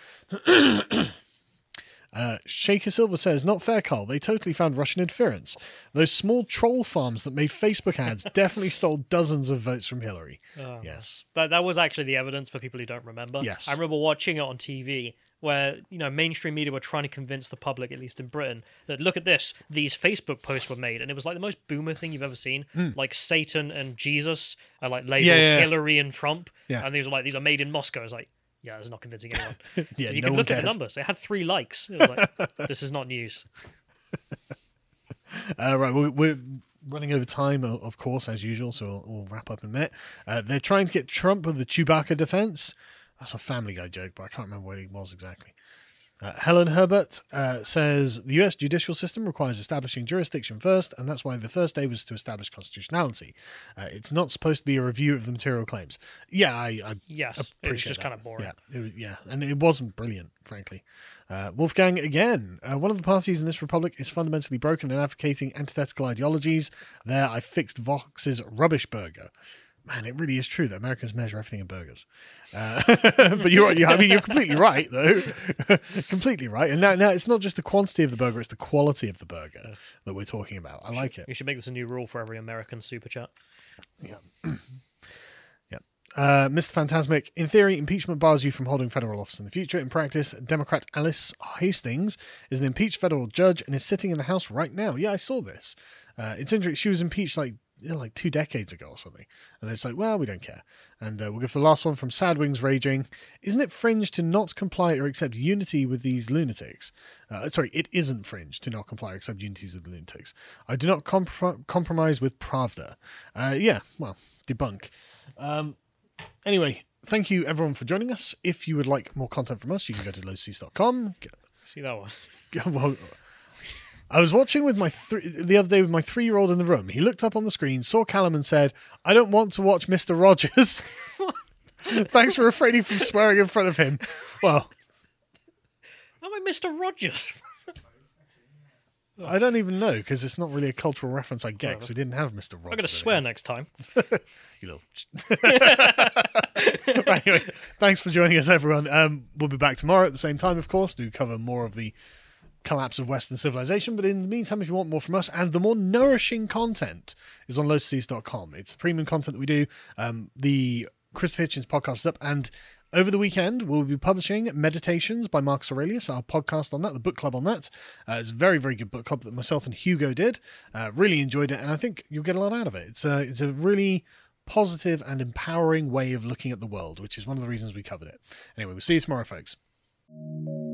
[SPEAKER 1] Uh, Shaker Silver says, not fair, Carl. They totally found Russian interference. Those small troll farms that made Facebook ads definitely stole dozens of votes from Hillary.
[SPEAKER 2] Oh,
[SPEAKER 1] yes.
[SPEAKER 2] That that was actually the evidence for people who don't remember.
[SPEAKER 1] Yes.
[SPEAKER 2] I remember watching it on T V where, you know, mainstream media were trying to convince the public, at least in Britain, that look at this, these Facebook posts were made. And it was like the most boomer thing you've ever seen. Mm. Like Satan and Jesus are like labeled
[SPEAKER 1] yeah, yeah, yeah.
[SPEAKER 2] Hillary and Trump.
[SPEAKER 1] Yeah.
[SPEAKER 2] And these are like, these are made in Moscow. It's like, yeah, it's not convincing anyone.
[SPEAKER 1] yeah,
[SPEAKER 2] you
[SPEAKER 1] no
[SPEAKER 2] can look
[SPEAKER 1] cares.
[SPEAKER 2] at the numbers. It had three likes. It was like, this is not news.
[SPEAKER 1] uh, right, we're, we're running over time, of course, as usual, so we'll, we'll wrap up in a minute. Uh, they're trying to get Trump with the Chewbacca defense. That's a Family Guy joke, but I can't remember what it was exactly. Uh, Helen Herbert uh, says, the U S judicial system requires establishing jurisdiction first, and that's why the first day was to establish constitutionality. Uh, it's not supposed to be a review of the material claims. Yeah, I, I
[SPEAKER 2] yes,
[SPEAKER 1] appreciate
[SPEAKER 2] it was just
[SPEAKER 1] that.
[SPEAKER 2] kind of boring.
[SPEAKER 1] Yeah, it was, yeah, and it wasn't brilliant, frankly. Uh, Wolfgang, again, uh, one of the parties in this republic is fundamentally broken and advocating antithetical ideologies. There, I fixed Vox's rubbish burger. Man, it really is true that Americans measure everything in burgers. Uh, but you're, you, I mean, you're completely right, though. completely right. And now, now it's not just the quantity of the burger; it's the quality of the burger that we're talking about. I like it.
[SPEAKER 2] You should make this a new rule for every American super chat.
[SPEAKER 1] Yeah. yeah. Uh, Mister Phantasmic, in theory, impeachment bars you from holding federal office in the future. In practice, Democrat Alice Hastings is an impeached federal judge and is sitting in the House right now. Yeah, I saw this. Uh, it's interesting. She was impeached like. You know, like two decades ago or something. And it's like, well, we don't care. And uh, we'll go for the last one from Sad Wings Raging. Isn't it fringe to not comply or accept unity with these lunatics? Uh, sorry, it isn't fringe to not comply or accept unities with the lunatics. I do not comp- compromise with Pravda. Uh, yeah, well, debunk. Um, anyway, thank you everyone for joining us. If you would like more content from us, you can go to low seas dot com.
[SPEAKER 2] See that one?
[SPEAKER 1] well, I was watching with my th- the other day with my three-year-old in the room. He looked up on the screen, saw Callum and said, I don't want to watch Mister Rogers. Thanks for refraining from swearing in front of him. Well.
[SPEAKER 2] Am I Mister Rogers?
[SPEAKER 1] I don't even know, because it's not really a cultural reference I get, because we didn't have Mister Rogers.
[SPEAKER 2] I'm going to swear anymore. Next time.
[SPEAKER 1] You little... right, anyway, thanks for joining us, everyone. Um, we'll be back tomorrow at the same time, of course, to cover more of the collapse of Western civilization. But in the meantime, if you want more from us and the more nourishing content is on low seas dot com. It's the premium content that we do. Um, the Christopher Hitchens podcast is up, and Over the weekend, we'll be publishing Meditations by Marcus Aurelius, our podcast on that, the book club on that. Uh, it's a very, very good book club that myself and Hugo did. Uh, really enjoyed it, and I think you'll get a lot out of it. It's a, it's a really positive and empowering way of looking at the world, which is one of the reasons we covered it. Anyway, we'll see you tomorrow, folks.